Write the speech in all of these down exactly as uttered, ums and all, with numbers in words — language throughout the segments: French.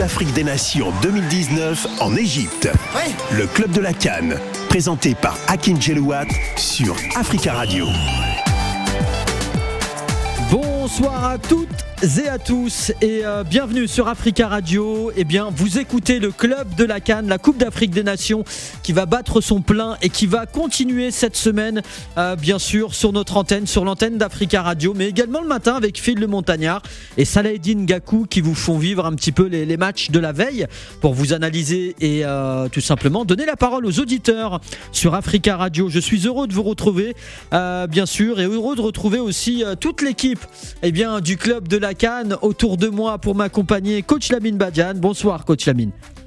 d'Afrique des Nations deux mille dix-neuf en Égypte. Ouais. Le club de la CAN, présenté par Hakim Djelouat sur Africa Radio. Bonsoir à toutes et à tous et euh, bienvenue sur Africa Radio. Eh bien, vous écoutez le club de la CAN, la Coupe d'Afrique des Nations, qui va battre son plein et qui va continuer cette semaine, euh, bien sûr, sur notre antenne, sur l'antenne d'Africa Radio, mais également le matin avec Phil Le Montagnard et Salahedine Gakou qui vous font vivre un petit peu les, les matchs de la veille pour vous analyser et euh, tout simplement donner la parole aux auditeurs sur Africa Radio. Je suis heureux de vous retrouver, euh, bien sûr, et heureux de retrouver aussi euh, toute l'équipe eh bien, du club de la CAN autour de moi pour m'accompagner. Coach Lamine Badiane. Bonsoir, Coach Lamine.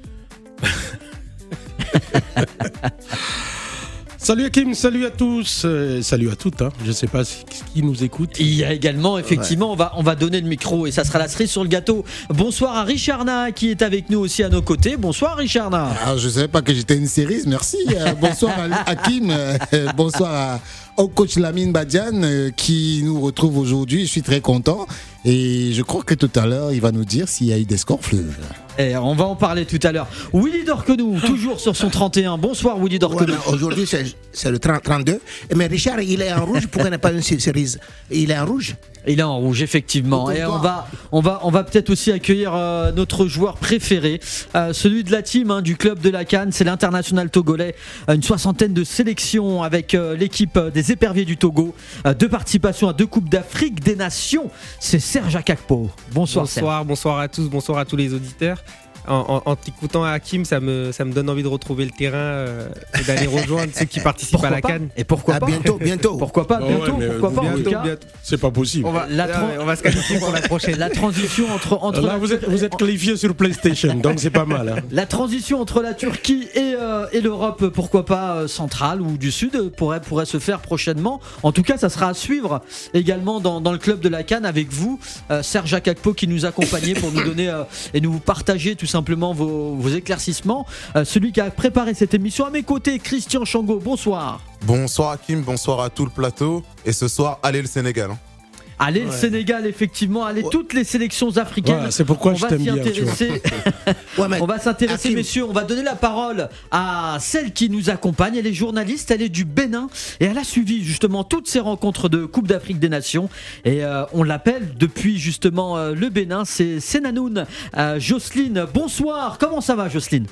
Salut Hakim, salut à tous, euh, salut à toutes, hein. Je ne sais pas qui nous écoute. Il y a également, effectivement, ouais. on, va, on va donner le micro et ça sera la cerise sur le gâteau. Bonsoir à Richard Na qui est avec nous aussi à nos côtés. Bonsoir Richard Na. Ah, je ne savais pas que j'étais une cerise, merci. Euh, bonsoir à Hakim, euh, bonsoir à, au coach Lamine Badiane euh, qui nous retrouve aujourd'hui. Je suis très content et je crois que tout à l'heure il va nous dire s'il y a eu des scores fleuves. Et on va en parler tout à l'heure. Willy Dorquenou, toujours sur son trente et un. Bonsoir Willy Dorquenou. Ouais, aujourd'hui c'est, c'est le trente, trente-deux. Mais Richard, il est en rouge. Pourquoi il n'est pas une cerise? Il est en rouge. Il est en rouge, effectivement. Et on va, on va, on va peut-être aussi accueillir euh, notre joueur préféré, euh, celui de la team hein, du club de la CAN. C'est l'international togolais. Une soixantaine de sélections avec euh, l'équipe des éperviers du Togo. Euh, deux participations à deux coupes d'Afrique des Nations. C'est Serge Akakpo. Bonsoir. Bonsoir, Serge. bonsoir à tous, bonsoir à tous les auditeurs. En, en, en t'écoutant Hakim, ça me, ça me donne envie de retrouver le terrain euh, et d'aller rejoindre ceux qui participent pourquoi à la pas CAN. Et pourquoi ah, pas bientôt, bientôt. Pourquoi pas bientôt, oh ouais, pourquoi pas bientôt, en tout cas. bientôt. C'est pas possible. On va, la tra- on va se qualifier pour la prochaine. La transition entre, entre Là, la... vous êtes, vous êtes qualifié sur PlayStation, donc c'est pas mal. Hein. La transition entre la Turquie et, euh, et l'Europe, pourquoi pas euh, centrale ou du Sud, pourrait, pourrait se faire prochainement. En tout cas, ça sera à suivre également dans, dans le club de la CAN avec vous, euh, Serge Akakpo, qui nous accompagnait pour nous donner euh, et nous partager tout simplement vos, vos éclaircissements. Euh, celui qui a préparé cette émission à mes côtés, Christian Chango. Bonsoir. Bonsoir Hakim, bonsoir à tout le plateau. Et ce soir, allez le Sénégal. Hein. Allez ouais. le Sénégal, effectivement, allez ouais. toutes les sélections africaines. Ouais, c'est pourquoi on je va t'aime s'y bien. Intéresser. ouais, on va s'intéresser, Hakim. Messieurs. On va donner la parole à celle qui nous accompagne. Elle est journaliste, elle est du Bénin et elle a suivi justement toutes ces rencontres de Coupe d'Afrique des Nations. Et euh, on l'appelle depuis justement euh, le Bénin. C'est Senanoun euh, Jocelyne. Bonsoir. Comment ça va, Jocelyne?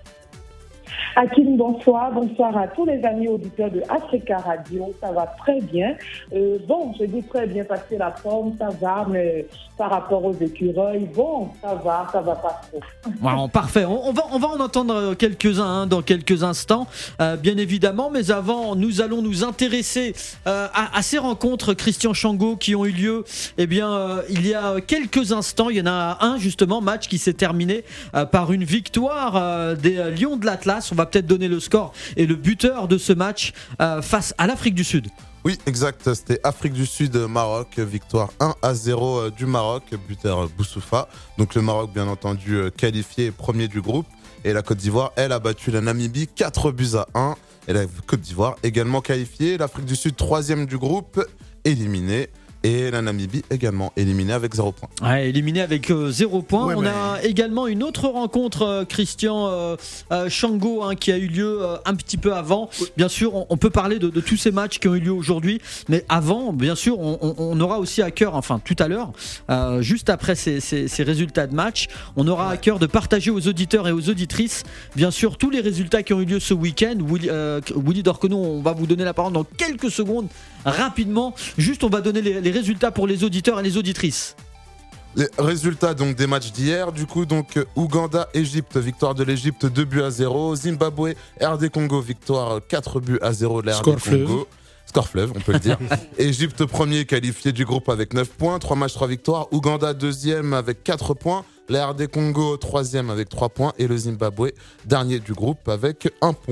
Hakim, bonsoir. Bonsoir à tous les amis auditeurs de Africa Radio. Ça va très bien. Euh, bon, je dis très bien parce que la forme, ça va, mais par rapport aux écureuils, bon, ça va, ça va pas trop. Bon, parfait. On, on, va, on va en entendre quelques-uns hein, dans quelques instants, euh, bien évidemment. Mais avant, nous allons nous intéresser euh, à, à ces rencontres, Christian Chango, qui ont eu lieu eh bien, euh, il y a quelques instants. Il y en a un, justement, match qui s'est terminé euh, par une victoire euh, des euh, Lions de l'Atlas. On va peut-être donner le score et le buteur de ce match euh, face à l'Afrique du Sud. Oui, exact. C'était Afrique du Sud, Maroc. Victoire un à zéro du Maroc. Buteur Boussoufa. Donc le Maroc, bien entendu, qualifié premier du groupe. Et la Côte d'Ivoire, elle, a battu la Namibie quatre buts à un. Et la Côte d'Ivoire également qualifiée. L'Afrique du Sud, troisième du groupe, éliminée. Et la Namibie également éliminée avec zéro point. Ouais, éliminée avec euh, zéro point. Ouais, On mais... a également une autre rencontre, euh, Christian euh, euh, Chango, hein, qui a eu lieu euh, un petit peu avant. Bien sûr, on, on peut parler de, de tous ces matchs qui ont eu lieu aujourd'hui, mais avant, bien sûr, on, on, on aura aussi à cœur, enfin tout à l'heure, euh, juste après ces, ces, ces résultats de match, on aura ouais. à cœur de partager aux auditeurs et aux auditrices, bien sûr, tous les résultats qui ont eu lieu ce week-end. Willy, euh, Willy Dorquenou, on va vous donner la parole dans quelques secondes, rapidement. Juste, on va donner les, les résultats pour les auditeurs et les auditrices. Les résultats donc des matchs d'hier, du coup donc Ouganda, Égypte, victoire de l'Égypte deux buts à zéro, Zimbabwe, R D Congo, victoire quatre buts à zéro de la R D Congo. Score fleuve, on peut le dire. Égypte premier qualifié du groupe avec neuf points, trois matchs, trois victoires. Ouganda deuxième avec quatre points. La R D Congo troisième avec trois points. Et le Zimbabwe dernier du groupe avec un point.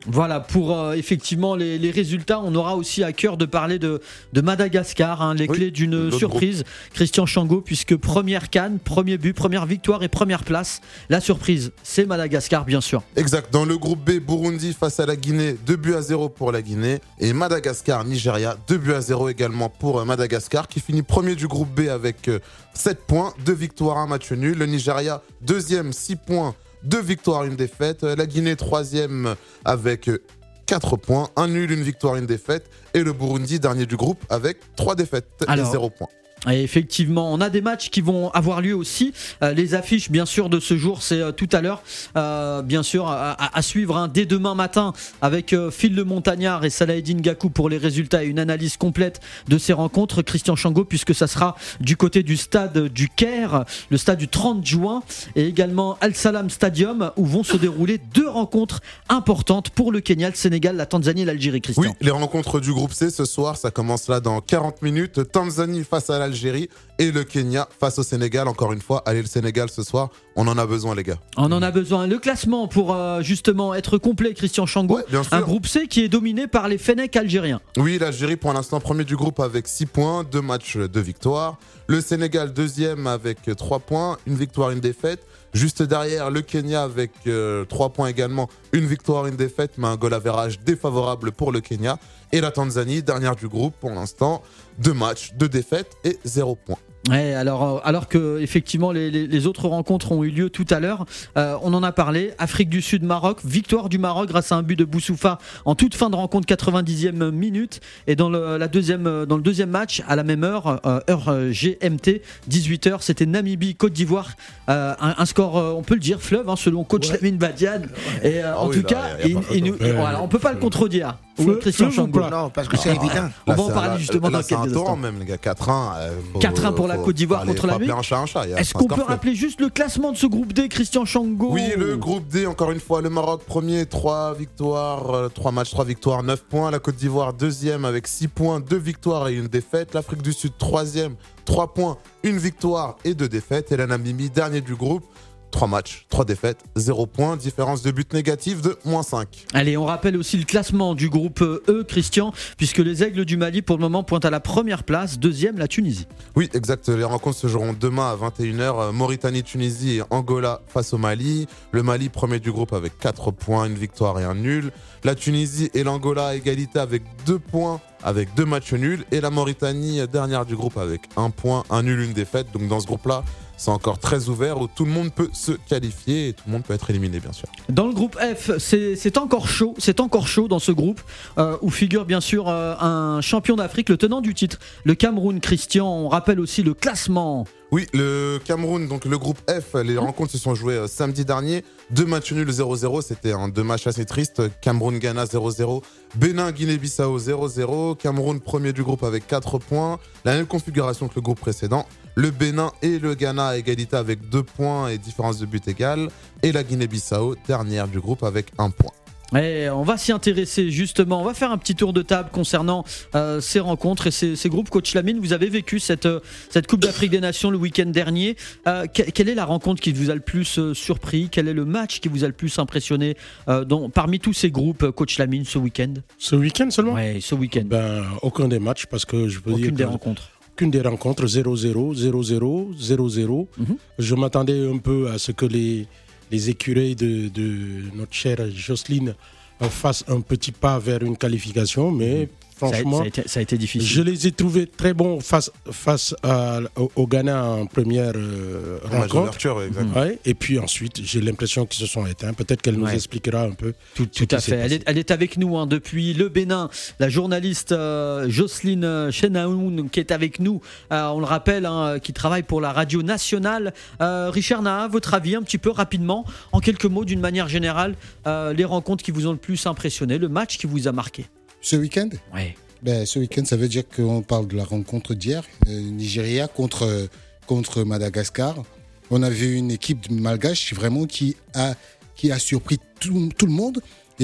Voilà, pour euh, effectivement les, les résultats, on aura aussi à cœur de parler de, de Madagascar, hein, les Oui, clés d'une l'autre surprise. Christian Chango, puisque première canne, premier but, première victoire et première place. La surprise, c'est Madagascar, bien sûr. Exact. Dans le groupe B, Burundi face à la Guinée, deux buts à zéro pour la Guinée. Et Madagascar, Nigeria, deux buts à zéro également pour Madagascar, qui finit premier du groupe B avec euh, sept points, deux victoires, un match nul. Le Nigeria, deuxième, six points. Deux victoires, une défaite. La Guinée, troisième, avec quatre points. Un nul, une victoire, une défaite. Et le Burundi, dernier du groupe, avec trois défaites Alors, et zéro point. Et effectivement, on a des matchs qui vont avoir lieu aussi. Euh, les affiches, bien sûr, de ce jour, c'est euh, tout à l'heure. Euh, bien sûr, à, à, à suivre hein, dès demain matin avec euh, Phil Le Montagnard et Salahedine Gakou pour les résultats et une analyse complète de ces rencontres. Christian Chango, puisque ça sera du côté du stade du Caire, le stade du trente juin, et également Al Salam Stadium, où vont se dérouler deux rencontres importantes pour le Kenya, le Sénégal, la Tanzanie et l'Algérie. Christian. Oui, les rencontres du groupe C ce soir, ça commence là dans quarante minutes. Tanzanie face à l'Algérie et le Kenya face au Sénégal. Encore une fois, allez le Sénégal ce soir, on en a besoin les gars. On en a besoin. Le classement pour euh, justement être complet, Christian Chango. Ouais, bien sûr. Un groupe C qui est dominé par les Fennecs algériens. Oui, l'Algérie pour l'instant premier du groupe avec six points, deux matchs, deux victoires. Le Sénégal deuxième avec trois points, une victoire, une défaite. Juste derrière, le Kenya avec euh, trois points également, une victoire, une défaite, mais un goal average défavorable pour le Kenya. Et la Tanzanie, dernière du groupe pour l'instant, deux matchs, deux défaites et zéro point. Ouais, alors, alors que effectivement les, les, les autres rencontres ont eu lieu tout à l'heure, euh, on en a parlé. Afrique du Sud, Maroc, victoire du Maroc grâce à un but de Boussoufa en toute fin de rencontre, quatre-vingt-dixième minute. Et dans le, la deuxième, dans le deuxième match, à la même heure, euh, heure G M T, dix-huit heures, c'était Namibie, Côte d'Ivoire. Euh, un, un score, euh, on peut le dire, fleuve, hein, selon coach Ouais. Lamine Badian. Et euh, Ah en oui, tout là, cas, y a- y a il- pas il photo. nous- voilà, on peut pas le contredire. Fleuve- Oui, Christian fleuve ou Chango. plat Non, parce que c'est évident. On Là, va en c'est parler un- justement là, dans c'est un quelques torrent instants. même les gars, quatre un. euh, faut- quatre un pour la faut- Côte d'Ivoire faut contre aller- la faut appeler Namibie. un chat un chat, il y a Est-ce un qu'on score peut fleuve. rappeler juste le classement de ce groupe D, Christian Chango? Oui, le groupe D, encore une fois, le Maroc premier, trois victoires, euh, trois matchs, trois victoires, neuf points. La Côte d'Ivoire deuxième avec six points, deux victoires et une défaite. L'Afrique du Sud troisième, trois points, une victoire et deux défaites. Et la Namibie dernier du groupe, trois matchs, trois défaites, zéro points, différence de but négative de moins cinq. Allez, on rappelle aussi le classement du groupe E, Christian, puisque les Aigles du Mali, pour le moment, pointent à la première place, deuxième, la Tunisie. Oui, exact. Les rencontres se joueront demain à vingt et une heures. Mauritanie, Tunisie et Angola face au Mali. Le Mali, premier du groupe avec quatre points, une victoire et un nul. La Tunisie et l'Angola à égalité avec deux points, avec deux matchs nuls. Et la Mauritanie, dernière du groupe avec un point, un nul, une défaite. Donc dans ce groupe-là, c'est encore très ouvert où tout le monde peut se qualifier et tout le monde peut être éliminé, bien sûr. Dans le groupe F, c'est c'est encore chaud, c'est encore chaud dans ce groupe, euh, où figure bien sûr euh, un champion d'Afrique, le tenant du titre, le Cameroun. Christian, on rappelle aussi le classement. Oui, le Cameroun, donc le groupe F, les rencontres se sont jouées euh, samedi dernier. Deux matchs nuls zéro zéro, c'était un deux matchs assez tristes. Cameroun-Ghana zéro zéro, Bénin-Guinée-Bissau zéro zéro. Cameroun premier du groupe avec quatre points. La même configuration que le groupe précédent. Le Bénin et le Ghana à égalité avec deux points et différence de but égale. Et la Guinée-Bissau dernière du groupe avec un point. Et on va s'y intéresser justement, on va faire un petit tour de table concernant euh, ces rencontres et ces, ces groupes. Coach Lamine, vous avez vécu cette, euh, cette Coupe d'Afrique des Nations le week-end dernier. Euh, que, quelle est la rencontre qui vous a le plus euh, surpris? Quel est le match qui vous a le plus impressionné euh, dans, parmi tous ces groupes, euh, Coach Lamine, ce week-end? Ce week-end seulement? Ouais, ce week-end. Ben, aucun des matchs parce que je peux dire Aucune des que- rencontres. Aucune des rencontres, zéro zéro, zéro zéro, zéro zéro. Mhm. Je m'attendais un peu à ce que les, les écureuils de, de notre chère Jocelyne euh, fassent un petit pas vers une qualification, mais Ça a, franchement, ça a été, ça a été difficile. je les ai trouvés très bons face, face à- au, au Ghana en première euh, Un match rencontre. d'ouverture, ouais, exactement. Ouais, et puis ensuite, j'ai l'impression qu'ils se sont éteints. Peut-être qu'elle nous Ouais. expliquera un peu. Tout, ce tout qui à s'est fait. Elle passé. est, elle est avec nous hein, depuis le Bénin, la journaliste euh, Jocelyne Chenaoun qui est avec nous. Euh, on le rappelle, hein, qui travaille pour la radio nationale. Euh, Richard Naha, votre avis un petit peu rapidement, en quelques mots, d'une manière générale, euh, les rencontres qui vous ont le plus impressionné, le match qui vous a marqué. Ce week-end Ouais. ben, Ce week-end, ça veut dire qu'on parle de la rencontre d'hier, euh, Nigeria contre, euh, contre Madagascar. On a vu une équipe malgache vraiment qui a, qui a surpris tout, tout le monde.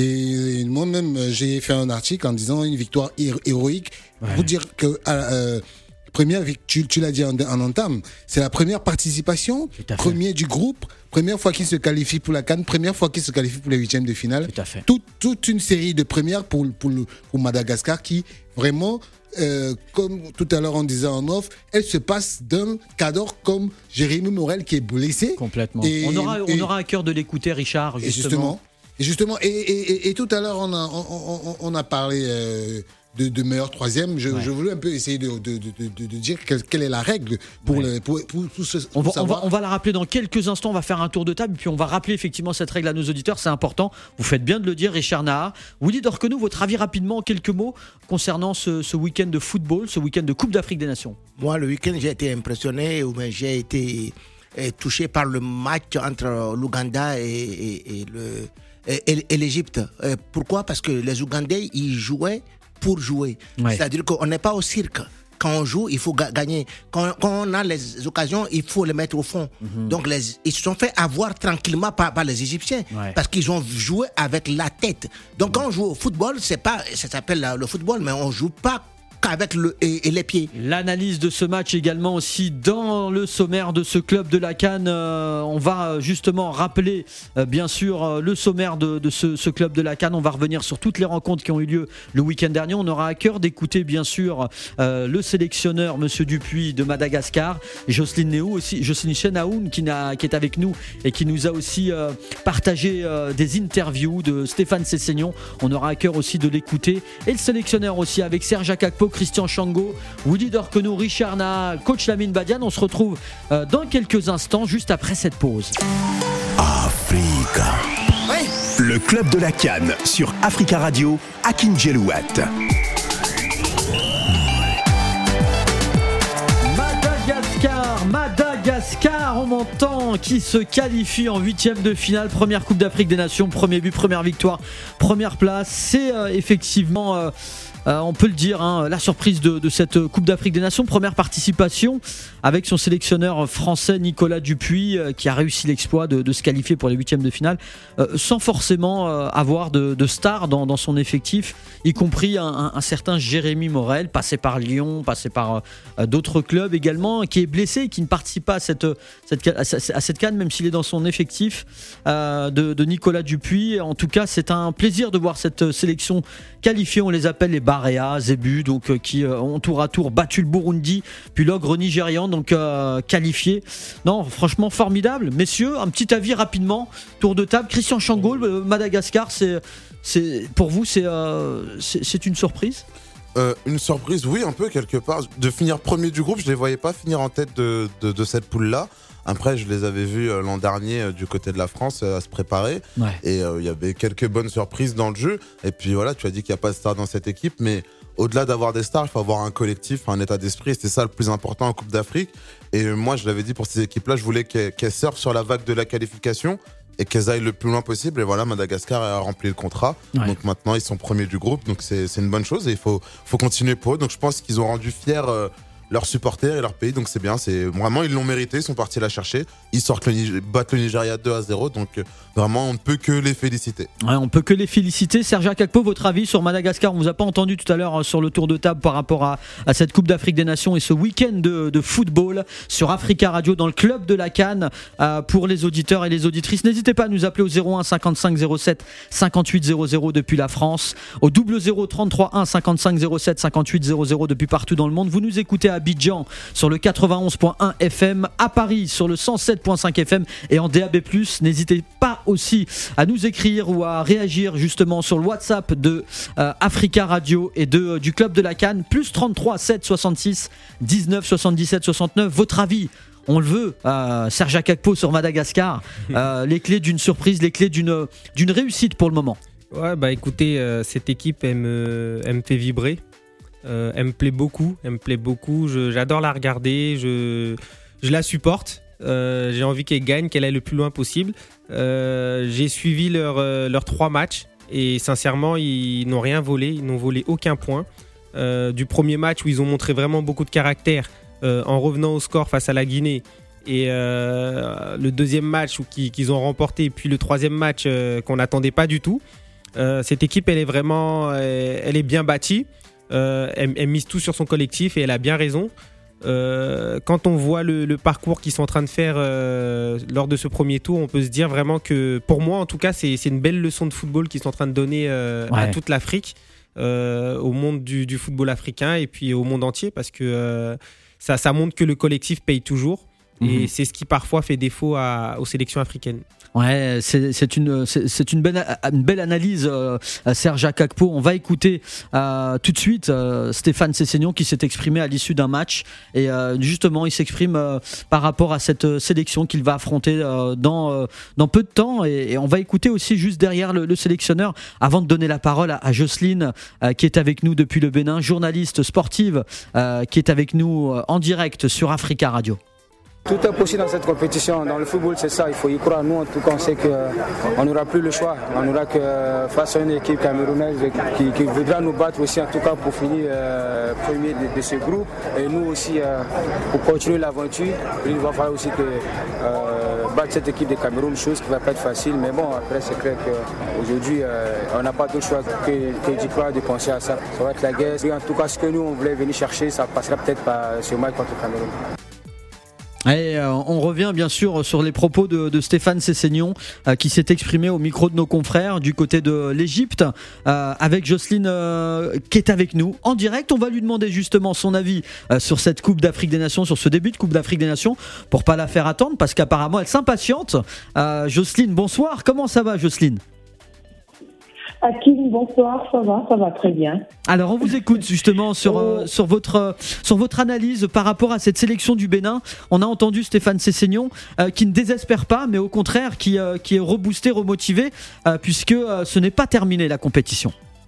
Et moi-même, j'ai fait un article en disant une victoire hé- héroïque. Ouais. Pour dire que, euh, première, vic- tu, tu l'as dit en, en entame, c'est la première participation, Tout à fait. premier du groupe, première fois qu'il se qualifie pour la CAN, première fois qu'il se qualifie pour les huitièmes de finale. Tout à fait. Tout, toute une série de premières pour, pour, le, pour Madagascar qui vraiment, euh, comme tout à l'heure on disait en off, elle se passe d'un cadre comme Jérémy Morel qui est blessé. Complètement. Et, on, aura, et, on aura à cœur de l'écouter, Richard, justement. Et justement, et, justement, et, et, et, et tout à l'heure on a, on, on, on a parlé euh, de, de meilleur troisième. Je, ouais. je voulais un peu essayer de, de, de, de, de dire quelle, quelle est la règle pour, ouais. le, pour, pour, pour ce, on, va, pour on, va, on va la rappeler dans quelques instants. On va faire un tour de table, puis on va rappeler effectivement cette règle à nos auditeurs. C'est important. Vous faites bien de le dire, Richard Naha. Willy Dorquenot, votre avis rapidement en quelques mots concernant ce, ce week-end de football, ce week-end de Coupe d'Afrique des Nations. Moi, le week-end, j'ai été impressionné, ou j'ai été eh, touché par le match entre l'Ouganda et, et, et le et, et l'Égypte. Eh, pourquoi ? Parce que les Ougandais, ils jouaient pour jouer. Ouais. C'est-à-dire qu'on n'est pas au cirque. Quand on joue, il faut ga- gagner. Quand, quand on a les occasions, il faut les mettre au fond. Mm-hmm. Donc, les, ils se sont fait avoir tranquillement par, par les Égyptiens. Ouais. Parce qu'ils ont joué avec la tête. Donc, mm-hmm. quand on joue au football, c'est pas, ça s'appelle le football, mais on joue pas avec le et, et les pieds. L'analyse de ce match également aussi dans le sommaire de ce club de la CAN. Euh, on va justement rappeler euh, bien sûr euh, le sommaire de, de ce, ce club de la CAN. On va revenir sur toutes les rencontres qui ont eu lieu le week-end dernier. On aura à cœur d'écouter bien sûr euh, le sélectionneur Monsieur Dupuis de Madagascar, Jocelyne Néou aussi, Jocelyne Chenaoun qui, n'a, qui est avec nous et qui nous a aussi euh, partagé euh, des interviews de Stéphane Sessegnon. On aura à cœur aussi de l'écouter et le sélectionneur aussi avec Serge Akakpo, Christian Chango, Willy Dorquenot, Richard Naha, coach Lamine Badiane. On se retrouve euh, dans quelques instants, juste après cette pause. Africa. Oui. Le club de la CAN sur Africa Radio, Hakim Djelouat. Madagascar, Madagascar, on m'entend, qui se qualifie en huitième de finale, première Coupe d'Afrique des Nations, premier but, première victoire, première place. C'est euh, effectivement... Euh, Euh, on peut le dire, hein, la surprise de, de cette Coupe d'Afrique des Nations, première participation avec son sélectionneur français Nicolas Dupuis euh, qui a réussi l'exploit de, de se qualifier pour les huitièmes de finale euh, sans forcément euh, avoir de, de stars dans, dans son effectif, y compris un, un, un certain Jérémy Morel, passé par Lyon, passé par euh, d'autres clubs également, qui est blessé et qui ne participe pas à cette, cette, à cette CAN, même s'il est dans son effectif euh, de, de Nicolas Dupuis. En tout cas, c'est un plaisir de voir cette sélection qualifiée. On les appelle les Barea, Zébu, donc euh, qui euh, ont tour à tour battu le Burundi, puis l'ogre nigérian, donc euh, qualifié. Non, franchement formidable. Messieurs, un petit avis rapidement, tour de table. Christian Chango, euh, Madagascar, c'est, c'est pour vous, c'est, euh, c'est, c'est une surprise. Euh, une surprise, oui, un peu quelque part. De finir premier du groupe, je les voyais pas finir en tête de, de, de cette poule-là. Après, je les avais vus euh, l'an dernier euh, du côté de la France euh, à se préparer. Ouais. Et il euh, y avait quelques bonnes surprises dans le jeu. Et puis voilà, tu as dit qu'il n'y a pas de stars dans cette équipe. Mais au-delà d'avoir des stars, il faut avoir un collectif, un état d'esprit. Et c'est ça le plus important en Coupe d'Afrique. Et euh, moi, je l'avais dit pour ces équipes-là, je voulais qu'elles, qu'elles surfent sur la vague de la qualification et qu'elles aillent le plus loin possible. Et voilà, Madagascar a rempli le contrat. Ouais. Donc maintenant, ils sont premiers du groupe. Donc c'est, c'est une bonne chose et il faut, faut continuer pour eux. Donc je pense qu'ils ont rendu fiers euh, leurs supporters et leur pays. Donc c'est bien. C'est, vraiment, ils l'ont mérité. Ils sont partis la chercher. Ils sortent le, battent le Nigeria deux à zéro. Donc euh, vraiment, on ne peut que les féliciter. Ouais, on peut que les féliciter. Serge Akakpo, votre avis sur Madagascar? On ne vous a pas entendu tout à l'heure euh, sur le tour de table par rapport à, à cette Coupe d'Afrique des Nations et ce week-end de, de football sur Africa Radio dans le club de la CAN euh, pour les auditeurs et les auditrices. N'hésitez pas à nous appeler au zéro un cinquante-cinq zéro sept cinquante-huit zéro zéro depuis la France, au double zéro trente-trois un cinquante-cinq zéro sept cinquante-huit zéro zéro depuis partout dans le monde. Vous nous écoutez à Abidjan sur le quatre-vingt-onze virgule un F M, à Paris sur le cent sept virgule cinq F M et en D A B plus. N'hésitez pas aussi à nous écrire ou à réagir justement sur le WhatsApp de euh, Africa Radio et de, euh, du club de la CAN, plus trente-trois sept soixante-six dix-neuf soixante-dix-sept soixante-neuf. Votre avis, on le veut, euh, Serge Akakpo sur Madagascar, euh, les clés d'une surprise, les clés d'une, d'une réussite pour le moment. Ouais, bah écoutez, euh, cette équipe, elle me, elle me fait vibrer. Euh, elle me plaît beaucoup, elle me plaît beaucoup. Je, j'adore la regarder, je, je la supporte. Euh, j'ai envie qu'elle gagne, qu'elle aille le plus loin possible. Euh, j'ai suivi leurs euh, leurs trois matchs et sincèrement, ils n'ont rien volé, ils n'ont volé aucun point. Euh, du premier match où ils ont montré vraiment beaucoup de caractère euh, en revenant au score face à la Guinée. Et euh, le deuxième match où, qu'ils, qu'ils ont remporté, puis le troisième match euh, qu'on n'attendait pas du tout. Euh, cette équipe, elle est vraiment, elle, elle est bien bâtie. Euh, elle, elle mise tout sur son collectif et elle a bien raison. Euh, quand on voit le, le parcours qu'ils sont en train de faire euh, lors de ce premier tour, on peut se dire vraiment que, pour moi en tout cas, c'est, c'est une belle leçon de football qu'ils sont en train de donner euh, ouais. à toute l'Afrique, euh, au monde du, du football africain et puis au monde entier, parce que euh, ça, ça montre que le collectif paye toujours. Mmh. Et c'est ce qui parfois fait défaut à, aux sélections africaines. Ouais, c'est, c'est, une, c'est, c'est une, belle, une belle analyse, euh, Serge Akakpo. On va écouter euh, tout de suite euh, Stéphane Sessegnon qui s'est exprimé à l'issue d'un match. Et euh, justement, il s'exprime euh, par rapport à cette sélection qu'il va affronter euh, dans, euh, dans peu de temps. Et, et on va écouter aussi juste derrière le, le sélectionneur, avant de donner la parole à, à Jocelyne, euh, qui est avec nous depuis le Bénin, journaliste sportive, euh, qui est avec nous euh, en direct sur Africa Radio. Tout est possible dans cette compétition. Dans le football, c'est ça. Il faut y croire. Nous, en tout cas, on sait qu'on n'aura plus le choix. On n'aura que face à une équipe camerounaise qui, qui voudra nous battre aussi, en tout cas, pour finir euh, premier de, de ce groupe. Et nous aussi, euh, pour continuer l'aventure, il va falloir aussi que euh, battre cette équipe de Cameroun, chose qui ne va pas être facile. Mais bon, après, c'est clair qu'aujourd'hui, euh, on n'a pas d'autre choix que, que d'y croire, de penser à ça. Ça va être la guerre. Et en tout cas, ce que nous, on voulait venir chercher, ça passera peut-être par ce match contre le Cameroun. Et euh, on revient bien sûr sur les propos de, de Stéphane Sessegnon euh, qui s'est exprimé au micro de nos confrères du côté de l'Égypte euh, avec Jocelyne euh, qui est avec nous en direct. On va lui demander justement son avis euh, sur cette Coupe d'Afrique des Nations, sur ce début de Coupe d'Afrique des Nations, pour pas la faire attendre parce qu'apparemment elle s'impatiente. Euh, Jocelyne, bonsoir. Comment ça va, Jocelyne ? Hakim, bonsoir, ça va, ça va très bien. Alors on vous écoute justement sur, euh, sur, votre, sur votre analyse par rapport à cette sélection du Bénin. On a entendu Stéphane Sessegnon euh, qui ne désespère pas, mais au contraire qui, euh, qui est reboosté, remotivé, euh, puisque euh, ce n'est pas terminé la compétition.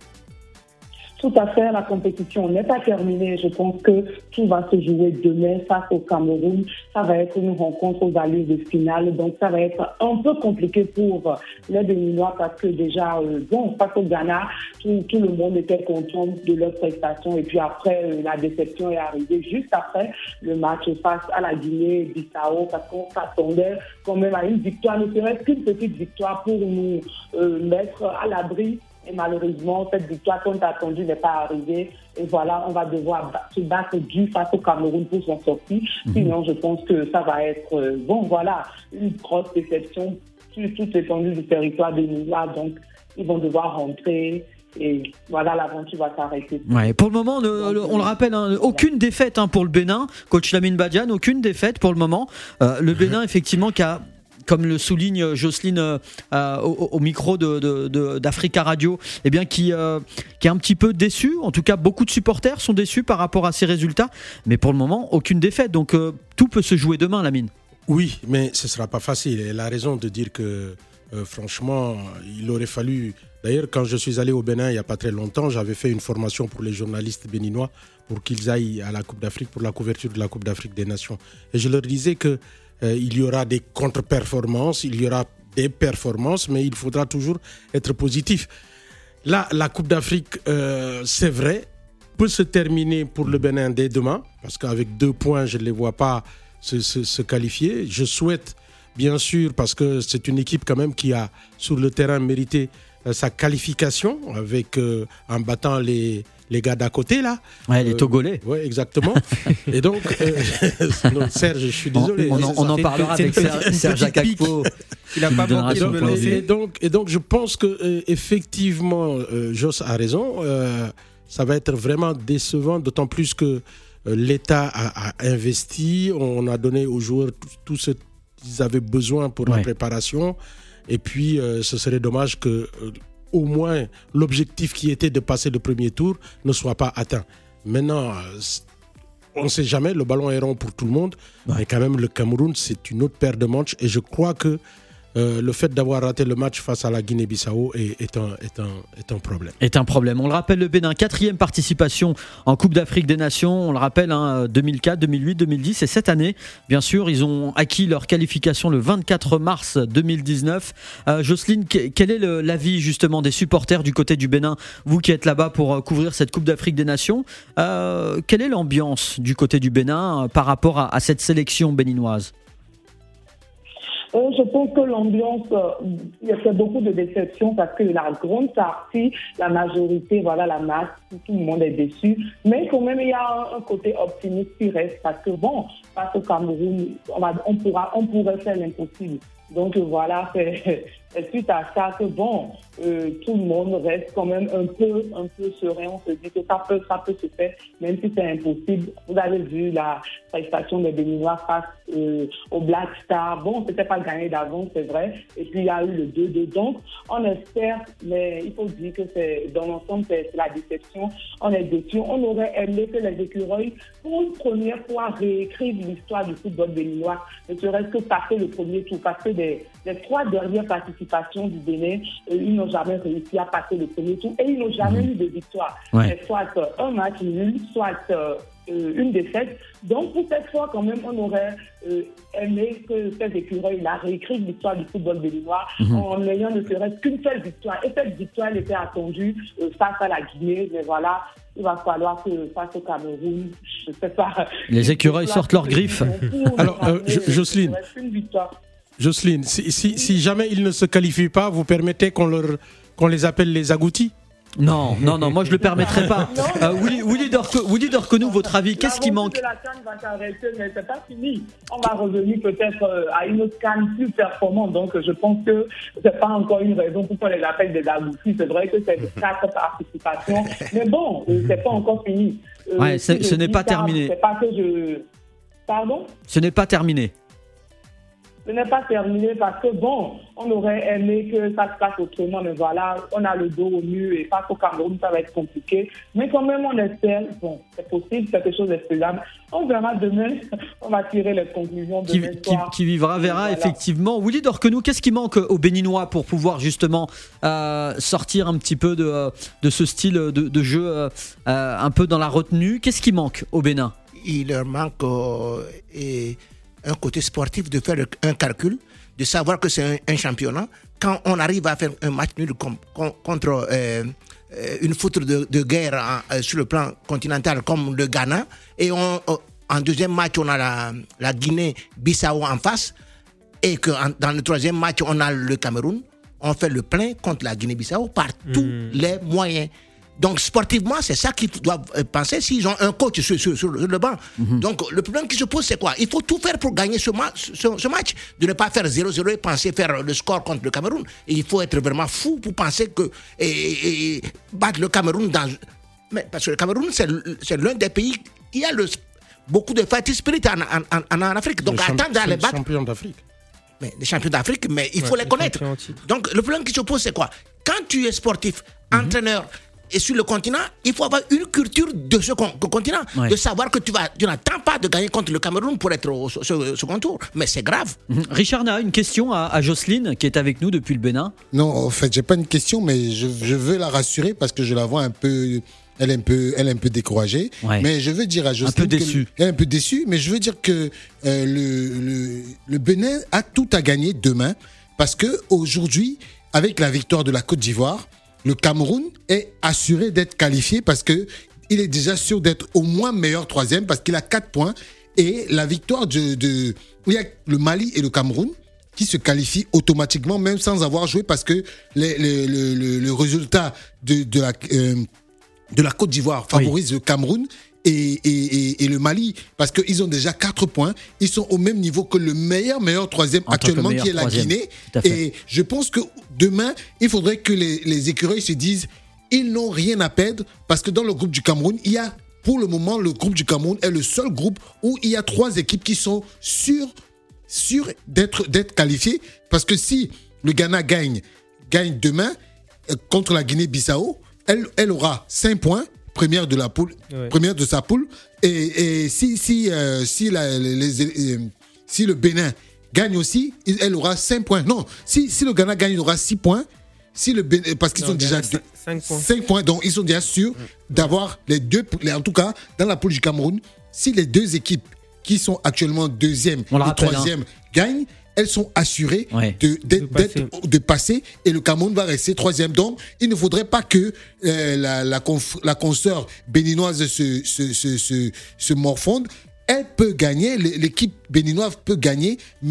Tout à fait, la compétition n'est pas terminée. Je pense que tout va se jouer demain face au Cameroun. Ça va être une rencontre aux allures de finale. Donc, ça va être un peu compliqué pour les Béninois parce que déjà, euh, bon, face au Ghana, tout, tout le monde était content de leur prestation. Et puis après, euh, la déception est arrivée juste après le match face à la Guinée-Bissau parce qu'on s'attendait quand même à une victoire, ne serait-ce qu'une petite victoire pour nous euh, mettre à l'abri. Et malheureusement, cette victoire qu'on a attendue n'est pas arrivée. Et voilà, on va devoir se battre dur face au Cameroun pour s'en sortir. Mmh. Sinon, je pense que ça va être, euh, bon, voilà, une grosse déception sur toute l'étendue du territoire de Nila. Donc, ils vont devoir rentrer. Et voilà, l'aventure va s'arrêter. Ouais, pour le moment, le, le, on le rappelle, hein, aucune défaite hein, pour le Bénin. Coach Lamine Badiane, aucune défaite pour le moment. Euh, le Bénin, effectivement, qui a... comme le souligne Jocelyne euh, au, au micro de, de, de, d'Africa Radio, eh bien, qui, euh, qui est un petit peu déçu. En tout cas, beaucoup de supporters sont déçus par rapport à ces résultats. Mais pour le moment, aucune défaite. Donc, euh, tout peut se jouer demain, Lamine. Oui, mais ce ne sera pas facile. Elle a raison de dire que, euh, franchement, il aurait fallu... D'ailleurs, quand je suis allé au Bénin il n'y a pas très longtemps, j'avais fait une formation pour les journalistes béninois pour qu'ils aillent à la Coupe d'Afrique, pour la couverture de la Coupe d'Afrique des Nations. Et je leur disais que Euh, il y aura des contre-performances, il y aura des performances, mais il faudra toujours être positif. Là, la Coupe d'Afrique, euh, c'est vrai, peut se terminer pour le Bénin dès demain, parce qu'avec deux points, je ne les vois pas se, se, se qualifier. Je souhaite, bien sûr, parce que c'est une équipe quand même qui a, sur le terrain, mérité euh, sa qualification, avec, euh, en battant les... les gars d'à côté là, ouais, les Togolais. Euh, ouais, exactement. Et donc, euh, non, Serge, je suis désolé. On, on, on en parlera avec Serge, Serge Akakpo. Il a pas manqué de me lancer. Et donc, et donc, je pense que euh, effectivement, euh, Joss a raison. Euh, ça va être vraiment décevant, d'autant plus que euh, l'État a, a investi. On a donné aux joueurs tout, tout ce qu'ils avaient besoin pour ouais. la préparation. Et puis, euh, ce serait dommage que euh, au moins l'objectif qui était de passer le premier tour ne soit pas atteint. Maintenant, on ne sait jamais, le ballon est rond pour tout le monde, ouais. mais quand même le Cameroun, c'est une autre paire de manches et je crois que Euh, le fait d'avoir raté le match face à la Guinée-Bissau est, est, un, est, un, est un problème. Est un problème. On le rappelle, le Bénin, quatrième participation en Coupe d'Afrique des Nations. On le rappelle, hein, deux mille quatre, deux mille huit, deux mille dix. Et cette année, bien sûr, ils ont acquis leur qualification le vingt-quatre mars deux mille dix-neuf. Euh, Jocelyne, quel est le, l'avis justement des supporters du côté du Bénin? Vous qui êtes là-bas pour couvrir cette Coupe d'Afrique des Nations, euh, quelle est l'ambiance du côté du Bénin euh, par rapport à, à cette sélection béninoise? Euh, je pense que l'ambiance, euh, il y a beaucoup de déception parce que la grande partie, la majorité, voilà, la masse, tout le monde est déçu. Mais quand même, il y a un, un côté optimiste qui reste parce que bon, face au Cameroun, on, va, on, pourra, on pourrait faire l'impossible. Donc voilà, c'est, c'est suite à ça que bon, euh, tout le monde reste quand même un peu, un peu serein. On se dit que ça peut, ça peut se faire, même si c'est impossible. Vous avez vu la prestation des Béninois face euh, au Black Star. Bon, c'était pas gagné d'avance, c'est vrai. Et puis il y a eu le deux deux. Donc on espère, mais il faut dire que c'est dans l'ensemble c'est, c'est la déception. On est déçus. On aurait aimé que les écureuils, pour une première fois, réécrivent l'histoire du football béninois. Ne serait-ce que passer le premier tour, parce que des, les trois dernières participations du Bénin, euh, ils n'ont jamais réussi à passer le premier tour et ils n'ont jamais mmh. eu de victoire. Ouais. C'est soit euh, un match nul, soit euh, euh, une défaite. Donc pour cette fois, quand même, on aurait euh, aimé que ces écureuils-là réécrivent l'histoire du football béninois mmh. en n'ayant ne serait-ce qu'une seule victoire. Et cette victoire, elle était attendue euh, face à la Guinée, mais voilà. Il va falloir que face au Cameroun, je sais pas. Les écureuils sortent leurs griffes. Alors, euh, Jocelyne, Jocelyne, si, si, si jamais ils ne se qualifient pas, vous permettez qu'on, leur, qu'on les appelle les agoutis ? Non, non, non, moi je le permettrai pas. Euh, Willy, Willy Dorconou, votre avis, qu'est-ce qui manque ? La CAN va s'arrêter, mais c'est pas fini. On va revenir peut-être à une autre CAN plus performante. Donc je pense que c'est pas encore une raison pour qu'on les appelle des agoutis. C'est vrai que c'est quatre participations, mais bon, c'est pas encore fini. Euh, ouais, si ce n'est pas ça, terminé. C'est pas que je. Pardon ? Ce n'est pas terminé. Ce n'est pas terminé parce que, bon, on aurait aimé que ça se passe autrement, mais voilà, on a le dos au mur et face au Cameroun, ça va être compliqué. Mais quand même, on espère, bon, c'est possible, quelque chose est faisable. On verra demain, on va tirer les conclusions de qui, qui, qui vivra verra, voilà. Effectivement. Willy Dorconou, qu'est-ce qui manque aux Béninois pour pouvoir justement euh, sortir un petit peu de, de ce style de, de jeu euh, un peu dans la retenue ? Qu'est-ce qui manque au Bénin ? Il leur manque... Euh, et... un côté sportif, de faire un calcul, de savoir que c'est un, un championnat. Quand on arrive à faire un match nul com, com, contre euh, une foutre de, de guerre en, euh, sur le plan continental comme le Ghana, et on, en deuxième match, on a la, la Guinée-Bissau en face, et que en, dans le troisième match, on a le Cameroun, on fait le plein contre la Guinée-Bissau par mmh. tous les moyens. Donc sportivement, c'est ça qu'ils doivent penser s'ils ont un coach sur, sur, sur le banc. Mm-hmm. Donc le problème qui se pose, c'est quoi ? Il faut tout faire pour gagner ce, ma- ce, ce match. De ne pas faire zéro zéro et penser faire le score contre le Cameroun. Et il faut être vraiment fou pour penser que et, et, et battre le Cameroun dans... Mais parce que le Cameroun, c'est, c'est l'un des pays qui a le, beaucoup de fighting spirit en, en, en, en Afrique. Donc champ- attendre à les battre... champions d'Afrique. Mais les champions d'Afrique, mais il faut ouais, les connaître. Donc le problème qui se pose, c'est quoi ? Quand tu es sportif, mm-hmm. entraîneur... Et sur le continent, il faut avoir une culture de ce con- continent, ouais. de savoir que tu, vas, tu n'attends pas de gagner contre le Cameroun pour être au, au, au second tour. Mais c'est grave. Mmh. Richard Naha, une question à, à Jocelyne qui est avec nous depuis le Bénin. Non, en fait, j'ai pas une question, mais je, je veux la rassurer parce que je la vois un peu... Elle est un peu, elle est un peu découragée. Ouais. Mais je veux dire à Jocelyne... Un peu déçue. Elle est un peu déçue, mais je veux dire que euh, le, le, le Bénin a tout à gagner demain parce qu'aujourd'hui, avec la victoire de la Côte d'Ivoire, le Cameroun est assuré d'être qualifié parce que il est déjà sûr d'être au moins meilleur troisième parce qu'il a quatre points et la victoire de, de il y a le Mali et le Cameroun qui se qualifient automatiquement même sans avoir joué parce que les, les, le, le, le résultat de, de la euh, de la Côte d'Ivoire favorise oui. le Cameroun et, et, et, et le Mali parce qu'ils ont déjà quatre points. Ils sont au même niveau que le meilleur, meilleur troisième en actuellement qui est la troisième. Guinée. Et je pense que demain, il faudrait que les, les écureuils se disent ils n'ont rien à perdre parce que dans le groupe du Cameroun, il y a pour le moment, le groupe du Cameroun est le seul groupe où il y a trois équipes qui sont sûres, sûres d'être, d'être qualifiées parce que si le Ghana gagne, gagne demain euh, contre la Guinée-Bissau, elle, elle aura cinq points. Première de la poule, ouais. première de sa poule, et, et si si euh, si la, les, les, les, si le Bénin gagne aussi, elle aura cinq points. Non, si si le Ghana gagne, il aura six points. Si le Bénin, parce qu'ils non, sont déjà cinq points. cinq points, donc ils sont déjà sûrs d'avoir les deux. Les, en tout cas, dans la poule du Cameroun, si les deux équipes qui sont actuellement deuxième et rappelle, troisième hein. gagnent, elles sont assurées ouais. de, de, de, passer. de passer et le Cameroun va rester troisième. Donc, il ne faudrait pas que euh, la, la, conf, la consoeur béninoise se, se, se, se, se morfonde. Elle peut gagner, l'équipe béninoise peut gagner, mais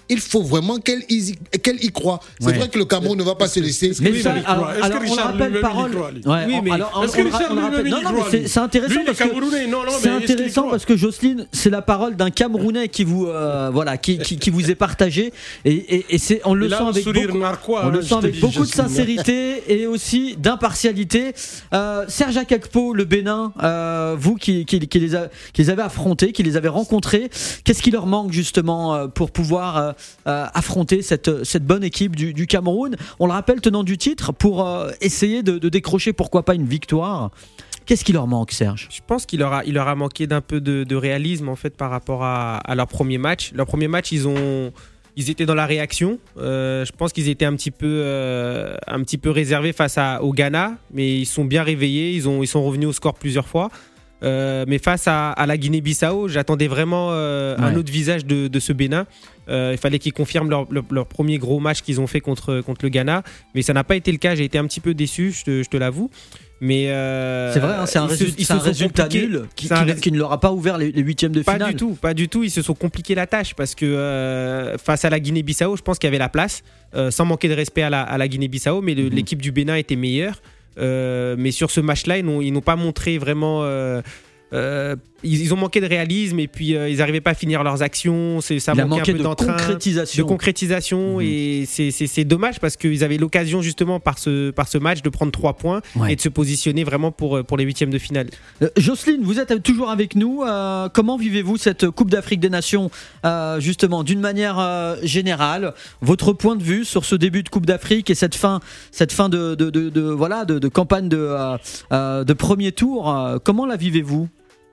il faut vraiment qu'elle y, qu'elle y croit. C'est Ouais. vrai que le Cameroun ne va pas se laisser. Mais Oui, ça, mais il alors, croit. Est-ce alors, que on Richard rappelle lui-même, parole. il croit, lui Ouais, Oui, on- mais alors, on- est-ce que on- Richard on rappelle- lui-même, non, il non, croit, mais c'est- lui c'est intéressant Lui, il est parce que Camerounais. Non, non, c'est mais est-ce qu'il intéressant croit parce que Jocelyne, c'est la parole d'un Camerounais qui vous, euh, voilà, qui, qui, qui vous est partagé et, et, et c'est, on le Il a sent un avec sourire beaucoup, narquois, on hein, le je sent te avec dis, beaucoup de Jocelyne. sincérité et aussi d'impartialité. Euh, Serge Akakpo, le Bénin, euh, vous qui, qui, qui, les a, qui les avez affrontés, qui les avez rencontrés, qu'est-ce qui leur manque justement euh, pour pouvoir euh, euh, affronter cette, cette bonne équipe du, du Cameroun? On le rappelle, tenant du titre, pour euh, essayer de, de décrocher pourquoi pas une victoire. Qu'est-ce qui leur manque, Serge? Je pense qu'il leur a, il leur a manqué d'un peu de, de réalisme en fait par rapport à, à leur premier match. Leur premier match, ils ont, ils étaient dans la réaction. Euh, je pense qu'ils étaient un petit peu, euh, un petit peu réservés face à, au Ghana, mais ils sont bien réveillés. Ils ont, ils sont revenus au score plusieurs fois. Euh, mais face à, à la Guinée-Bissau, j'attendais vraiment euh, un Ouais. autre visage de, de ce Bénin. Euh, il fallait qu'ils confirment leur, leur, leur premier gros match qu'ils ont fait contre, contre le Ghana, mais ça n'a pas été le cas. J'ai été un petit peu déçu, je te, je te l'avoue. Mais euh, C'est vrai, hein, c'est un, ils se- résultat, ils c'est se un sont résultat compliqués. nul qui, C'est un qui ne- rés- qui ne leur a pas ouvert les, les huitièmes de Pas finale. du tout, pas du tout. Ils se sont compliqués la tâche parce que euh, face à la Guinée-Bissau, je pense qu'il y avait la place, euh, sans manquer de respect à la, à la Guinée-Bissau, mais le- Mhm. l'équipe du Bénin était meilleure. Euh, mais sur ce match-là, ils n'ont, ils n'ont pas montré vraiment. euh, euh, ils, ils ont manqué de réalisme et puis euh, ils n'arrivaient pas à finir leurs actions. C'est, ça Il a manquait manqué un peu de d'entrain, concrétisation. de concrétisation Mhm. et c'est, c'est, c'est dommage parce qu'ils avaient l'occasion justement par ce, par ce match de prendre trois points Ouais. et de se positionner vraiment pour, pour les huitièmes de finale. Euh, Jocelyne, vous êtes toujours avec nous. Euh, comment vivez-vous cette Coupe d'Afrique des Nations, euh, justement, d'une manière euh, générale? Votre point de vue sur ce début de Coupe d'Afrique et cette fin, cette fin de, de, de, de- voilà, de, de campagne de, euh, euh, de premier tour. euh, comment la vivez-vous?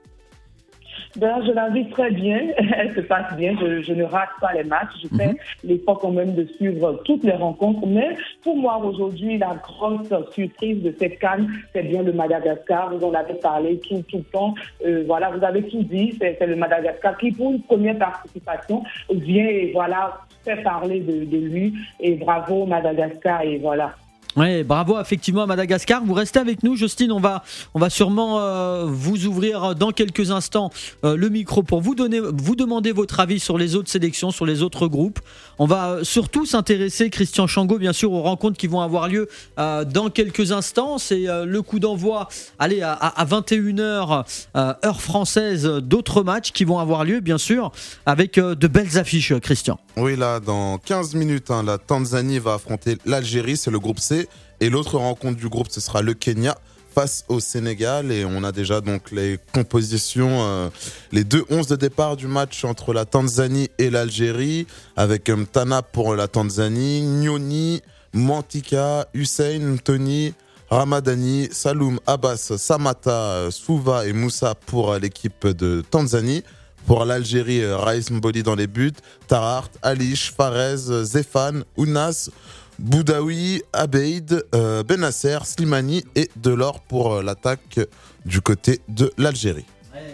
Ben, je la vis très bien, elle se passe bien, je, je ne rate pas les matchs, je fais Mhm. l'effort quand même de suivre toutes les rencontres, mais pour moi aujourd'hui, la grosse surprise de cette CAN, c'est bien le Madagascar, vous en avez parlé tout, tout le temps, euh, voilà, vous avez tout dit, c'est, c'est le Madagascar qui pour une première participation vient et voilà, fait parler de, de lui, et bravo Madagascar, et voilà. Ouais, bravo effectivement à Madagascar. Vous restez avec nous, Justine. On va, on va sûrement euh, vous ouvrir dans quelques instants euh, le micro pour vous donner, vous demander votre avis sur les autres sélections, sur les autres groupes. On va euh, surtout s'intéresser, Christian Chango, bien sûr, aux rencontres qui vont avoir lieu euh, dans quelques instants. C'est euh, le coup d'envoi, allez, à, à vingt et une heures euh, heure française, d'autres matchs qui vont avoir lieu, bien sûr, avec euh, de belles affiches, Christian. Oui, là, dans quinze minutes, hein, la Tanzanie va affronter l'Algérie, c'est le groupe C. Et l'autre rencontre du groupe, ce sera le Kenya face au Sénégal. Et on a déjà donc les compositions, euh, les deux onze de départ du match entre la Tanzanie et l'Algérie, avec Mtana pour la Tanzanie, Nyoni, Mantika, Hussein, Tony, Ramadani, Saloum, Abbas, Samata, Souva et Moussa pour l'équipe de Tanzanie. Pour l'Algérie, Raïs Mboli dans les buts, Tarart, Alish, Farez, Zéphane, Ounas, Boudaoui, Abeid, euh, Benasser, Slimani et Delors pour euh, l'attaque du côté de l'Algérie.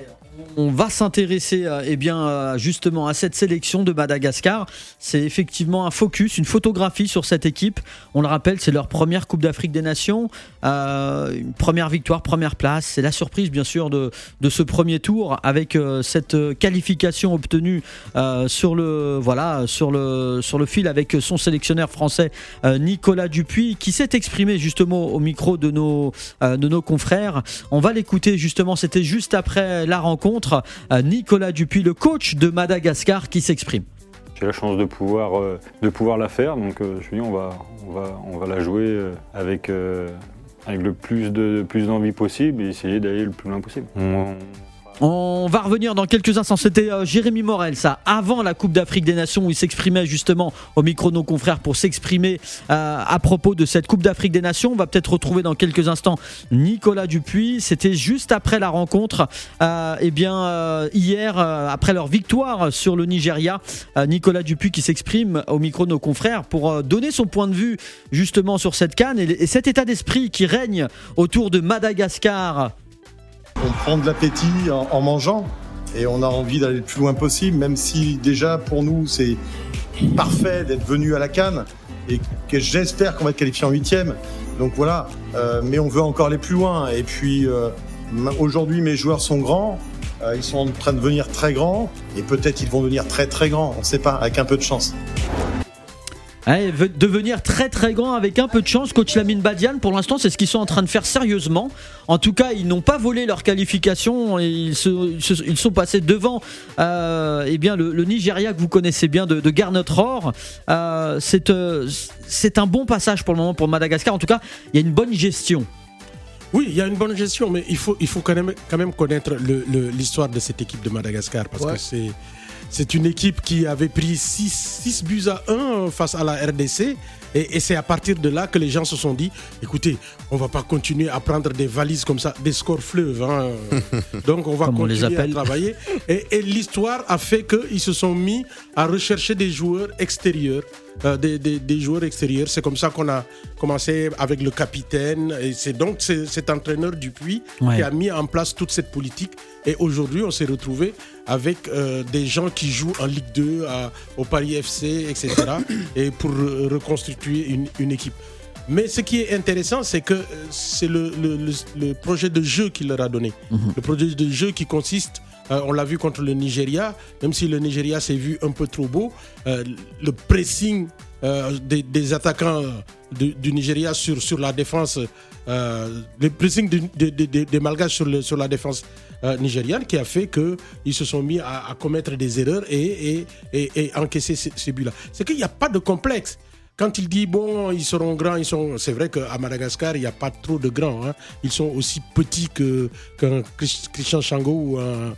On va s'intéresser euh, eh bien, euh, justement à cette sélection de Madagascar. C'est effectivement un focus, une photographie sur cette équipe. On le rappelle, c'est leur première Coupe d'Afrique des Nations. Euh, une première victoire, première place. C'est la surprise bien sûr de, de ce premier tour avec euh, cette qualification obtenue euh, sur, le, voilà, sur, le, sur le fil avec son sélectionneur français euh, Nicolas Dupuis qui s'est exprimé justement au micro de nos, euh, de nos confrères. On va l'écouter justement, c'était juste après la rencontre. Nicolas Dupuis, le coach de Madagascar, qui s'exprime. J'ai la chance de pouvoir, euh, de pouvoir la faire, donc euh, je me dis on va, on va, on va la jouer euh, avec, euh, avec le plus, de, plus d'envie possible et essayer d'aller le plus loin possible. On, On va revenir dans quelques instants. C'était euh, Jérémy Morel, ça, avant la Coupe d'Afrique des Nations, où il s'exprimait justement au micro de nos confrères pour s'exprimer euh, à propos de cette Coupe d'Afrique des Nations. On va peut-être retrouver dans quelques instants Nicolas Dupuis. C'était juste après la rencontre, euh, eh bien euh, hier, euh, après leur victoire sur le Nigeria. Euh, Nicolas Dupuis qui s'exprime au micro de nos confrères pour euh, donner son point de vue justement sur cette CAN et, et cet état d'esprit qui règne autour de Madagascar. On prend de l'appétit en, en mangeant et on a envie d'aller le plus loin possible, même si déjà pour nous c'est parfait d'être venu à la CAN et que j'espère qu'on va être qualifié en huitième. Donc voilà, euh, mais on veut encore aller plus loin. Et puis euh, aujourd'hui mes joueurs sont grands, Euh, ils sont en train de devenir très grands et peut-être ils vont devenir très très grands, on ne sait pas, avec un peu de chance. Ouais, devenir très très grand avec un peu de chance. Coach Lamine Badiane, pour l'instant, c'est ce qu'ils sont en train de faire sérieusement. En tout cas, ils n'ont pas volé leur qualification. Ils, se, ils sont passés devant euh, eh bien, le, le Nigeria que vous connaissez bien de, de Garnet Rohr. Euh, c'est, euh, c'est un bon passage pour le moment pour Madagascar. En tout cas, il y a une bonne gestion. Oui, il y a une bonne gestion, mais il faut, il faut quand, même, quand même connaître le, le, l'histoire de cette équipe de Madagascar parce ouais. que c'est... C'est une équipe qui avait pris six buts à un face à la R D C et, et c'est à partir de là que les gens se sont dit écoutez, on ne va pas continuer à prendre des valises comme ça, des scores fleuves. Hein. Donc on va comme continuer on les appelle. à travailler. Et, et l'histoire a fait qu'ils se sont mis à rechercher des joueurs extérieurs. Euh, des, des, des joueurs extérieurs. C'est comme ça qu'on a commencé avec le capitaine. Et c'est donc c'est, cet entraîneur Dupuis ouais. qui a mis en place toute cette politique. Et aujourd'hui, on s'est retrouvé avec euh, des gens qui jouent en Ligue deux, à, au Paris F C, et cetera. et pour re- reconstituer une, une équipe. Mais ce qui est intéressant, c'est que c'est le, le, le, le projet de jeu qu'il leur a donné. Mmh. Le projet de jeu qui consiste, euh, on l'a vu contre le Nigeria, même si le Nigeria s'est vu un peu trop beau, euh, le pressing euh, des, des attaquants de, du Nigeria sur, sur la défense, euh, le pressing de, de, de, de, des Malgaches sur, le, sur la défense euh, nigériane qui a fait qu'ils se sont mis à, à commettre des erreurs et, et, et, et encaisser ces, ces buts-là. C'est qu'il n'y a pas de complexe. Quand il dit, bon, ils seront grands, ils sont... c'est vrai qu'à Madagascar, il n'y a pas trop de grands. Hein. Ils sont aussi petits que, qu'un Christian Chango ou un...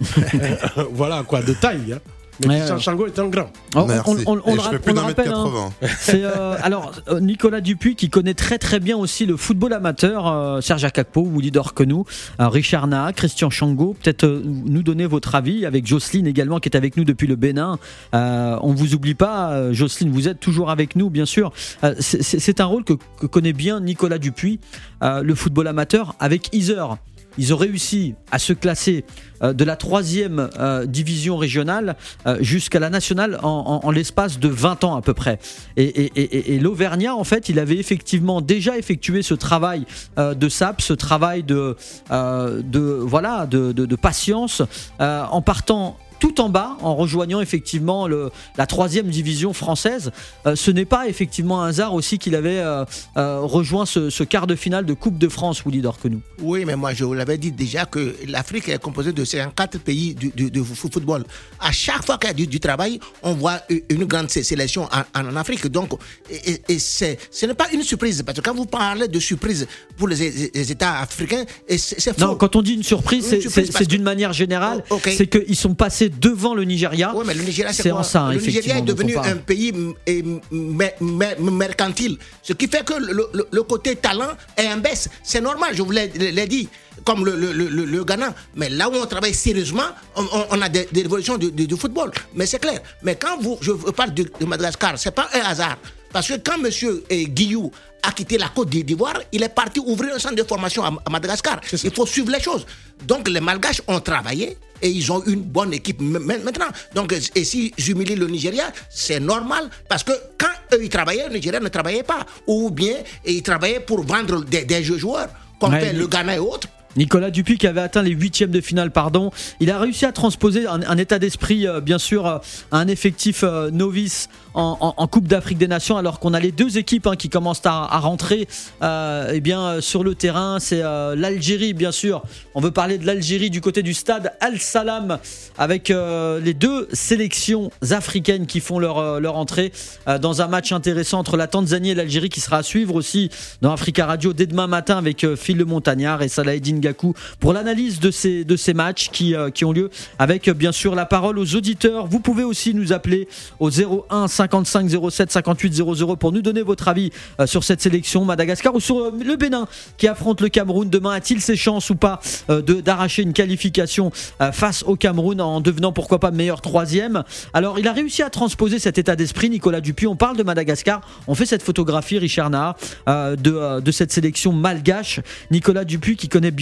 voilà, quoi, de taille. Hein. Mais Christian Chango est un grand. Oh, Merci. On, on, on, je fais plus d'un mètre quatre-vingts. Hein, c'est, euh, alors, Nicolas Dupuis qui connaît très très bien aussi le football amateur, euh, Serge Akakpo, Willy Dorquenou, euh, Richard Naha, Christian Chango. Peut-être euh, nous donner votre avis avec Jocelyne également qui est avec nous depuis le Bénin. Euh, on ne vous oublie pas, euh, Jocelyne, vous êtes toujours avec nous, bien sûr. Euh, c'est, c'est un rôle que, que connaît bien Nicolas Dupuis, euh, le football amateur avec Yzeure. Ils ont réussi à se classer euh, de la troisième euh, division régionale euh, jusqu'à la nationale en, en, en l'espace de vingt ans à peu près. Et, et, et, et l'Auvergnat, en fait, il avait effectivement déjà effectué ce travail euh, de S A P, ce travail de, euh, de, voilà, de, de, de patience euh, en partant tout en bas, en rejoignant effectivement le, la troisième division française. Euh, ce n'est pas effectivement un hasard aussi qu'il avait euh, euh, rejoint ce, ce quart de finale de Coupe de France, Willy Dorquenou. Oui, mais moi je vous l'avais dit déjà que l'Afrique est composée de cinquante-quatre pays du, du, du football. À chaque fois qu'il y a du, du travail, on voit une grande sélection en, en Afrique. Donc, et, et c'est, ce n'est pas une surprise, parce que quand vous parlez de surprise pour les, les États africains, c'est, c'est faux. Non, quand on dit une surprise, une c'est, surprise c'est, c'est d'une manière générale, oh, okay. c'est qu'ils sont passés devant le Nigeria. Oui, mais le Nigeria, c'est, c'est quoi en ça, le Nigeria est devenu un pays m- m- m- mercantile, ce qui fait que le, le, le côté talent est en baisse. C'est normal, je vous l'ai, l'ai dit, comme le, le, le, le Ghana. Mais là où on travaille sérieusement, on, on a des, des évolutions du, du, du football. Mais c'est clair. Mais quand vous, je parle de, de Madagascar, c'est pas un hasard. Parce que quand M. Guillou a quitté la Côte d'Ivoire, il est parti ouvrir un centre de formation à Madagascar. Il faut suivre les choses. Donc les Malgaches ont travaillé et ils ont une bonne équipe maintenant. Donc, et si j'humilie le Nigeria, c'est normal parce que quand eux ils travaillaient, le Nigeria ne travaillait pas. Ou bien ils travaillaient pour vendre des, des joueurs, comme ouais, le Ghana et autres. Nicolas Dupuis qui avait atteint les huitièmes de finale, pardon. Il a réussi à transposer un, un état d'esprit, euh, bien sûr, euh, un effectif euh, novice en, en, en Coupe d'Afrique des Nations, alors qu'on a les deux équipes hein, qui commencent à, à rentrer euh, eh bien, sur le terrain. C'est euh, l'Algérie, bien sûr. On veut parler de l'Algérie du côté du stade Al-Salam, avec euh, les deux sélections africaines qui font leur, euh, leur entrée euh, dans un match intéressant entre la Tanzanie et l'Algérie, qui sera à suivre aussi dans Africa Radio dès demain matin avec euh, Phil Le Montagnard et Salahedine Gakou pour l'analyse de ces, de ces matchs qui, euh, qui ont lieu, avec euh, bien sûr la parole aux auditeurs. Vous pouvez aussi nous appeler au zéro un cinquante-cinq zéro sept cinquante-huit zéro zéro pour nous donner votre avis euh, sur cette sélection Madagascar ou sur euh, le Bénin qui affronte le Cameroun demain. A-t-il ses chances ou pas euh, de, d'arracher une qualification euh, face au Cameroun en devenant pourquoi pas meilleur troisième? Alors il a réussi à transposer cet état d'esprit, Nicolas Dupuis. On parle de Madagascar, on fait cette photographie, Richard Naha, euh, de, euh, de cette sélection malgache. Nicolas Dupuis qui connaît bien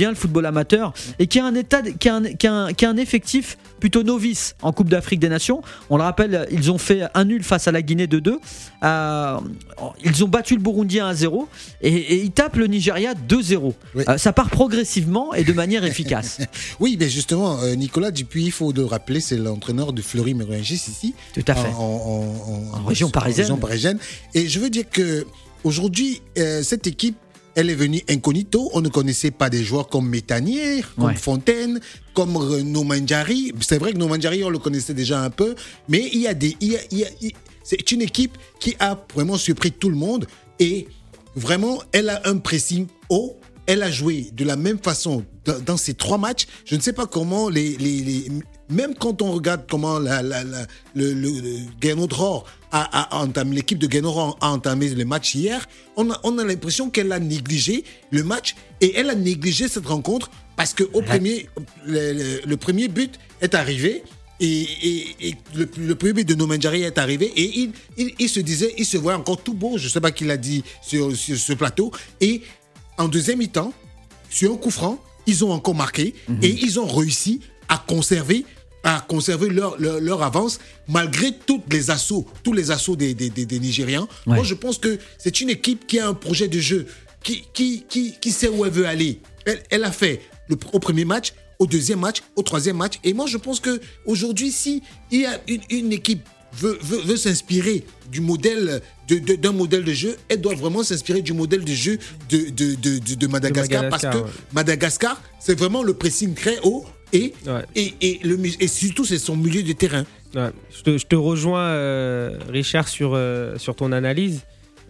bien le football amateur et qui a un état, qui a un, qui a un, qui a un effectif plutôt novice en Coupe d'Afrique des Nations. On le rappelle, ils ont fait un nul face à la Guinée deux deux. Euh, ils ont battu le Burundi un à zéro et, et ils tapent le Nigeria deux zéro. Oui. Euh, ça part progressivement et de manière efficace. Oui, mais justement, euh, Nicolas Dupuis, il faut de rappeler, c'est l'entraîneur de Fleury-Mérogis ici. Tout à fait. En, en, en, en région parisienne. En région parisienne. Et je veux dire que aujourd'hui, euh, cette équipe, elle est venue incognito. On ne connaissait pas des joueurs comme Métanier, comme ouais. Fontaine, comme Nomandjari. C'est vrai que Nomandjari, on le connaissait déjà un peu. Mais il y a des, il y a, il y a, il... c'est une équipe qui a vraiment surpris tout le monde. Et vraiment, elle a un pressing haut. Elle a joué de la même façon dans, dans ces trois matchs. Je ne sais pas comment les, les, les même quand on regarde comment la, la, la, le, le, le Guénodror a, a entamé, l'équipe de Guénodror a entamé le match hier, on a, on a l'impression qu'elle a négligé le match et elle a négligé cette rencontre parce que au premier, le, le, le premier but est arrivé. Et, et, et le, le premier but de Nomandjari est arrivé et il, il, il se disait, il se voit encore tout beau, je ne sais pas qui l'a dit sur, sur ce plateau. Et en deuxième mi-temps, sur un coup franc, ils ont encore marqué mmh. et ils ont réussi à conserver, à conserver leur, leur, leur avance malgré tous les assauts, tous les assauts des, des, des, des Nigérians. Ouais. Moi, je pense que c'est une équipe qui a un projet de jeu, qui, qui, qui, qui sait où elle veut aller. Elle, elle a fait le, au premier match, au deuxième match, au troisième match. Et moi, je pense qu'aujourd'hui, si il y a une, une équipe veut, veut, veut s'inspirer du modèle de, de, d'un modèle de jeu, elle doit vraiment s'inspirer du modèle de jeu de, de, de, de, de Madagascar, Madagascar parce que ouais. Madagascar, c'est vraiment le pressing très haut et, ouais. et, et, le, et surtout, c'est son milieu de terrain. Ouais. Je, te, je te rejoins, euh, Richard, sur, euh, sur ton analyse.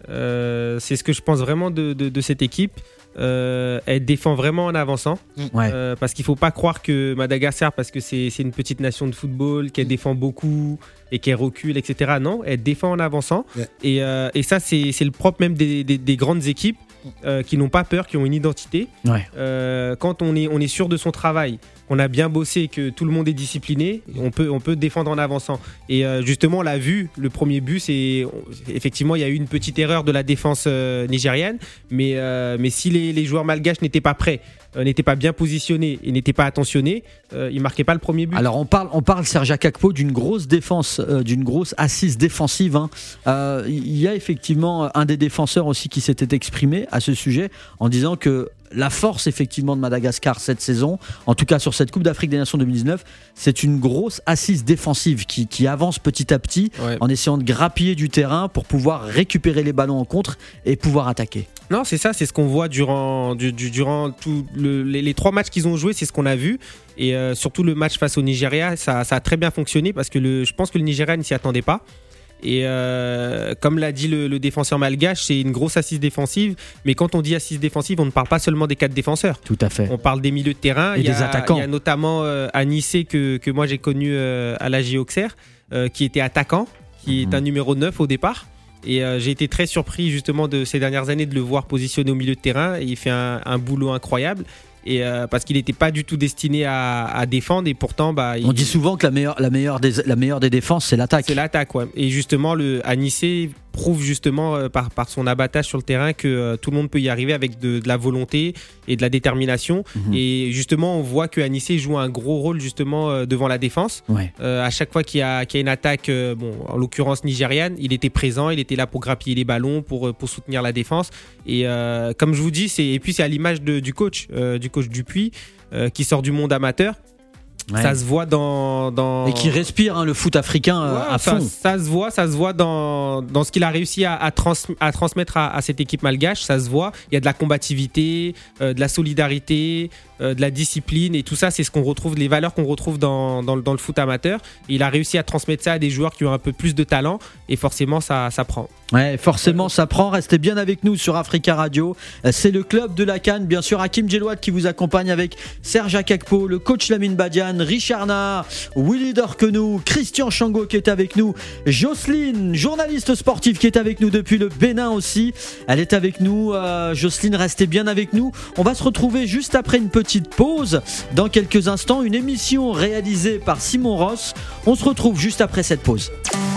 Euh, c'est ce que je pense vraiment de, de, de cette équipe. Euh, elle défend vraiment en avançant ouais. euh, parce qu'il ne faut pas croire que Madagascar, parce que c'est, c'est une petite nation de football, qu'elle défend beaucoup et qu'elle recule, et cetera. Non, elle défend en avançant ouais. et, euh, et ça c'est, c'est le propre même des, des, des grandes équipes euh, qui n'ont pas peur, qui ont une identité. Ouais. Euh, quand on est, on est sûr de son travail, qu'on a bien bossé, que tout le monde est discipliné, on peut, on peut défendre en avançant. Et euh, justement, on l'a vu, le premier but, c'est effectivement, il y a eu une petite erreur de la défense euh, nigériane, mais, euh, mais si les, les joueurs malgaches n'étaient pas prêts, euh, n'étaient pas bien positionnés et n'étaient pas attentionnés, euh, ils ne marquaient pas le premier but. Alors, on parle, on parle Serge Akakpo, d'une grosse défense, euh, d'une grosse assise défensive. Hein. Euh, il y a effectivement un des défenseurs aussi qui s'était exprimé à ce sujet en disant que la force effectivement de Madagascar cette saison, en tout cas sur cette Coupe d'Afrique des Nations deux mille dix-neuf, c'est une grosse assise défensive qui, qui avance petit à petit ouais. en essayant de grappiller du terrain pour pouvoir récupérer les ballons en contre et pouvoir attaquer. Non, c'est ça, c'est ce qu'on voit durant, du, du, durant tout le, les, les trois matchs qu'ils ont joués, c'est ce qu'on a vu. Et euh, surtout le match face au Nigeria, ça, ça a très bien fonctionné parce que le, je pense que le Nigeria ne s'y attendait pas. Et euh, comme l'a dit le, le défenseur malgache, c'est une grosse assise défensive. Mais quand on dit assise défensive, on ne parle pas seulement des quatre défenseurs. Tout à fait. On parle des milieux de terrain. Et il y a, des attaquants. Il y a notamment euh, Anissé que, que moi j'ai connu euh, à l'A J Auxerre, euh, qui était attaquant, qui mmh. est un numéro neuf au départ. Et euh, j'ai été très surpris justement de ces dernières années de le voir positionné au milieu de terrain. Et il fait un, un boulot incroyable. Et euh, parce qu'il n'était pas du tout destiné à, à défendre et pourtant bah, on il... dit souvent que la meilleure, la, meilleure des, la meilleure des défenses c'est l'attaque. C'est l'attaque, ouais. Et justement le Anissé prouve justement euh, par, par son abattage sur le terrain que euh, tout le monde peut y arriver avec de, de la volonté et de la détermination. Mmh. Et justement on voit que Anissé joue un gros rôle justement euh, devant la défense. Ouais. Euh, à chaque fois qu'il y a, qu'il y a une attaque, euh, bon, en l'occurrence nigériane, il était présent, il était là pour grappiller les ballons, pour, pour soutenir la défense. Et euh, comme je vous dis, c'est, et puis c'est à l'image de, du coach, euh, du coach Dupuis, euh, qui sort du monde amateur. Ouais. Ça se voit dans, dans... Et qui respire hein, le foot africain ouais, à ça, fond. Ça se voit, ça se voit dans, dans ce qu'il a réussi à, à, trans, à transmettre à, à cette équipe malgache. Ça se voit. Il y a de la combativité, euh, de la solidarité, euh, de la discipline et tout ça, c'est ce qu'on retrouve, les valeurs qu'on retrouve dans, dans, dans le foot amateur. Et il a réussi à transmettre ça à des joueurs qui ont un peu plus de talent et forcément ça, ça prend. Ouais, forcément ça prend. Restez bien avec nous sur Africa Radio. C'est le club de la CAN, bien sûr. Hakim Djelouat qui vous accompagne avec Serge Akakpo, le coach Lamine Badian, Richard Nah, Willy Dorkenou, Christian Chango qui est avec nous, Jocelyne, journaliste sportive qui est avec nous depuis le Bénin aussi. Elle est avec nous. Euh, Jocelyne, restez bien avec nous. On va se retrouver juste après une petite pause. Dans quelques instants, une émission réalisée par Simon Ross. On se retrouve juste après cette pause.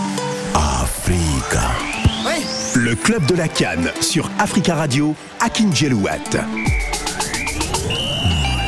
Africa. Le club de la CAN sur Africa Radio, Hakim Djelouat.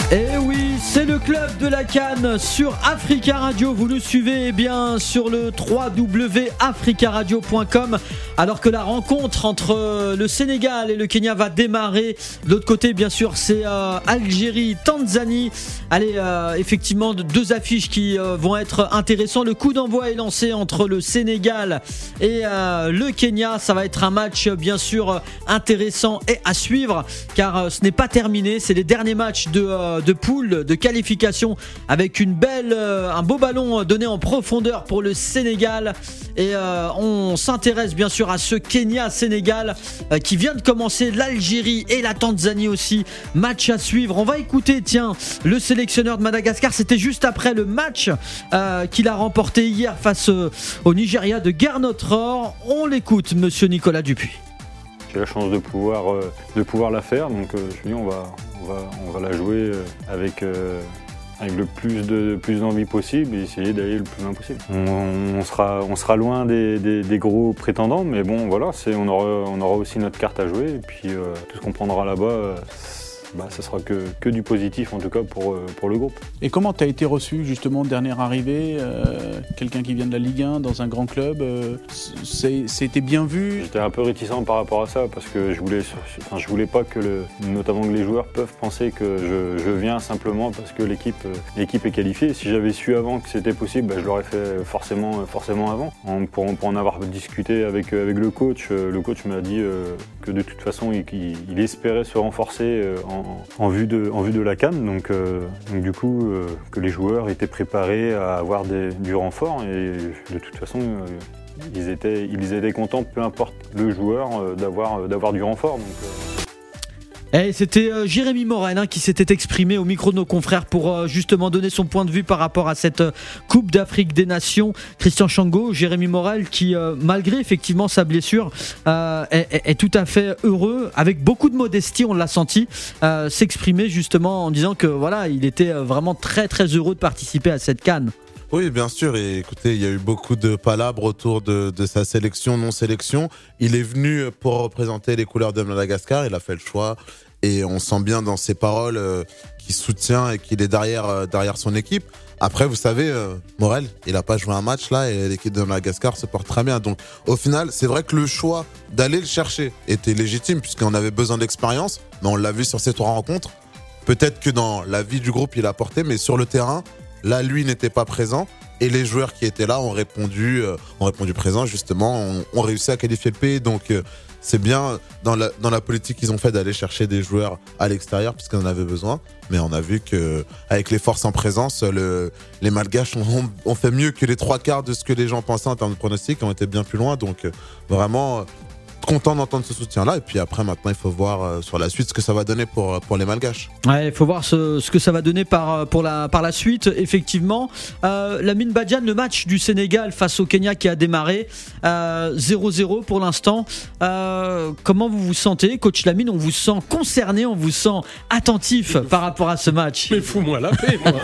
Et oui, c'est le club de la CAN sur Africa Radio. Vous nous suivez eh bien sur le w w w point africa radio point com. Alors que la rencontre entre le Sénégal et le Kenya va démarrer. De l'autre côté, bien sûr, c'est euh, Algérie-Tanzanie. Allez, euh, effectivement, deux affiches qui euh, vont être intéressantes. Le coup d'envoi est lancé entre le Sénégal et euh, le Kenya. Ça va être un match, bien sûr, intéressant et à suivre. Car euh, ce n'est pas terminé. C'est les derniers matchs de... Euh, de poule de qualification avec une belle, euh, un beau ballon donné en profondeur pour le Sénégal et euh, on s'intéresse bien sûr à ce Kenya-Sénégal euh, qui vient de commencer, l'Algérie et la Tanzanie aussi, match à suivre. On va écouter tiens le sélectionneur de Madagascar, c'était juste après le match euh, qu'il a remporté hier face euh, au Nigeria de Gernot-Rohr. On l'écoute, monsieur Nicolas Dupuis. J'ai la chance de pouvoir, euh, de pouvoir la faire, donc euh, je me dis on va, on va, on va la jouer euh, avec, euh, avec le plus, de, plus d'envie possible et essayer d'aller le plus loin possible. On, on, sera, on sera loin des, des, des gros prétendants, mais bon voilà, c'est, on, aura, on aura aussi notre carte à jouer et puis euh, tout ce qu'on prendra là-bas, euh, bah, ça sera que, que du positif en tout cas pour, pour le groupe. Et comment tu as été reçu justement, dernière arrivée, euh, quelqu'un qui vient de la Ligue un dans un grand club, euh, c'est, c'était bien vu? J'étais un peu réticent par rapport à ça parce que je voulais, enfin, je voulais pas que, le, notamment que les joueurs peuvent penser que je, je viens simplement parce que l'équipe, l'équipe est qualifiée. Si j'avais su avant que c'était possible, bah, je l'aurais fait forcément, forcément avant. En, pour, pour en avoir discuté avec, avec le coach, le coach m'a dit euh, que de toute façon il, il, il espérait se renforcer en En, en, vue de, en vue de la CAN, donc, euh, donc du coup euh, que les joueurs étaient préparés à avoir des, du renfort et de toute façon euh, ils, étaient, ils étaient contents, peu importe le joueur, euh, d'avoir, d'avoir du renfort. Donc, euh. Et c'était euh, Jérémy Morel hein, qui s'était exprimé au micro de nos confrères pour euh, justement donner son point de vue par rapport à cette euh, Coupe d'Afrique des Nations. Christian Chango, Jérémy Morel qui euh, malgré effectivement sa blessure euh, est, est, est tout à fait heureux, avec beaucoup de modestie, on l'a senti, euh, s'exprimer justement en disant que voilà, il était vraiment très très heureux de participer à cette CAN. Oui, bien sûr. Et écoutez, il y a eu beaucoup de palabres autour de, de sa sélection, non-sélection. Il est venu pour représenter les couleurs de Madagascar. Il a fait le choix. Et on sent bien dans ses paroles euh, qu'il soutient et qu'il est derrière, euh, derrière son équipe. Après, vous savez, euh, Morel, il n'a pas joué un match là et l'équipe de Madagascar se porte très bien. Donc, au final, c'est vrai que le choix d'aller le chercher était légitime puisqu'on avait besoin d'expérience. Mais on l'a vu sur ces trois rencontres. Peut-être que dans la vie du groupe, il a porté, mais sur le terrain, là, lui n'était pas présent et les joueurs qui étaient là ont répondu, euh, ont répondu présent. Justement, ont, ont réussi à qualifier le pays. Donc, euh, c'est bien dans la, dans la politique qu'ils ont fait d'aller chercher des joueurs à l'extérieur puisqu'on en avait besoin. Mais on a vu que avec les forces en présence, le, les Malgaches ont, ont fait mieux que les trois quarts de ce que les gens pensaient en termes de pronostics, ont été bien plus loin. Donc, euh, vraiment... content d'entendre ce soutien-là. Et puis après, maintenant, il faut voir euh, sur la suite ce que ça va donner pour, pour les Malgaches. Ouais, il faut voir ce, ce que ça va donner par, pour la, par la suite, effectivement. Euh, Lamine Badiane, le match du Sénégal face au Kenya qui a démarré euh, zéro zéro pour l'instant. Euh, comment vous vous sentez, coach Lamine? On vous sent concerné, on vous sent attentif mais par rapport à ce match. Mais fous-moi la paix, moi.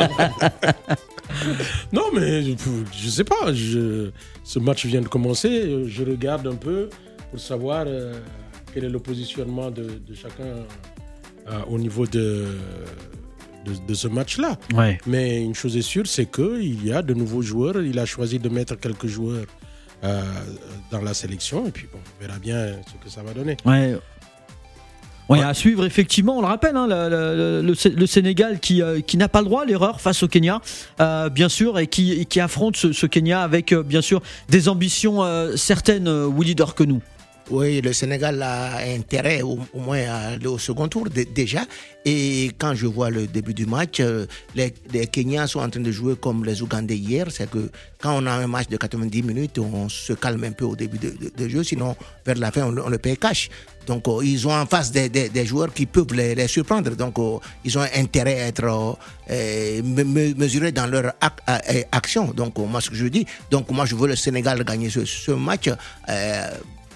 Non, mais je, je sais pas. Je, ce match vient de commencer. Je regarde un peu pour savoir euh, quel est le positionnement de, de chacun euh, au niveau de, de, de ce match-là. Ouais. Mais une chose est sûre, c'est qu'il y a de nouveaux joueurs. Il a choisi de mettre quelques joueurs euh, dans la sélection. Et puis, bon, on verra bien ce que ça va donner. Ouais. Ouais, à suivre effectivement, on le rappelle, hein, le, le, le, le Sénégal qui, euh, qui n'a pas le droit à l'erreur face au Kenya, euh, bien sûr, et qui, et qui affronte ce, ce Kenya avec euh, bien sûr des ambitions euh, certaines, euh, Willy d'or que nous. Oui, le Sénégal a intérêt au, au moins à aller au second tour d- déjà. Et quand je vois le début du match, euh, les, les Kenyans sont en train de jouer comme les Ougandais hier. C'est que quand on a un match de quatre-vingt-dix minutes, on se calme un peu au début de, de, de jeu. Sinon, vers la fin, on, on le paye cash. Donc, euh, ils ont en face des, des, des joueurs qui peuvent les, les surprendre. Donc, euh, ils ont intérêt à être euh, me, mesurés dans leur ac- action. Donc, euh, moi, ce que je dis, donc moi, je veux le Sénégal gagner ce, ce match. Euh,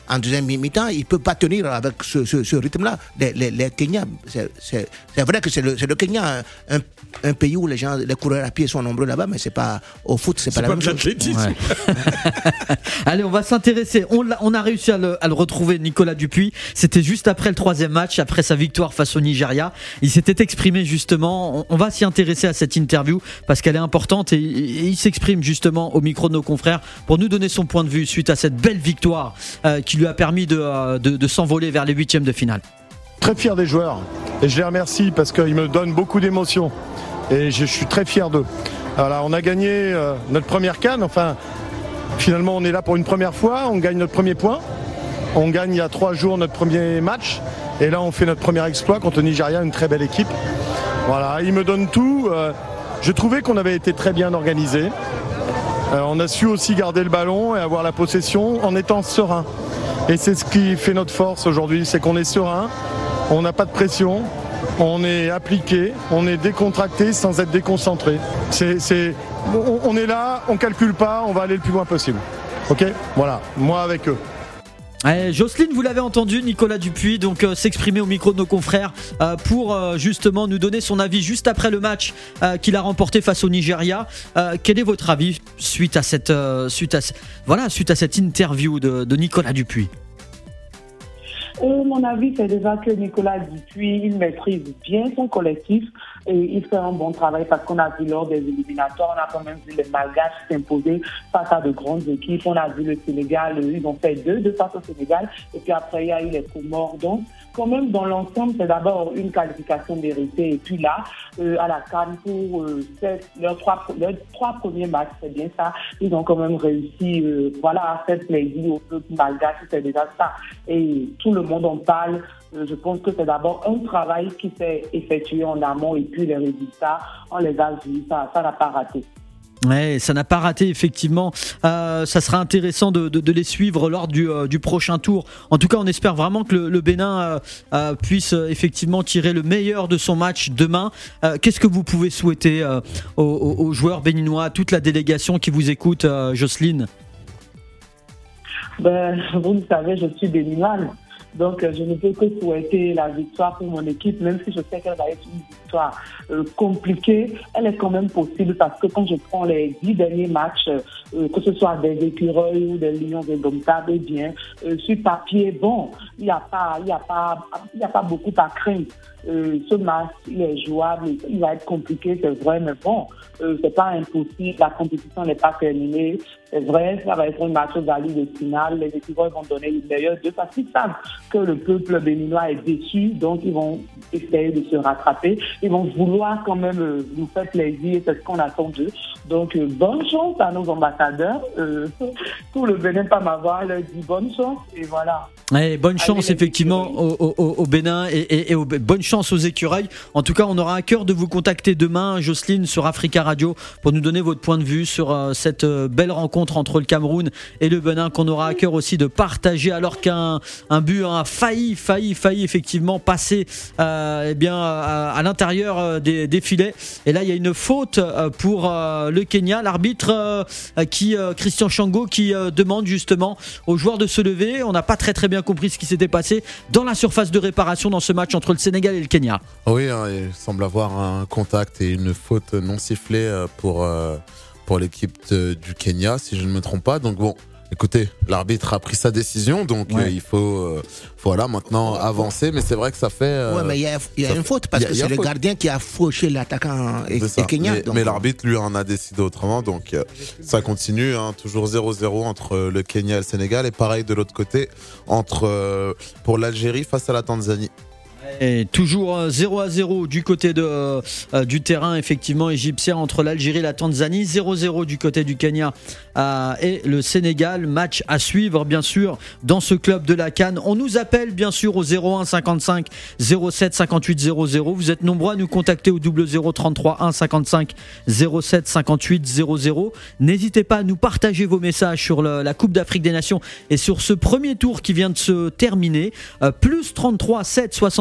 en deuxième mi-temps, il ne peut pas tenir avec ce, ce, ce rythme-là. Les, les, les Kenyans, c'est, c'est, c'est vrai que c'est le, c'est le Kenya, un, un pays où les gens, les coureurs à pied sont nombreux là-bas, mais c'est pas au foot, c'est, c'est pas, pas la même chose. Ouais. Allez, on va s'intéresser. On, on a réussi à le, à le retrouver, Nicolas Dupuis. C'était juste après le troisième match, après sa victoire face au Nigeria. Il s'était exprimé justement. On, on va s'y intéresser à cette interview parce qu'elle est importante et, et il s'exprime justement au micro de nos confrères pour nous donner son point de vue suite à cette belle victoire euh, qui lui a permis de, euh, de, de s'envoler vers les huitièmes de finale. Très fier des joueurs et je les remercie parce qu'ils me donnent beaucoup d'émotions et je suis très fier d'eux. Alors, on a gagné euh, notre première CAN, enfin finalement on est là pour une première fois, on gagne notre premier point, on gagne il y a trois jours notre premier match et là on fait notre premier exploit contre le Nigeria, une très belle équipe. Voilà, ils me donnent tout, euh, je trouvais qu'on avait été très bien organisé. Euh, on a su aussi garder le ballon et avoir la possession en étant serein. Et c'est ce qui fait notre force aujourd'hui, c'est qu'on est serein, on n'a pas de pression, on est appliqué, on est décontracté sans être déconcentré. C'est, c'est, on, on est là, on calcule pas, on va aller le plus loin possible. Ok ? Voilà, moi avec eux. Allez, Jocelyne, vous l'avez entendu, Nicolas Dupuis donc euh, s'exprimer au micro de nos confrères euh, pour euh, justement nous donner son avis juste après le match euh, qu'il a remporté face au Nigeria. Euh, quel est votre avis suite à cette euh, suite à voilà suite à cette interview de, de Nicolas Dupuis? Euh, mon avis, c'est déjà que Nicolas Dupuis, il maîtrise bien son collectif et il fait un bon travail parce qu'on a vu lors des éliminatoires, on a quand même vu les Malgaches s'imposer face à de grandes équipes. On a vu le Sénégal, ils ont fait deux, deux face au Sénégal et puis après il y a eu les Comores. Donc, quand même, dans l'ensemble, c'est d'abord une qualification méritée. Et puis là, euh, à la CAN, pour euh, leurs, trois, leurs trois premiers matchs, c'est bien ça, ils ont quand même réussi euh, voilà, à faire plaisir au peuple malgache, c'est déjà ça. Et tout le monde en parle. Euh, je pense que c'est d'abord un travail qui s'est effectué en amont et puis les résultats, on les a vus, ça, ça n'a pas raté. Ouais, ça n'a pas raté effectivement. Euh, ça sera intéressant de, de, de les suivre lors du, euh, du prochain tour. En tout cas, on espère vraiment que le, le Bénin euh, euh, puisse euh, effectivement tirer le meilleur de son match demain. Euh, qu'est-ce que vous pouvez souhaiter euh, aux, aux joueurs béninois, à toute la délégation qui vous écoute, euh, Jocelyne? Ben, vous le savez, je suis béninoise. Donc, je ne peux que souhaiter la victoire pour mon équipe, même si je sais qu'elle va être une victoire euh, compliquée. Elle est quand même possible parce que quand je prends les dix derniers matchs, euh, que ce soit des Écureuils ou des Lions indomptables, eh bien, euh, sur papier, bon, il n'y a pas, il n'y a pas, il n'y a pas beaucoup à craindre. Euh, ce match, il est jouable, il va être compliqué, c'est vrai, mais bon, euh, c'est pas impossible, la compétition n'est pas terminée, c'est vrai, ça va être un match valide de finale, les équipeurs vont donner le meilleur d'eux parce qu'ils savent que le peuple béninois est déçu, donc ils vont essayer de se rattraper, ils vont vouloir quand même euh, nous faire plaisir, c'est ce qu'on attend d'eux. Donc euh, bonne chance à nos ambassadeurs, euh, tout le Bénin pas m'avoir leur dit bonne chance et voilà. Ouais, bonne chance Allez, effectivement au, au, au Bénin et, et, et au, bonne chance aux écureuils. En tout cas, on aura à cœur de vous contacter demain, Jocelyne, sur Africa Radio pour nous donner votre point de vue sur euh, cette euh, belle rencontre entre le Cameroun et le Bénin qu'on aura à cœur aussi de partager alors qu'un un but a failli, failli, failli effectivement passer euh, eh bien, à, à l'intérieur des, des filets. Et là, il y a une faute pour euh, le Kenya. L'arbitre euh, qui, euh, Christian Shango, qui euh, demande justement aux joueurs de se lever. On n'a pas très très bien compris ce qui s'était passé dans la surface de réparation dans ce match entre le Sénégal et le Kenya. Oui, hein, il semble avoir un contact et une faute non sifflée pour, euh, pour l'équipe de, du Kenya, si je ne me trompe pas. Donc bon, écoutez, l'arbitre a pris sa décision, donc ouais. euh, il faut euh, voilà, maintenant avancer. Mais c'est vrai que ça fait... Euh, oui, mais il y a, y a une faute parce que c'est le faute. gardien qui a fauché l'attaquant et, et Kenya. Mais, donc... mais l'arbitre, lui, en a décidé autrement. Donc euh, ça continue, hein, toujours zéro zéro entre le Kenya et le Sénégal. Et pareil de l'autre côté, entre, euh, pour l'Algérie face à la Tanzanie. Et toujours zéro à zéro du côté de, euh, du terrain effectivement égyptien entre l'Algérie et la Tanzanie, zéro zéro du côté du Kenya euh, et le Sénégal. Match à suivre bien sûr dans ce club de la CAN. On nous appelle bien sûr au zéro un cinquante-cinq zéro sept cinquante-huit zéro zéro. Vous êtes nombreux à nous contacter au double zéro trente-trois un cinquante-cinq zéro sept cinquante-huit zéro zéro. N'hésitez pas à nous partager vos messages sur le, la Coupe d'Afrique des Nations et sur ce premier tour qui vient de se terminer. Euh, plus trente-trois sept soixante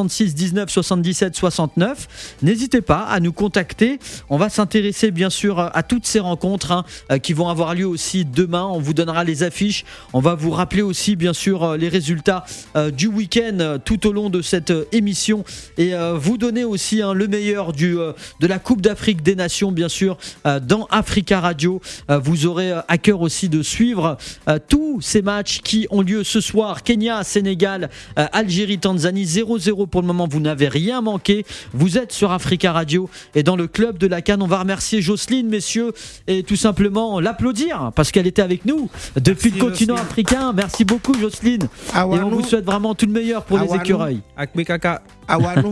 soixante-six dix-neuf soixante-dix-sept soixante-neuf. N'hésitez pas à nous contacter. On va s'intéresser bien sûr à toutes ces rencontres hein, qui vont avoir lieu aussi demain. On vous donnera les affiches. On va vous rappeler aussi bien sûr les résultats euh, du week-end euh, tout au long de cette euh, émission et euh, vous donner aussi hein, le meilleur du, euh, de la Coupe d'Afrique des Nations bien sûr euh, dans Africa Radio. Euh, vous aurez euh, à cœur aussi de suivre euh, tous ces matchs qui ont lieu ce soir. Kenya, Sénégal, euh, Algérie, Tanzanie, zéro zéro pour le moment. Vous n'avez rien manqué. Vous êtes sur Africa Radio et dans le club de la CAN. On va remercier Jocelyne, messieurs, et tout simplement l'applaudir parce qu'elle était avec nous depuis Merci, le continent Jocelyne. africain. Merci beaucoup, Jocelyne. Awanou. Et on vous souhaite vraiment tout le meilleur pour Awanou. les écureuils. Akmekaka. Awanou.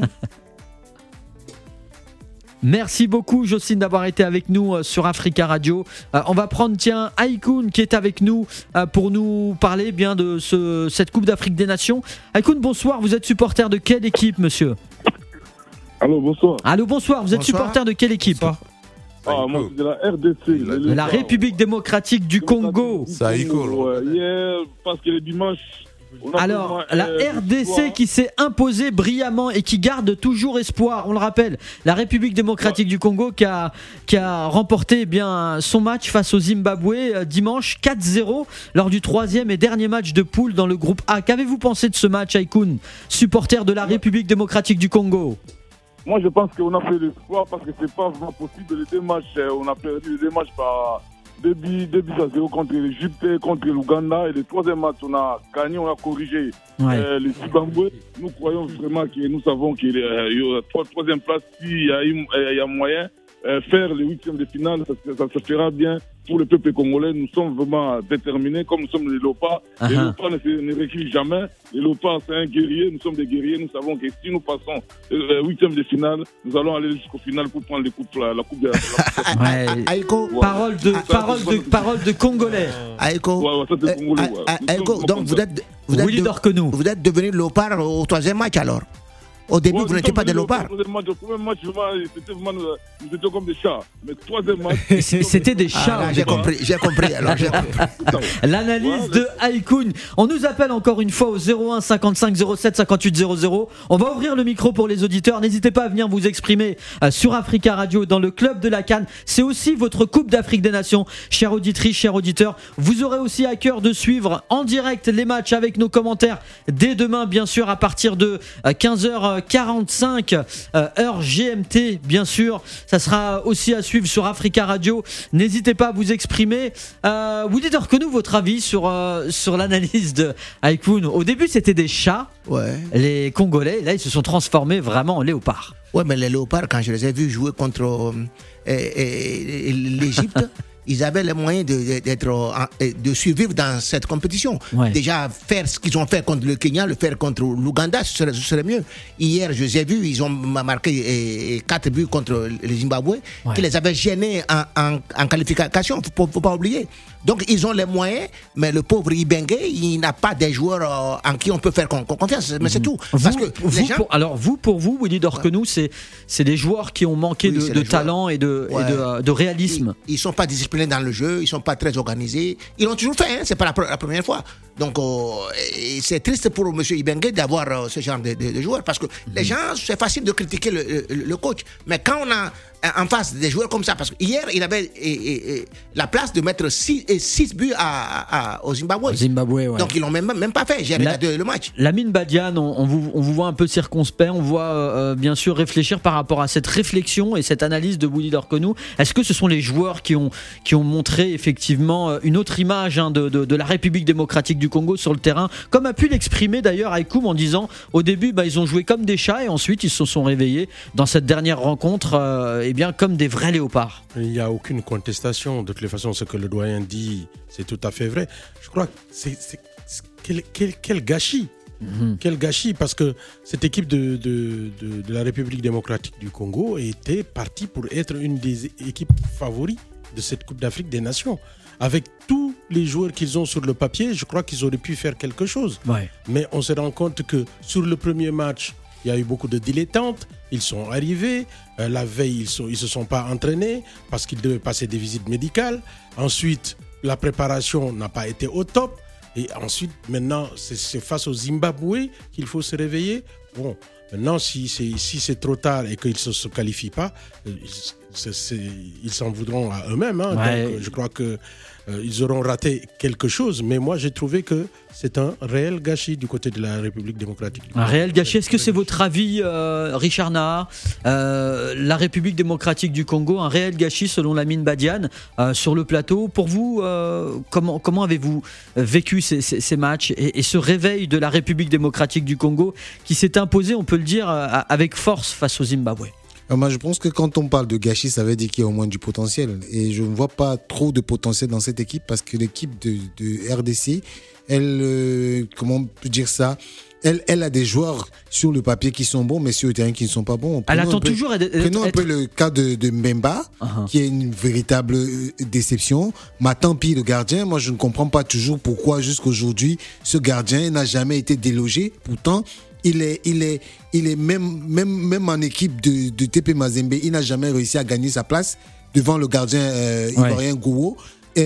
Merci beaucoup Jocelyne d'avoir été avec nous euh, sur Africa Radio. Euh, on va prendre tiens Aïkoun qui est avec nous euh, pour nous parler bien de ce, cette Coupe d'Afrique des Nations. Aïkoun, bonsoir, vous êtes supporter de quelle équipe monsieur ? Allô, bonsoir. Allô, bonsoir, vous êtes Bonsoir. supporter de quelle équipe ? Ah, moi c'est de la R D C. De la République démocratique du Congo. Ça a Ouais, hier, parce que le dimanche. on a Alors, besoin, la euh, R D C victoire. qui s'est imposée brillamment et qui garde toujours espoir, on le rappelle, la République démocratique du Congo qui a, qui a remporté eh bien, son match face au Zimbabwe euh, dimanche quatre zéro lors du troisième et dernier match de poule dans le groupe A. Qu'avez-vous pensé de ce match, Aïkoun, supporter de la République démocratique du Congo ? Moi, je pense qu'on a fait l'espoir parce que c'est pas vraiment possible. Les deux matchs, euh, on a perdu les deux matchs par deux buts à zéro contre l'Égypte, contre l'Ouganda. Et le troisième match, on a gagné, on a corrigé Ouais. euh, le Zimbabwe. Nous croyons vraiment que nous savons qu'il euh, y aura trois, troisième place s'il y a, eu- euh, il y a moyen. Euh, faire les huitièmes de finale, ça, ça, ça se fera bien pour le peuple congolais. Nous sommes vraiment déterminés, comme nous sommes les Lopas. Les Uh-huh. Lopas ne, se- ne reculent jamais. Les Lopas, c'est un guerrier. Nous sommes des guerriers. Nous savons que si nous passons le huitième de finale, nous allons aller jusqu'au final pour prendre les coupes, la, la coupe de la, la Ouais. Aïko, Parole de, parole de, parole de Congolais. Aïko, Ouais, ouais, ça, c'est euh, congolais, ouais. Ah- Nous Aïko, sommes donc comme vous ça. êtes, vous êtes, Willy de- Dorquenou. vous êtes devenu Léopard au troisième match alors. Au début, Ouais, vous nous n'étiez sommes pas des venus au Léopards. troisième match. Le premier match, vraiment, c'était vraiment, nous, nous étions comme des chats. Mais le troisième match. C'est- C'était des Ah, chats. là, au j'ai départ. compris, j'ai compris. Alors, j'ai compris. L'analyse Ouais, de Aïkoun. On nous appelle encore une fois au zéro un cinquante-cinq zéro sept cinquante-huit zéro zéro. On va ouvrir le micro pour les auditeurs. N'hésitez pas à venir vous exprimer euh, sur Africa Radio dans le club de la CAN. C'est aussi votre Coupe d'Afrique des Nations. Chère auditrice, chers auditeurs, vous aurez aussi à cœur de suivre en direct les matchs avec nos commentaires dès demain, bien sûr, à partir de euh, quinze heures quarante-cinq, euh, heure G M T, bien sûr. Ça sera aussi à suivre sur Africa Radio. N'hésitez pas à vous exprimer. Euh, vous dites que nous votre avis sur, euh, sur l'analyse de Aïkoun. Au début, c'était des chats, Ouais. les Congolais. Là, ils se sont transformés vraiment en léopards. Ouais, mais les Léopards, quand je les ai vus jouer contre euh, euh, euh, l'Égypte, ils avaient les moyens de, d'être, euh, de survivre dans cette compétition. Ouais. Déjà, faire ce qu'ils ont fait contre le Kenya, le faire contre l'Ouganda, ce serait, ce serait mieux. Hier, je les ai vus, ils ont marqué quatre buts contre le Zimbabwe, Ouais. qui les avait gênés en, en, en qualification, il ne faut pas oublier. Donc, ils ont les moyens, mais le pauvre Ibenge, il n'a pas des joueurs euh, en qui on peut faire con- confiance. Mais c'est tout. Vous, Parce que vous, les gens... pour, alors vous, pour vous, Willy Dorquenou, c'est c'est des joueurs qui ont manqué Oui, de, c'est de des joueurs. talent et de, Ouais. et de, euh, de réalisme. Ils ne sont pas disciplinés dans le jeu, ils ne sont pas très organisés. Ils l'ont toujours fait, hein, c'est pas la, pre- la première fois. Donc, euh, et c'est triste pour M. Ibenge d'avoir euh, ce genre de, de- de joueurs parce que les gens, c'est facile de critiquer le, le- le coach. Mais quand on a en face des joueurs comme ça, parce qu'hier, il avait et, et, et, la place de mettre six buts à, à, au Zimbabwe. Zimbabwe, ouais. Donc, ils l'ont même, même pas fait. J'ai La- regardé le match. Lamine Badiane, on, on, vous, on vous voit un peu circonspect, on voit euh, bien sûr réfléchir par rapport à cette réflexion et cette analyse de Willy Dorquenou. Est-ce que ce sont les joueurs qui ont, qui ont montré effectivement euh, une autre image hein, de, de, de la République démocratique du Congo sur le terrain, comme a pu l'exprimer d'ailleurs Aïkoum en disant au début bah, ils ont joué comme des chats et ensuite ils se sont réveillés dans cette dernière rencontre euh, eh bien, comme des vrais léopards. Il n'y a aucune contestation. De toutes les façons, ce que le doyen dit, c'est tout à fait vrai. Je crois que c'est, c'est, c'est quel, quel, quel gâchis. Mmh. Quel gâchis, parce que cette équipe de, de, de, de la République démocratique du Congo était partie pour être une des équipes favoris de cette Coupe d'Afrique des Nations. Avec tous les joueurs qu'ils ont sur le papier, je crois qu'ils auraient pu faire quelque chose. Ouais. Mais on se rend compte que sur le premier match, il y a eu beaucoup de dilettantes. Ils sont arrivés. Euh, la veille, ils ne ils se sont pas entraînés parce qu'ils devaient passer des visites médicales. Ensuite, la préparation n'a pas été au top. Et ensuite, maintenant, c'est, c'est face au Zimbabwe qu'il faut se réveiller. Bon, Maintenant, si c'est, si c'est trop tard et qu'ils ne se, se qualifient pas, c'est, c'est, ils s'en voudront à eux-mêmes. Hein. Ouais. Donc, je crois qu'ils euh, auront raté quelque chose. Mais moi, j'ai trouvé que c'est un réel gâchis du côté de la République démocratique du Congo. Un réel gâchis. Est-ce que c'est votre avis, euh, Richard Naha, euh, la République démocratique du Congo, un réel gâchis selon Lamine Badiane euh, sur le plateau. Pour vous, euh, comment, comment avez-vous vécu ces, ces, ces matchs et, et ce réveil de la République démocratique du Congo qui s'est imposé, on peut le dire, avec force face au Zimbabwe? Moi, je pense que quand on parle de gâchis, ça veut dire qu'il y a au moins du potentiel. Et je ne vois pas trop de potentiel dans cette équipe parce que l'équipe de, de R D C, elle, euh, comment on peut dire ça, elle, elle a des joueurs sur le papier qui sont bons, mais sur le terrain qui ne sont pas bons. Elle Prenons attend un peu, toujours à être... Prenons un peu le cas de, de Mbemba, uh-huh. qui est une véritable déception. Matampi, le gardien, moi je ne comprends pas toujours pourquoi jusqu'aujourd'hui, ce gardien n'a jamais été délogé. Pourtant, il est, il est, il est même, même, même en équipe de, de T P Mazembe, il n'a jamais réussi à gagner sa place devant le gardien euh, ouais. ivoirien Gouwo.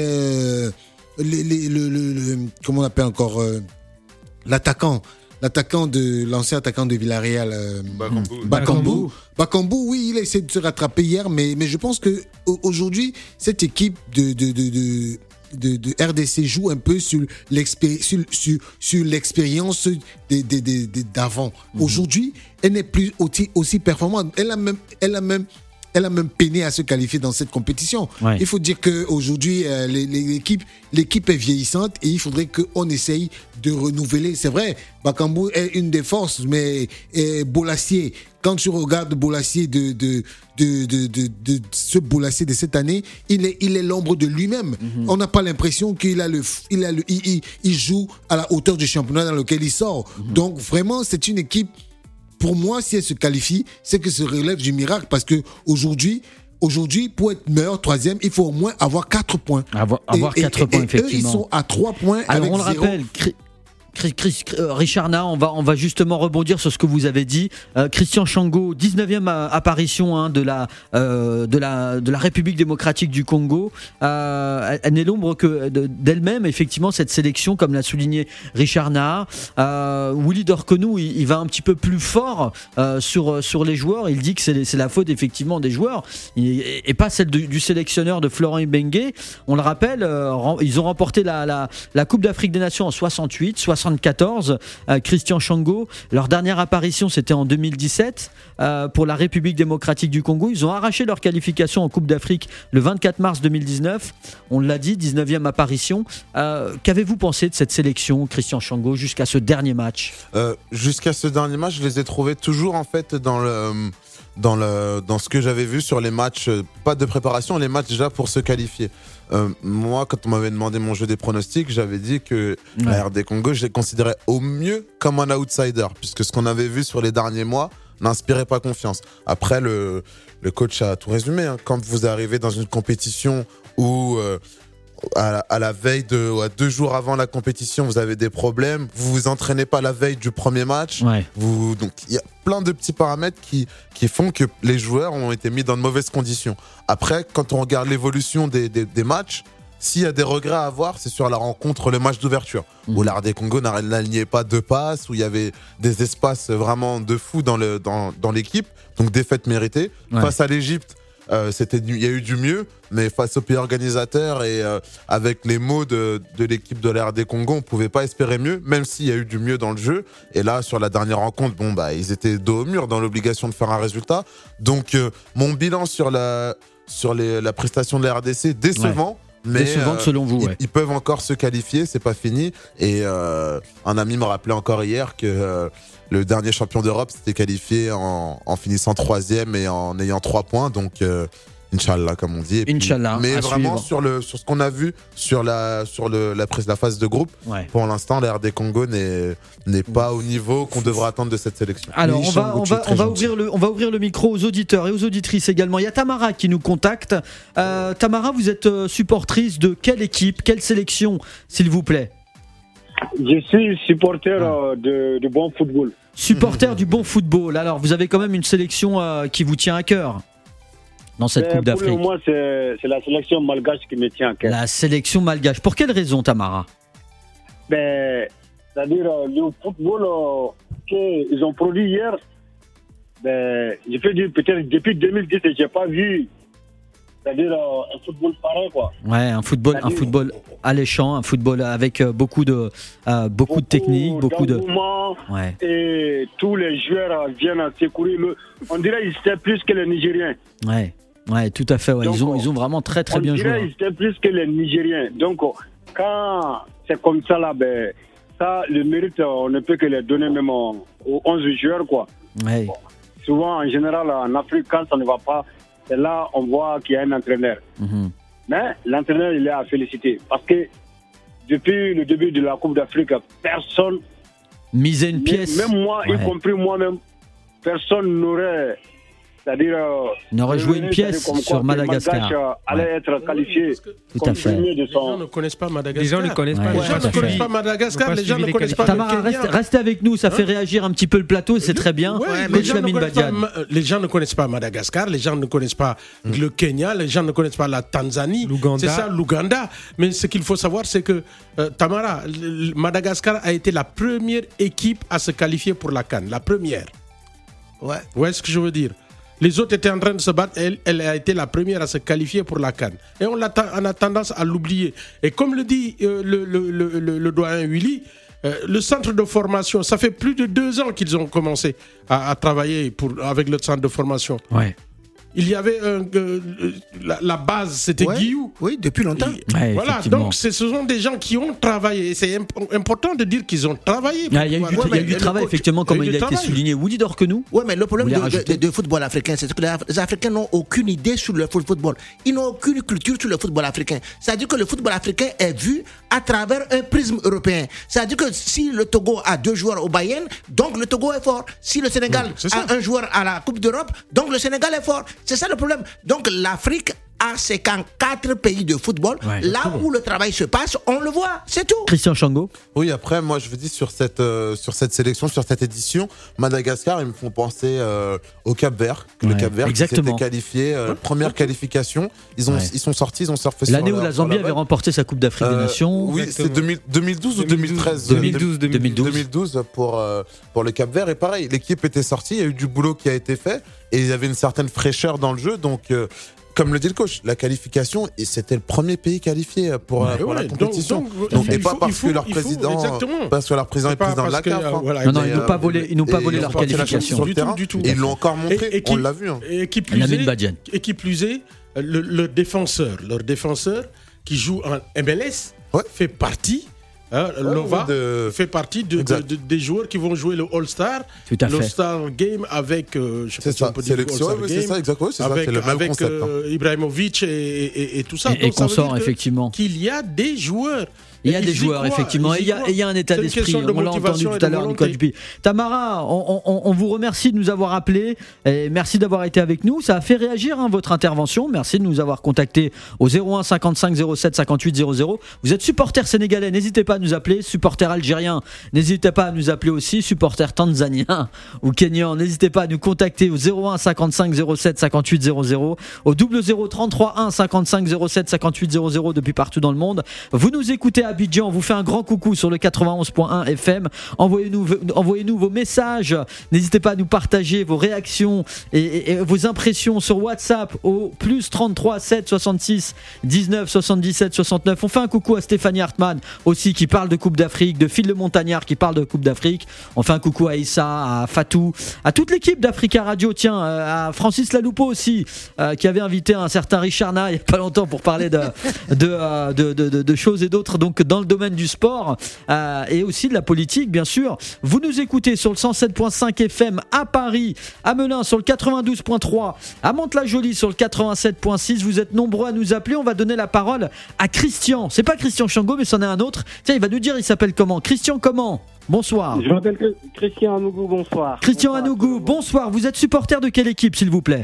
Euh, le, le, le, le, comment on appelle encore euh, l'attaquant, l'attaquant de l'ancien attaquant de Villarreal, euh, Bakambu. Bakambu. Bakambu, oui, il a essayé de se rattraper hier, mais, mais je pense que aujourd'hui, cette équipe de, de, de, de De, de R D C joue un peu sur, l'expéri- sur, sur, sur l'expérience de, de, de, de, d'avant. Mmh. Aujourd'hui, elle n'est plus aussi, aussi performante. Elle a même, elle a même, elle a même peiné à se qualifier dans cette compétition. Ouais. Il faut dire qu'aujourd'hui, euh, l'équipe, l'équipe est vieillissante et il faudrait qu'on essaye de renouveler. C'est vrai, Bakambu est une des forces, mais euh, Bolassier, quand tu regardes Bolassier de, de, de, de, de, de, de ce Bolassier de cette année, il est, il est l'ombre de lui-même. Mm-hmm. On n'a pas l'impression qu'il a le, il, a le, il, il, il joue à la hauteur du championnat dans lequel il sort. Mm-hmm. Donc vraiment, c'est une équipe. Pour moi, si elle se qualifie, c'est que ça relève du miracle parce que aujourd'hui, aujourd'hui, pour être meilleur troisième, il faut au moins avoir quatre points. Avoir, avoir et, quatre et, points, et effectivement. Eux, ils sont à trois points. Alors, avec on le zéro. rappelle. Cri- Chris, Chris, Richard Naha, on va, on va justement rebondir sur ce que vous avez dit. Euh, Christian Chango, dix-neuvième apparition hein, de, la, euh, de, la, de la République démocratique du Congo. Euh, elle n'est l'ombre que de, d'elle-même, effectivement, cette sélection, comme l'a souligné Richard Naha. Euh, Willy Dorconou, il, il va un petit peu plus fort euh, sur, sur les joueurs. Il dit que c'est, c'est la faute, effectivement, des joueurs et, et pas celle de, du sélectionneur de Florent Ibenge. On le rappelle, euh, ils ont remporté la, la, la Coupe d'Afrique des Nations en soixante-huit, soixante-quatorze, euh, Christian Chango. Leur dernière apparition, c'était en deux mille dix-sept euh, pour la République démocratique du Congo. Ils ont arraché leur qualification en Coupe d'Afrique le vingt-quatre mars deux mille dix-neuf. On l'a dit, dix-neuvième apparition. Euh, qu'avez-vous pensé de cette sélection, Christian Chango, jusqu'à ce dernier match ? euh, Jusqu'à ce dernier match, je les ai trouvés toujours en fait dans le... Dans, le, dans ce que j'avais vu sur les matchs, pas de préparation, les matchs déjà pour se qualifier. Euh, moi, quand on m'avait demandé mon jeu des pronostics, j'avais dit que ouais. la R D Congo, je les considérais au mieux comme un outsider, puisque ce qu'on avait vu sur les derniers mois n'inspirait pas confiance. Après, le, le coach a tout résumé. Hein. Quand vous arrivez dans une compétition où... Euh, À la, à la veille de, à deux jours avant la compétition, vous avez des problèmes. Vous vous entraînez pas la veille du premier match. Ouais. Vous, donc il y a plein de petits paramètres qui qui font que les joueurs ont été mis dans de mauvaises conditions. Après, quand on regarde l'évolution des des, des matchs, s'il y a des regrets à avoir, c'est sur la rencontre, le match d'ouverture, mmh. où la R D Congo n'alignait pas deux passes, où il y avait des espaces vraiment de fou dans le dans dans l'équipe. Donc défaite méritée. Ouais. Face à l'Égypte. Euh, c'était il y a eu du mieux, mais face au pays organisateur et euh, avec les mots de, de l'équipe de la R D Congo, on pouvait pas espérer mieux, même s'il y a eu du mieux dans le jeu. Et là, sur la dernière rencontre, bon bah ils étaient dos au mur dans l'obligation de faire un résultat. Donc euh, mon bilan sur la sur les, la prestation de la R D C décevant. Ouais. Mais décevant euh, selon vous, ils, ouais. ils peuvent encore se qualifier, c'est pas fini. Et euh, un ami me rappelait encore hier que euh, le dernier champion d'Europe s'était qualifié en, en finissant troisième et en ayant trois points. Donc, euh, Inch'Allah, comme on dit. Et Inch'Allah. Puis, mais vraiment, suivre. sur, le, sur ce qu'on a vu sur la, sur le, la, la phase de groupe, ouais. pour l'instant, la R D Congo n'est, n'est pas au niveau qu'on devrait attendre de cette sélection. Alors, on va, on, va, on, va ouvrir le, on va ouvrir le micro aux auditeurs et aux auditrices également. Il y a Tamara qui nous contacte. Euh, Tamara, vous êtes supportrice de quelle équipe, quelle sélection, s'il vous plaît ? Je suis supporter ah. de, de bon football. Supporter du bon football. Alors, vous avez quand même une sélection euh, qui vous tient à cœur dans cette Mais Coupe d'Afrique. Pour moi, c'est, c'est la sélection malgache qui me tient à cœur. La sélection malgache. Pour quelle raison, Tamara ? Ben, c'est-à-dire, le football euh, qu'ils ont produit hier, ben, je peux dire peut-être depuis deux mille dix, je n'ai pas vu, c'est-à-dire euh, un football pareil, quoi. Ouais, un football, un football alléchant, un football avec euh, beaucoup de, euh, beaucoup, beaucoup de technique, beaucoup de. Ouais. Et tous les joueurs viennent à secourir. Le... On dirait qu'ils étaient plus que les Nigériens. Ouais, ouais, tout à fait. Ouais. Donc, ils ont, ils ont vraiment très, très bien joué. On dirait qu'ils étaient plus que les Nigériens. Donc, quand c'est comme ça là, ben, ça, le mérite, on ne peut que les donner même aux onze joueurs, quoi. Ouais. Bon. Souvent, en général, en Afrique, quand ça ne va pas, c'est là on voit qu'il y a un entraîneur. Mm-hmm. Mais l'entraîneur, il est à féliciter. Parce que depuis le début de la Coupe d'Afrique, personne... Miser une pièce. Même moi, ouais. y compris moi-même, personne n'aurait... C'est-à-dire... n'aurait joué une pièce sur Madagascar. Madagascar allait ouais. être qualifié Tout à fait. Les gens ne connaissent pas Madagascar. Les gens ne connaissent pas, ouais. les gens ne connaissent pas Madagascar. Les gens ne connaissent pas Tamara, le Kenya. Reste, restez avec nous, ça hein fait réagir un petit peu le plateau, c'est très bien. Ouais, les, gens pas, les gens ne connaissent pas Madagascar, les gens ne connaissent pas mm. le Kenya, les gens ne connaissent pas la Tanzanie. L'Ouganda. C'est ça, l'Ouganda. Mais ce qu'il faut savoir, c'est que euh, Tamara, Madagascar a été la première équipe à se qualifier pour la CAN. La première. Ouais. Ouais, ce que je veux dire. Les autres étaient en train de se battre. Elle, elle a été la première à se qualifier pour la CAN. Et on a, on a tendance à l'oublier. Et comme le dit euh, le, le, le, le, le doyen Willy, euh, le centre de formation, ça fait plus de deux ans qu'ils ont commencé à, à travailler pour, avec le centre de formation. Ouais. Il y avait euh, euh, la, la base, c'était ouais, Guillou. Oui, depuis longtemps. Et, ouais, voilà, donc ce sont des gens qui ont travaillé. Et c'est imp- important de dire qu'ils ont travaillé. Ah, il y a eu du, ouais, il y a eu du travail, effectivement, comme il a, il a été souligné. Woody dort que nous. Oui, mais le problème de, de, de football africain, c'est que les Africains n'ont aucune idée sur le football. Ils n'ont aucune culture sur le football africain. C'est-à-dire que le football africain est vu à travers un prisme européen. C'est-à-dire que si le Togo a deux joueurs au Bayern, donc le Togo est fort. Si le Sénégal mmh, a un joueur à la Coupe d'Europe, donc le Sénégal est fort. C'est ça le problème. Donc l'Afrique a ses quatre pays de football. Ouais, là où le travail se passe, on le voit, c'est tout. Christian Chango. Oui, après, moi, je veux dire, sur cette, euh, sur cette sélection, sur cette édition, Madagascar, ils me font penser euh, au Cap-Vert. Ouais, le Cap-Vert qui s'était qualifié, euh, ouais. première qualification. Ils, ont, ouais. ils sont sortis, ils ont surfé sur l'année où la Zambie avait remporté sa Coupe d'Afrique euh, des Nations. Oui, exactement. C'est deux mille, deux mille douze ou deux mille treize deux mille douze, deux mille douze. deux mille douze pour, euh, pour le Cap-Vert. Et pareil, l'équipe était sortie, il y a eu du boulot qui a été fait et il y avait une certaine fraîcheur dans le jeu. Donc, euh, comme le dit le coach, la qualification, et c'était le premier pays qualifié pour, ouais, pour ouais, la compétition. Donc, donc, donc et pas faut, parce faut, que leur président, faut, parce que leur président est président de la C A F. Hein. Voilà, non, non, ils n'ont pas volé, ils n'ont pas volé leur qualification sur le terrain. Du tout, du tout. Ils l'ont encore montré, et, et qui, on l'a vu. Hein. Et qui plus est, et qui plus est, le, le défenseur, leur défenseur qui joue en M L S ouais. fait partie. Hein, ouais, Lova de... fait partie de, de, de, des joueurs qui vont jouer le All-Star, l'All-Star Game avec, euh, je sais pas si on peut dire All-Star Game, c'est ça, exactement, c'est avec, ça, c'est le même avec concept, euh, hein. Ibrahimovic et, et, et tout ça. Et, Donc, et ça consort, veut dire effectivement. Qu'il y a des joueurs. Il y a des joueurs, effectivement, et il y, a, et il y a un état d'esprit. On l'a entendu tout à l'heure, Nicolas Dupuis. Tamara, on, on, on vous remercie de nous avoir appelés. Et merci d'avoir été avec nous. Ça a fait réagir hein, votre intervention. Merci de nous avoir contactés au zéro un cinquante-cinq zéro sept cinquante-huit zéro zéro. Vous êtes supporter sénégalais, n'hésitez pas à nous appeler. Supporter algérien, n'hésitez pas à nous appeler aussi. Supporter tanzanien ou kenyan, n'hésitez pas à nous contacter au zéro un cinquante-cinq zéro sept cinquante-huit zéro zéro, au double zéro trente-trois un cinquante-cinq zéro sept cinquante-huit zéro zéro depuis partout dans le monde. Vous nous écoutez à Abidjan, on vous fait un grand coucou sur le quatre-vingt-onze point un F M. Envoyez-nous, envoyez-nous vos messages. N'hésitez pas à nous partager vos réactions et, et, et vos impressions sur WhatsApp au plus trente-trois sept soixante-six dix-neuf soixante-dix-sept soixante-neuf. On fait un coucou à Stéphanie Hartmann aussi qui parle de Coupe d'Afrique, de Phil le Montagnard qui parle de Coupe d'Afrique. On fait un coucou à Issa, à Fatou, à toute l'équipe d'Africa Radio. Tiens, à Francis Laloupo aussi euh, qui avait invité un certain Richard Na il n'y a pas longtemps pour parler de, de, de, de, de, de choses et d'autres. Donc dans le domaine du sport euh, et aussi de la politique bien sûr. Vous nous écoutez sur le cent sept point cinq F M à Paris, à Melun sur le quatre-vingt-douze point trois, à Mantes-la-Jolie sur le quatre-vingt-sept point six. Vous êtes nombreux à nous appeler. On va donner la parole à Christian. C'est pas Christian Chango mais c'en est un autre. Tiens, il va nous dire il s'appelle comment. Christian comment? Bonsoir. Je m'appelle Christian Anougou, bonsoir. Christian Anougou, bonsoir. Vous êtes supporter de quelle équipe s'il vous plaît?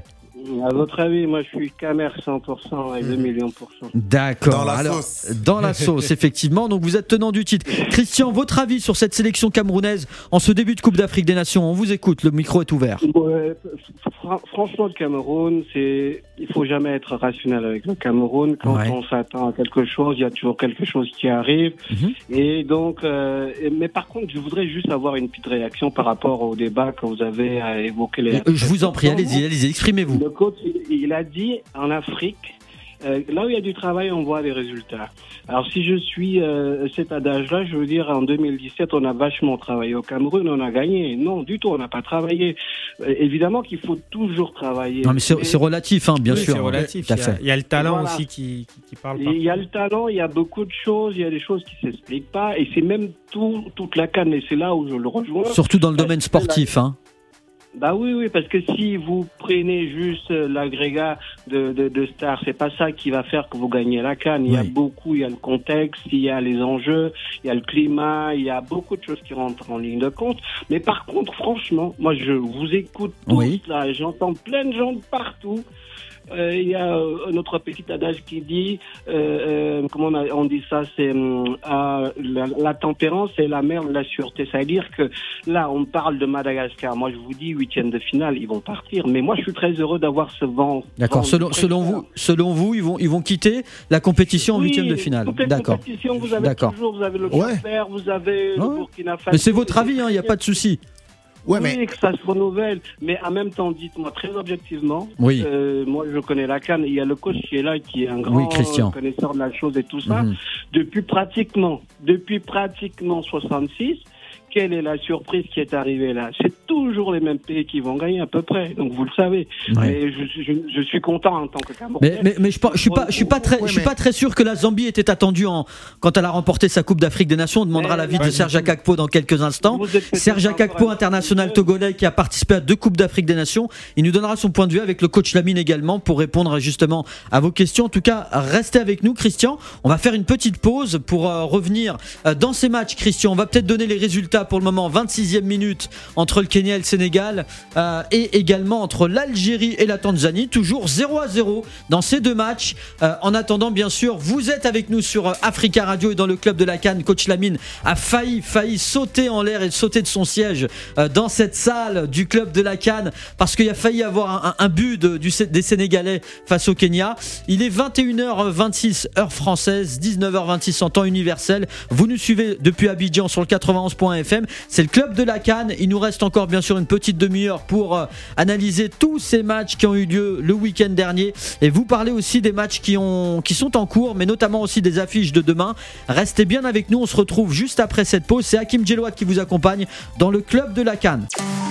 À votre avis, moi je suis Camer cent pour cent avec deux millions pour cent. D'accord. Dans la Alors, sauce. Dans la sauce, effectivement. Donc vous êtes tenant du titre. Christian, votre avis sur cette sélection camerounaise en ce début de Coupe d'Afrique des Nations? On vous écoute, le micro est ouvert. Ouais, fr- franchement, le Cameroun, c'est, il faut jamais être rationnel avec le Cameroun. Quand Ouais. on s'attend à quelque chose, il y a toujours quelque chose qui arrive. Mhm. Et donc, euh, et- mais par contre, je voudrais juste avoir une petite réaction par rapport au débat que vous avez euh, évoqué. Les... Euh, Je vous en prie, allez-y, allez-y, exprimez-vous. Le coach, il, il a dit en Afrique, euh, là où il y a du travail, on voit des résultats. Alors si je suis euh, cet adage-là, je veux dire en deux mille dix-sept, on a vachement travaillé au Cameroun, on a gagné. Non, du tout, on n'a pas travaillé. Euh, évidemment qu'il faut toujours travailler. Non, mais c'est c'est relatif, hein, bien Oui, sûr. c'est relatif. Tout à Il y a- fait. il y, a le talent Voilà. aussi qui, qui, qui parle. Il y a le talent, il y a beaucoup de choses, il y a des choses qui s'expliquent pas, et c'est même tout, toute la canne, et c'est là où je le rejoins. Surtout dans le domaine sportif. Hein. Bah oui, oui, parce que si vous prenez juste euh, l'agrégat de, de, de stars, c'est pas ça qui va faire que vous gagnez la CAN. Il y a Oui. beaucoup, il y a le contexte, il y a les enjeux, il y a le climat, il y a beaucoup de choses qui rentrent en ligne de compte. Mais par contre, franchement, moi je vous écoute tous Oui. là, j'entends plein de gens de partout. Euh, Il y a euh, notre petit adage qui dit, euh, euh, comment on, a- on dit ça, c'est hum, ah, la, la tempérance et la mer de la sûreté. C'est-à-dire que là, on parle de Madagascar. Moi, je vous dis, huitième de finale, ils vont partir. Mais moi, je suis très heureux d'avoir ce vent. D'accord. vent Selon, de selon fraîcheur. vous, selon vous, ils vont, ils vont quitter la compétition en Oui, huitième de finale. toutes les D'accord. compétitions, vous avez D'accord. toujours, vous avez le Ouais. Cap-Vert, vous avez le Ouais. Burkina Faso. Mais c'est votre avis, il n'y a pas de souci. Ouais, oui, mais que ça se renouvelle, mais en même temps, dites-moi très objectivement. Oui. Euh, moi, je connais la CAN. Il y a le coach qui est là, qui est un grand Oui, Christian. connaisseur de la chose et tout ça. Mhm. Depuis pratiquement, depuis pratiquement soixante-six. Quelle est la surprise qui est arrivée là? C'est toujours les mêmes pays qui vont gagner à peu près. Donc vous le savez. Ouais. Mais je, je, je suis content en tant que Camerounais. Mais, mais, mais je, pense- je suis pas, je suis pas très, Ouais, je suis mais- pas très sûr que la Zambie était attendue en, quand elle a remporté sa Coupe d'Afrique des Nations. On demandera Mais l'avis de pas Serge du tout. Akakpo dans quelques instants. Vous êtes peut-être Serge pas Akakpo, encore international à- togolais qui a participé à deux Coupes d'Afrique des Nations. Il nous donnera son point de vue avec le coach Lamine également pour répondre justement à vos questions. En tout cas, restez avec nous, Christian. On va faire une petite pause pour euh, revenir euh, dans ces matchs, Christian. On va peut-être donner les résultats pour le moment. vingt-sixième minute entre le Kenya et le Sénégal euh, et également entre l'Algérie et la Tanzanie. Toujours zéro à zéro dans ces deux matchs. Euh, en attendant, bien sûr, vous êtes avec nous sur euh, Africa Radio et dans le club de la CAN. Coach Lamine a failli, failli sauter en l'air et sauter de son siège euh, dans cette salle du club de la CAN parce qu'il a failli avoir un, un but de- du, des Sénégalais face au Kenya. Il est vingt et une heures vingt-six heure française, dix-neuf heures vingt-six en temps universel. Vous nous suivez depuis Abidjan sur le quatre-vingt-onze point F M. C'est le club de la CAN. Il nous reste encore bien sûr une petite demi-heure pour euh, analyser tous ces matchs qui ont eu lieu le week-end dernier et vous parler aussi des matchs qui, ont, qui sont en cours, mais notamment aussi des affiches de demain. Restez bien avec nous, on se retrouve juste après cette pause. C'est Hakim Djelouat qui vous accompagne dans le club de la CAN.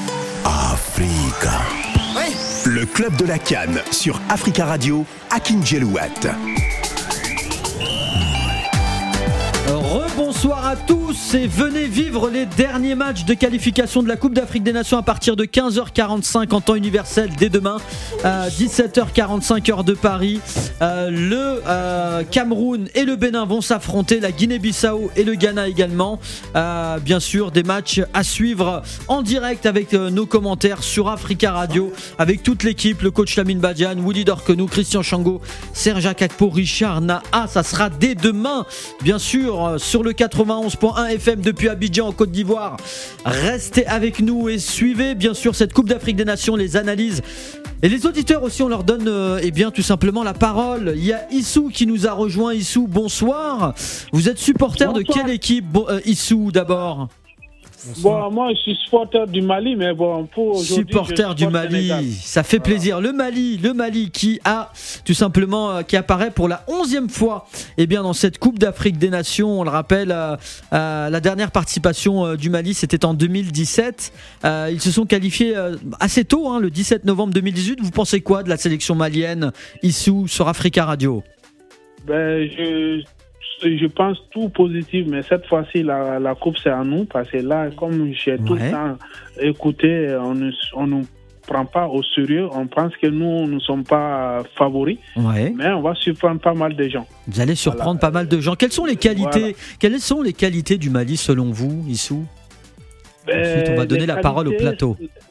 Africa. Le club de la CAN sur Africa Radio, Hakim Djelouat. Rebonsoir à tous et venez vivre les derniers matchs de qualification de la Coupe d'Afrique des Nations à partir de quinze heures quarante-cinq en temps universel dès demain, euh, dix-sept heures quarante-cinq heure de Paris. Euh, le euh, Cameroun et le Bénin vont s'affronter, la Guinée-Bissau et le Ghana également. Euh, bien sûr, des matchs à suivre en direct avec euh, nos commentaires sur Africa Radio, avec toute l'équipe, le coach Lamine Badian, Willy Dorkenou, Christian Chango, Serge Akakpo, Richard Naha. Ça sera dès demain, bien sûr, sur le quatre-vingt-onze point un F M depuis Abidjan en Côte d'Ivoire. Restez avec nous et suivez bien sûr cette Coupe d'Afrique des Nations, les analyses. Et les auditeurs aussi, on leur donne euh, eh bien tout simplement la parole. Il y a Issou qui nous a rejoint. Issou, bonsoir. Vous êtes supporter de quelle équipe, bon, euh, Issou d'abord? Bon, moi, je suis supporter du Mali, mais bon, pour aujourd'hui, supporter je du supporte Mali, Sénégal. ça fait plaisir. Le Mali, le Mali qui a tout simplement euh, qui apparaît pour la onzième fois, eh bien dans cette Coupe d'Afrique des Nations. On le rappelle, euh, euh, la dernière participation euh, du Mali, c'était en deux mille dix-sept. Euh, ils se sont qualifiés euh, assez tôt, hein, le dix-sept novembre deux mille dix-huit. Vous pensez quoi de la sélection malienne, Issou, sur Africa Radio? Ben, je, je pense tout positif, mais cette fois-ci, la, la coupe, c'est à nous, parce que là, comme j'ai tout Ouais. le temps écouté, on ne on nous prend pas au sérieux, on pense que nous ne sommes pas favoris, Ouais. mais on va surprendre pas mal de gens. Vous allez surprendre pas mal de gens. Quelles sont les qualités, Voilà. quelles sont les qualités du Mali selon vous, Issou? Ben, Ensuite, on va donner les la parole au qualités, plateau.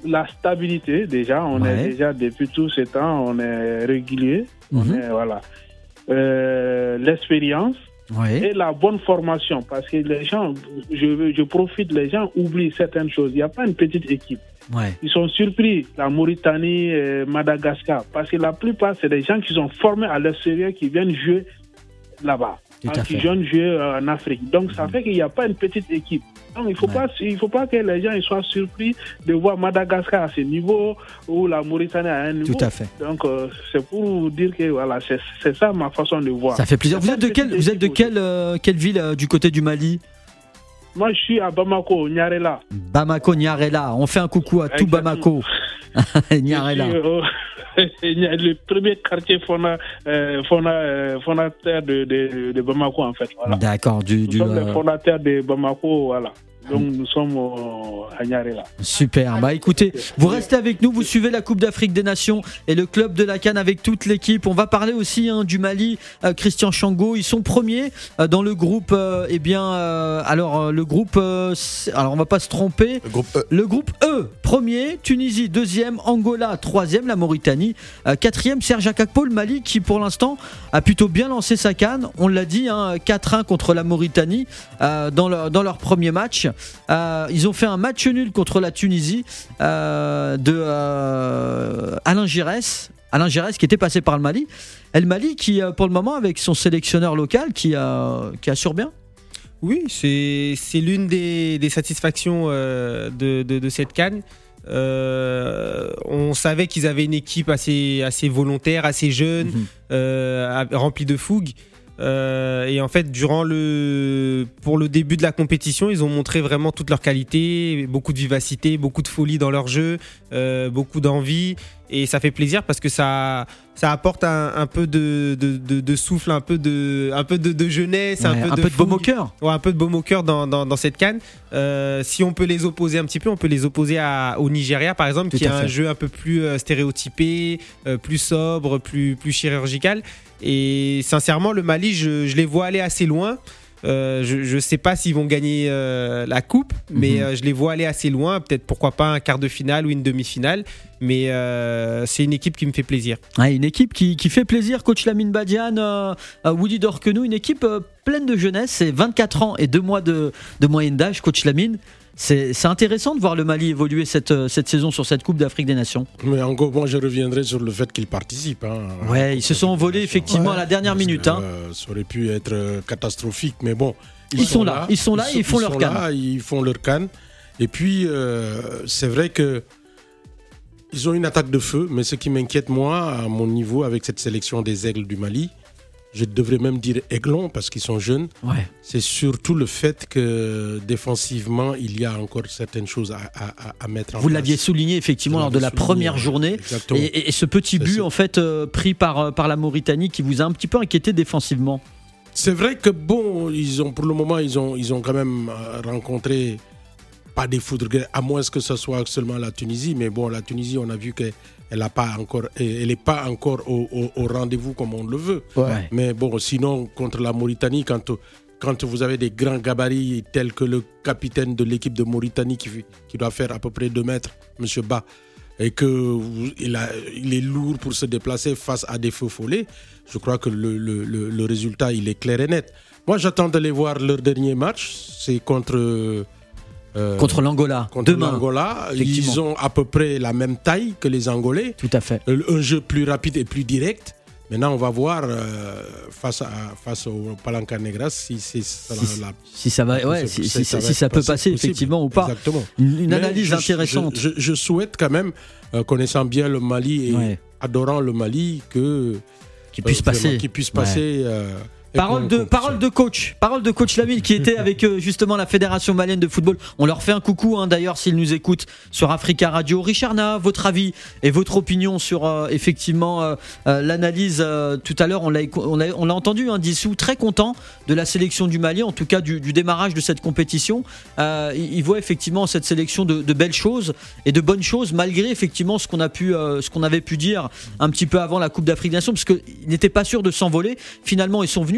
la stabilité, déjà. On Ouais. est déjà, depuis tout ce temps, on est régulier. Mhm. On est, voilà. Euh, l'expérience. Ouais. Et la bonne formation, parce que les gens, je, je profite, les gens oublient certaines choses. Il n'y a pas une petite équipe. Ouais. Ils sont surpris, la Mauritanie, et Madagascar, parce que la plupart, c'est des gens qui sont formés à l'extérieur, qui viennent jouer là-bas, Tout à hein, fait. qui viennent jouer en Afrique. Donc, ça fait qu'il n'y a pas une petite équipe. Donc, il ne faut, Ouais. pas, il faut pas que les gens ils soient surpris de voir Madagascar à ce niveau ou la Mauritanie à un niveau. Tout à fait. Donc, euh, c'est pour vous dire que voilà, c'est, c'est ça ma façon de voir. Ça fait plaisir. Vous C'est êtes pas de une quelle, petite vous êtes de équipe quelle, euh, quelle ville euh, du côté du Mali? Moi, je suis à Bamako, Nyarela. Bamako, Nyarela. On fait un coucou à tout Exactement. Bamako. Nyarela. Je suis, euh, le premier quartier fonda, euh, fonda, euh, fondateur de, de, de Bamako, en fait. Voilà. D'accord. Du, Nous du, sommes euh, les fondateurs de Bamako, voilà. Donc nous sommes euh, à Nyarela. Super. Bah écoutez, vous restez avec nous, vous suivez la Coupe d'Afrique des Nations et le club de la CAN avec toute l'équipe. On va parler aussi hein, du Mali, euh, Christian Chango. Ils sont premiers euh, dans le groupe. Euh, eh bien, euh, alors euh, le groupe. Euh, c'est- alors on va pas se tromper. Le groupe E. Le groupe E, premier, Tunisie, deuxième, Angola, troisième, la Mauritanie, euh, quatrième, Serge Akakpo, le Mali, qui pour l'instant a plutôt bien lancé sa CAN. On l'a dit, hein, quatre un contre la Mauritanie euh, dans, leur, dans leur premier match. Euh, ils ont fait un match nul contre la Tunisie euh, de euh, Alain Giresse. Alain Giresse qui était passé par le Mali. Et le Mali qui, euh, pour le moment, avec son sélectionneur local, qui, euh, qui assure bien. Oui, c'est c'est l'une des, des satisfactions euh, de, de, de cette CAN. Euh, on savait qu'ils avaient une équipe assez, assez volontaire, assez jeune, Mhm. euh, remplie de fougue. Euh, et en fait, durant le, pour le début de la compétition, ils ont montré vraiment toute leur qualité, beaucoup de vivacité, beaucoup de folie dans leur jeu, euh, beaucoup d'envie. Et ça fait plaisir parce que ça, ça apporte un, un peu de, de, de, de souffle, un peu de, un peu de, de jeunesse, Ouais, un peu un de, peu de baume au fougue. cœur. Ouais, un peu de baume au cœur dans, dans, dans cette CAN. Euh, si on peut les opposer un petit peu, on peut les opposer à, au Nigeria, par exemple, Tout qui à a fait. un jeu un peu plus euh, stéréotypé, euh, plus sobre, plus, plus chirurgical. Et sincèrement, le Mali, je, je les vois aller assez loin. Euh, je ne sais pas s'ils vont gagner euh, la coupe, mais Mhm. euh, je les vois aller assez loin. Peut-être pourquoi pas un quart de finale ou une demi-finale. Mais euh, c'est une équipe qui me fait plaisir. Ouais, une équipe qui, qui fait plaisir, coach Lamine Badiane, euh, euh, Woody Dorquenou, une équipe euh, pleine de jeunesse, c'est vingt-quatre ans et deux mois de, de moyenne d'âge, coach Lamine. C'est c'est intéressant de voir le Mali évoluer cette, euh, cette saison sur cette Coupe d'Afrique des Nations. Mais en gros, moi, je reviendrai sur le fait qu'ils participent. Hein, Ouais, ils se sont envolés effectivement Ouais, à la dernière parce minute. que, Hein. euh, ça aurait pu être euh, catastrophique, mais bon. Ils sont là, ils sont là et ils font leur sont CAN. là, ils font leur CAN. Et puis, euh, c'est vrai que ils ont une attaque de feu, mais ce qui m'inquiète, moi, à mon niveau, avec cette sélection des Aigles du Mali, je devrais même dire Aiglons, parce qu'ils sont jeunes, Ouais. c'est surtout le fait que défensivement, il y a encore certaines choses à, à- à mettre en Vous place. l'aviez souligné effectivement Je lors de la l'avais souligné, première ouais, journée. exactement. Et, et- et ce petit C'est but ça. en fait euh, pris par, euh, par la Mauritanie qui vous a un petit peu inquiété défensivement. C'est vrai que bon, ils ont pour le moment, ils ont, ils ont quand même euh, rencontré pas des foudres, à moins que ce soit seulement la Tunisie. Mais bon, la Tunisie, on a vu qu'elle n'a pas encore, elle n'est pas encore au, au- au rendez-vous comme on le veut. Ouais. Mais bon, sinon contre la Mauritanie, quand quand vous avez des grands gabarits tels que le capitaine de l'équipe de Mauritanie qui, fait- qui doit faire à peu près deux mètres, Monsieur Ba, et qu'il il est lourd pour se déplacer face à des feux follets, je crois que le, le- le- le résultat, il est clair et net. Moi, j'attends d'aller voir leur dernier match. C'est contre... euh, Contre l'Angola, Contre demain. l'Angola. Effectivement. Ils ont à peu près la même taille que les Angolais. Tout à fait. Euh, Un jeu plus rapide et plus direct. Maintenant, on va voir euh, face, à, face au Palanca Negras si, si, ça, Si- la- Si ça va, ouais, si, si- si- si ça peut passer possible. effectivement ou pas. Exactement. Une, une Mais analyse je- intéressante. Je, je- je souhaite quand même, euh, connaissant bien le Mali et Ouais. adorant le Mali, que Qu'il puisse euh, vraiment, passer. qu'il puisse Ouais. passer. euh, et Parole qu'on- de, qu'on- parole de coach, parole de coach Lamine qui était avec euh, justement la Fédération malienne de football. On leur fait un coucou hein, d'ailleurs s'ils nous écoutent sur Africa Radio. Richard Na, votre avis et votre opinion sur euh, effectivement euh, euh, l'analyse euh, tout à l'heure, on l'a, éco- on l'a, on l'a entendu, hein, Dissou, très content de la sélection du Mali, en tout cas du, du démarrage de cette compétition. Euh, il, il voit effectivement cette sélection de, de belles choses et de bonnes choses malgré effectivement ce qu'on a pu, euh, ce qu'on avait pu dire un petit peu avant la Coupe d'Afrique des Nations, parce qu'ils n'étaient pas sûrs de s'envoler. Finalement, ils sont venus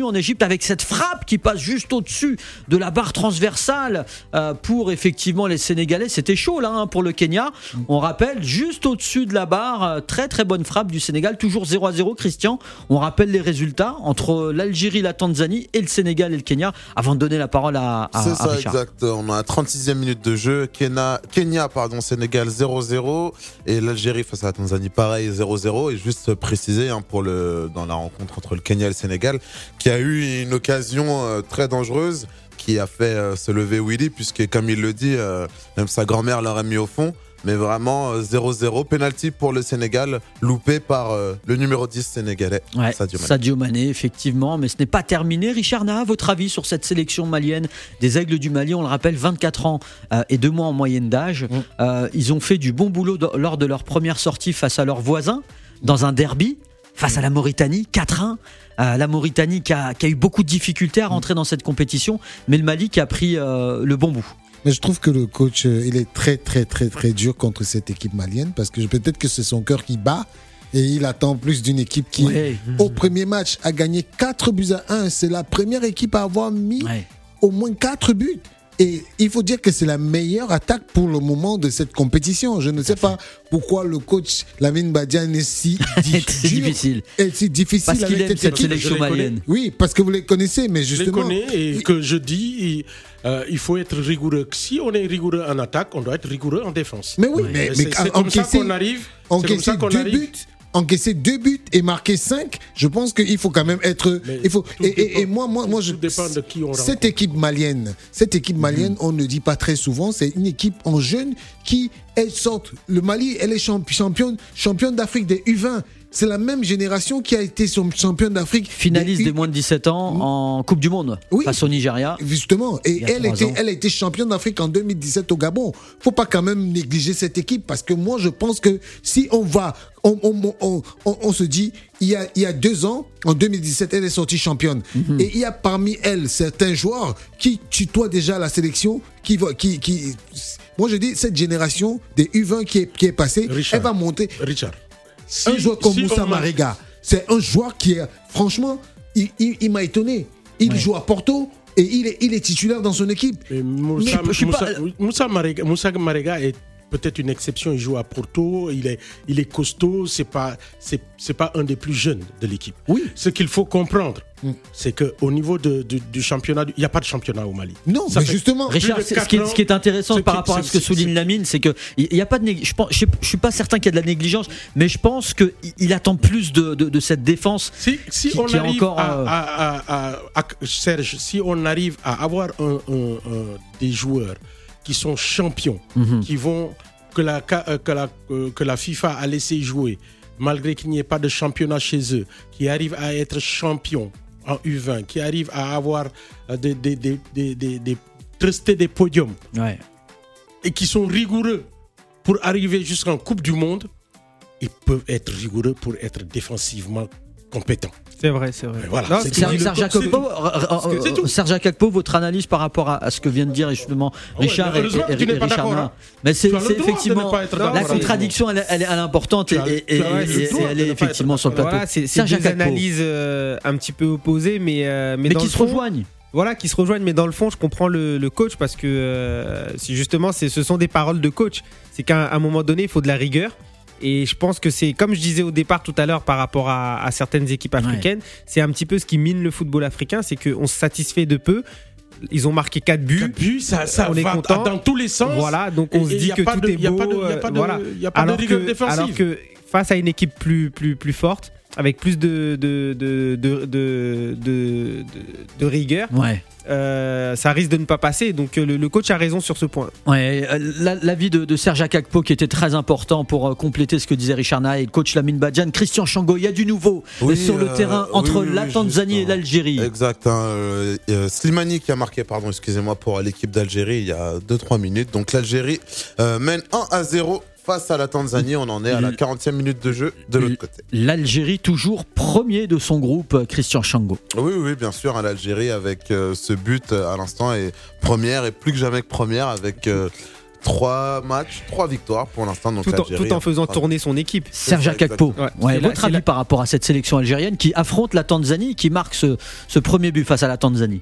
en Égypte avec cette frappe qui passe juste au-dessus de la barre transversale euh, pour effectivement les Sénégalais. C'était chaud là hein, pour le Kenya. On rappelle, juste au-dessus de la barre, euh, très très bonne frappe du Sénégal, toujours zéro à zéro. Christian, on rappelle les résultats entre l'Algérie, la Tanzanie et le Sénégal et le Kenya avant de donner la parole à, à, C'est à ça, Richard. exact. On a trente-sixième minute de jeu. Kenya, Kenya pardon, Sénégal zéro zéro. Et l'Algérie face à la Tanzanie, pareil, zéro zéro. Et juste préciser, hein, pour le, dans la rencontre entre le Kenya et le Sénégal, qui a eu une occasion euh, très dangereuse, qui a fait euh, se lever Willy, puisque, comme il le dit, euh, même sa grand-mère l'aurait mis au fond. Mais vraiment, euh, zéro zéro. Penalty pour le Sénégal, loupé par euh, le numéro dix sénégalais, Ouais, Sadio Mané. Sadio Mané, effectivement, mais ce n'est pas terminé. Richard Naha, votre avis sur cette sélection malienne des Aigles du Mali? On le rappelle, vingt-quatre ans euh, et deux mois en moyenne d'âge. Mmh. Euh, ils ont fait du bon boulot de, lors de leur première sortie face à leurs voisins, dans un derby, face à la Mauritanie, quatre un. Euh, la Mauritanie qui a, qui a eu beaucoup de difficultés à rentrer dans cette compétition, mais le Mali qui a pris euh, le bon bout. Mais je trouve que le coach, euh, il est très, très, très, très dur contre cette équipe malienne parce que peut-être que c'est son cœur qui bat et il attend plus d'une équipe qui, ouais. au premier match, a gagné quatre buts à un. C'est la première équipe à avoir mis ouais. au moins quatre buts. Et il faut dire que c'est la meilleure attaque pour le moment de cette compétition. Je ne sais pas pourquoi le coach Lamine Badiane est si difficile. Est si difficile parce qu'il avec aime cette sélection malienne. Oui, parce que vous les connaissez, mais justement. Je les connais et que je dis, euh, il faut être rigoureux. Si on est rigoureux en attaque, on doit être rigoureux en défense. Mais oui, oui. mais, mais c'est, c'est comme ça qu'on arrive. Encaisser c'est comme ça qu'on deux arrive. buts. Encaisser deux buts et marquer cinq, je pense qu'il faut quand même être. Mais il faut. Et, dépend, et, et moi, moi, moi, je. Dépend de qui on cette rencontre. équipe malienne, cette équipe malienne, mm-hmm. on ne dit pas très souvent, c'est une équipe en jeune qui elle sort. Le Mali, elle est championne, championne d'Afrique des U vingt. C'est la même génération qui a été championne d'Afrique. Finaliste des, des moins de dix-sept ans mmh. en Coupe du Monde oui, face au Nigeria. Justement. Et elle, était, elle a été championne d'Afrique en deux mille dix-sept au Gabon. Faut pas quand même négliger cette équipe parce que moi, je pense que si on va, on, on, on, on, on se dit, il y, a, il y a deux ans, en deux mille dix-sept, elle est sortie championne. Mmh. Et il y a parmi elles certains joueurs qui tutoient déjà la sélection, qui qui, qui, moi je dis, cette génération des U vingt qui est, qui est passée, Richard, elle va monter. Richard. Si, un joueur comme si Moussa Marega, c'est un joueur qui est, franchement, il, il, il m'a étonné. Il ouais. joue à Porto et il est, il est titulaire dans son équipe. Mais Moussa, Mais, Moussa, pas... Moussa, Marega, Moussa Marega est peut-être une exception. Il joue à Porto, il est, il est costaud. C'est pas, c'est, c'est pas un des plus jeunes de l'équipe. Oui. Ce qu'il faut comprendre, mm. c'est qu'au niveau de, de, du championnat, il n'y a pas de championnat au Mali. Non, ça mais justement. Richard, ce qui, est, ce qui est intéressant par rapport à ce que souligne Lamine, c'est que il y a pas de nég... je pense, je, je suis pas certain qu'il y a de la négligence, mais je pense que il attend plus de, de, de cette défense. Si, si qui, on qui arrive encore, à, à, à, à, à Serge, si on arrive à avoir un, un, un, des joueurs qui sont champions, mm-hmm. qui vont que la que la que la FIFA a laissé jouer, malgré qu'il n'y ait pas de championnat chez eux, qui arrivent à être champions en U vingt, qui arrivent à avoir des des des des des, des truster des podiums, ouais. et qui sont rigoureux pour arriver jusqu'en Coupe du Monde, ils peuvent être rigoureux pour être défensivement compétents. C'est vrai, c'est vrai. Voilà, non, c'est Serge, Serge Akakpo, Serge Akakpo, votre analyse par rapport à, à ce que vient de dire justement Richard oh, ouais, et, et, et Richard Naha. Mais c'est, c'est effectivement la contradiction, elle, elle, elle est importante et, et, et, et elle est effectivement sur le plateau. Voilà, c'est, c'est des analyses euh, un petit peu opposées, mais euh, mais, mais dans qui le se fond, rejoignent. Voilà, qui se rejoignent, mais dans le fond, je comprends le, le coach parce que euh, c'est justement, c'est, ce sont des paroles de coach. C'est qu'à un moment donné, il faut de la rigueur. Et je pense que c'est, comme je disais au départ tout à l'heure par rapport à, à certaines équipes africaines, ouais. c'est un petit peu ce qui mine le football africain, c'est qu'on se satisfait de peu. Ils ont marqué quatre buts, quatre buts ça, ça on est content dans tous les sens. Voilà, donc on se dit que tout de, est beau. Il n'y a pas de, voilà. y a pas alors de rigueur que, défensive. Alors que face à une équipe plus, plus, plus forte, avec plus de, de, de, de, de, de, de, de rigueur, ouais. Euh, ça risque de ne pas passer. Donc le, le coach a raison sur ce point. Ouais, la, l'avis de, de Serge Akakpo qui était très important pour euh, compléter ce que disait Richard Naha et le coach Lamine Badiane. Christian Chango, il y a du nouveau oui, sur le euh, terrain entre oui, oui, la Tanzanie et l'Algérie. Exact. Hein, euh, euh, Slimani qui a marqué, pardon, excusez-moi, pour l'équipe d'Algérie il y a deux trois minutes. Donc l'Algérie euh, mène un à zéro. Face à la Tanzanie, on en est à la quarantième minute de jeu de l'autre côté. L'Algérie toujours premier de son groupe, Christian Chango. Oui, oui, bien sûr, hein, l'Algérie avec euh, ce but à l'instant est première et plus que jamais que première avec euh, trois matchs, trois victoires pour l'instant. Donc tout, en, tout en faisant tourner son équipe. Serge Akakpo. Ouais. Ouais, votre la, avis la... par rapport à cette sélection algérienne qui affronte la Tanzanie, qui marque ce, ce premier but face à la Tanzanie?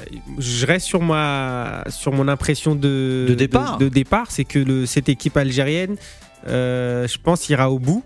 Je reste sur, ma, sur mon impression de, de départ. De, de départ, c'est que le, cette équipe algérienne, euh, je pense, ira au bout.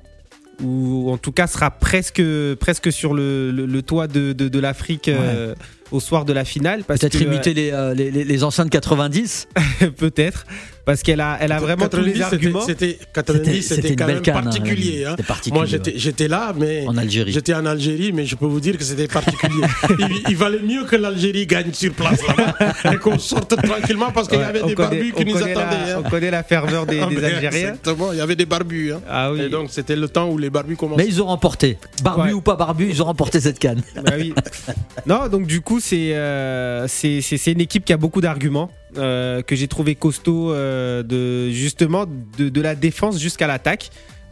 Ou en tout cas sera presque, presque sur le, le, le toit de, de, de l'Afrique ouais. euh, au soir de la finale. Peut-être que, imiter euh, les, les, les anciens de quatre-vingt-dix. Peut-être, parce qu'elle a, elle a vraiment tous les arguments. C'était, quatre-vingt-dix, c'était, c'était quand même canne, particulier. Hein. C'était particulier. Moi j'étais, j'étais là, mais en Algérie. J'étais en Algérie, mais je peux vous dire que c'était particulier. il, il valait mieux que l'Algérie gagne sur place là-bas et qu'on sorte tranquillement parce qu'il ouais, y avait des connaît, barbus qui nous attendaient. La, hein. On connaît la ferveur des, des Algériens. Exactement, il y avait des barbus. Hein. Ah oui. Et donc c'était le temps où les barbus commençaient. Mais ils ont remporté. Barbu ouais. ou pas barbu, ils ont remporté cette canne. Bah oui. Non, donc du coup c'est, euh, c'est, c'est, c'est une équipe qui a beaucoup d'arguments. Euh, que j'ai trouvé costaud euh, de, justement de, de la défense jusqu'à l'attaque.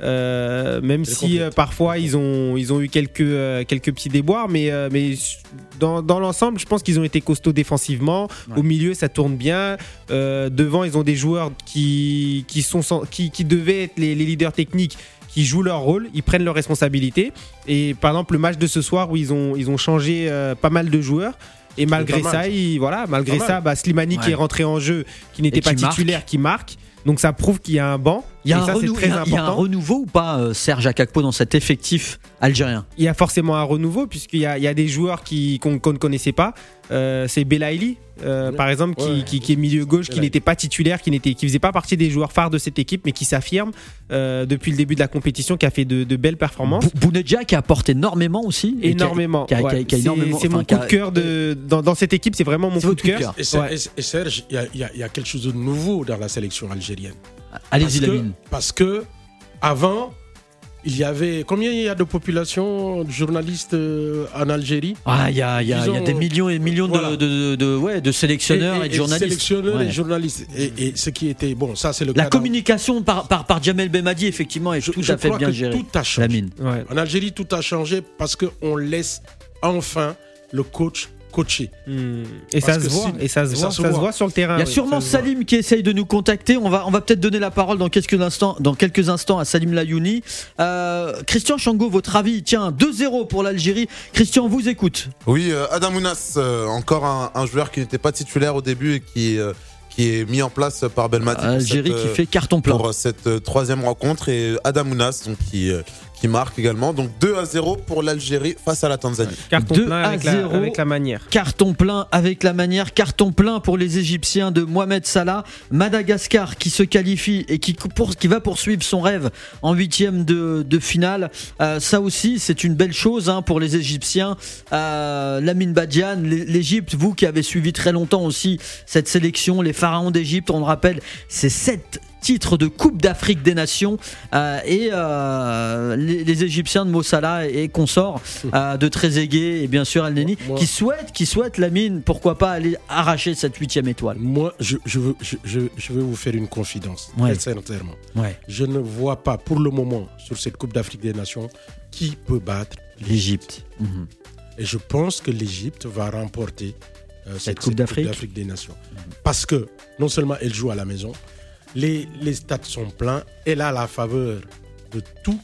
Euh, même c'est si euh, parfois ils ont, ils ont eu quelques, euh, quelques petits déboires, mais, euh, mais dans, dans l'ensemble, je pense qu'ils ont été costauds défensivement. Ouais. Au milieu, ça tourne bien. Euh, devant, ils ont des joueurs qui, qui, sont, qui, qui devaient être les, les leaders techniques, qui jouent leur rôle, ils prennent leurs responsabilités. Et par exemple, le match de ce soir où ils ont, ils ont changé euh, pas mal de joueurs. Et malgré ça, il, voilà, malgré ça, bah, Slimani ouais. qui est rentré en jeu, qui n'était qui pas titulaire, marque. qui marque. Donc ça prouve qu'il y a un banc. Il y a, et un, ça, renou- c'est très il y a, il y a un renouveau ou pas, euh, Serge Akakpo, dans cet effectif algérien? Il y a forcément un renouveau, puisqu'il y a, il y a des joueurs qui, qu'on, qu'on ne connaissait pas. Euh, c'est Belaïli, euh, ouais. par exemple, qui, ouais. qui, qui est milieu gauche, qui n'était pas titulaire, qui ne faisait pas partie des joueurs phares de cette équipe, mais qui s'affirme euh, depuis le début de la compétition, qui a fait de, de belles performances. Bounedjah qui apporte énormément aussi. Énormément. Qui a, qui a, ouais. qui a, qui a énormément c'est, c'est mon coup de cœur de, dans, dans cette équipe, c'est vraiment mon coup de cœur. Et, ouais. et, et Serge, il y, y, y a quelque chose de nouveau dans la sélection algérienne. Allez-y, parce Lamine. Que, parce que avant, il y avait combien il y a de population de journalistes en Algérie? Ah, il y a, il y a, il y a des millions et millions voilà. de, de, de, ouais, de sélectionneurs et, et, et de journalistes. Sélectionneurs ouais. et journalistes. Et, et ce qui était bon, ça c'est le la cas communication par, par, par Jamel Belmadi effectivement est je, tout je à fait bien que gérée. Tout a changé. Ouais. En Algérie, tout a changé parce qu'on laisse enfin le coach coacher. Mmh. Et, ça se, voit, et ça se voit, ça se voit, ça se voit sur le terrain. Il y a oui, sûrement Salim qui essaye de nous contacter. On va, on va peut-être donner la parole dans quelques instants, dans quelques instants à Salim Layouni. Euh, Christian Chango, votre avis? Tiens, deux zéro pour l'Algérie. Christian, vous écoute. Oui, euh, Adam Ounas, euh, encore un, un joueur qui n'était pas titulaire au début et qui, euh, qui est mis en place par Belmadi. Algérie cette, qui fait carton plein pour cette euh, troisième rencontre, et Adam Ounas donc, qui, euh, qui marque également. Donc deux à zéro pour l'Algérie face à la Tanzanie. Carton plein avec la, avec la manière. Carton plein avec la manière. Carton plein pour les Égyptiens de Mohamed Salah. Madagascar qui se qualifie et qui, pour, qui va poursuivre son rêve en huitième de, de finale. Euh, ça aussi, c'est une belle chose hein, pour les Égyptiens. Euh, Lamine Badian, l'Égypte, vous qui avez suivi très longtemps aussi cette sélection, les pharaons d'Égypte, on le rappelle, c'est sept titre de Coupe d'Afrique des Nations euh, et euh, les, les Égyptiens de Mo Salah et, et consorts euh, de Trezeguet et bien sûr Al-Neni qui souhaitent, qui souhaitent Lamine, pourquoi pas aller arracher cette huitième étoile. Moi, je, je, veux, je, je, je vais vous faire une confidence, ouais. très sincèrement. Ouais. Je ne vois pas pour le moment sur cette Coupe d'Afrique des Nations qui peut battre l'Égypte. Mmh. Et je pense que l'Égypte va remporter euh, cette, cette, coupe, cette d'Afrique. coupe d'Afrique des Nations. Mmh. Parce que non seulement elle joue à la maison, Les, les stades sont pleins. Elle a la faveur de tout.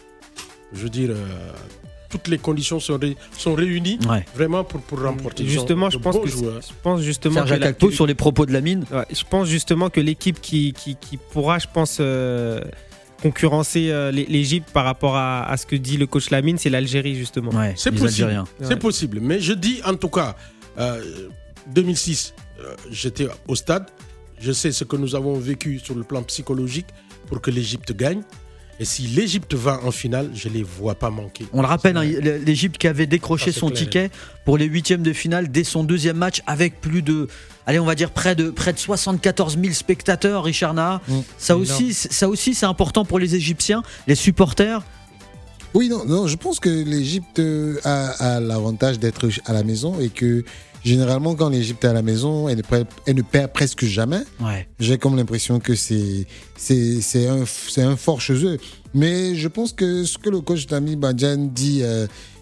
Je veux dire, euh, toutes les conditions sont, ré, sont réunies ouais. vraiment pour, pour remporter. Justement, je pense, que je pense justement Serge Akakpo sur les propos de Lamine. Ouais, je pense justement que l'équipe qui, qui, qui pourra, je pense, euh, concurrencer euh, l'Égypte par rapport à, à ce que dit le coach Lamine, c'est l'Algérie justement. Ouais, c'est possible. C'est ouais. possible. Mais je dis en tout cas, euh, deux mille six, euh, j'étais au stade. Je sais ce que nous avons vécu sur le plan psychologique pour que l'Égypte gagne. Et si l'Égypte va en finale, je ne les vois pas manquer. On le rappelle, hein, l'Égypte qui avait décroché ah, son clair. ticket pour les huitièmes de finale dès son deuxième match avec plus de, allez, on va dire près de, près de soixante-quatorze mille spectateurs, Richard Naha. Mmh, ça, aussi, ça aussi, c'est important pour les Égyptiens, les supporters. Oui, non, non, je pense que l'Égypte a, a l'avantage d'être à la maison et que généralement, quand l'Égypte est à la maison, elle ne perd, elle ne perd presque jamais. Ouais. J'ai comme l'impression que c'est, c'est, c'est, un, c'est un fort chez eux. Mais je pense que ce que le coach Lamine Badian dit, euh,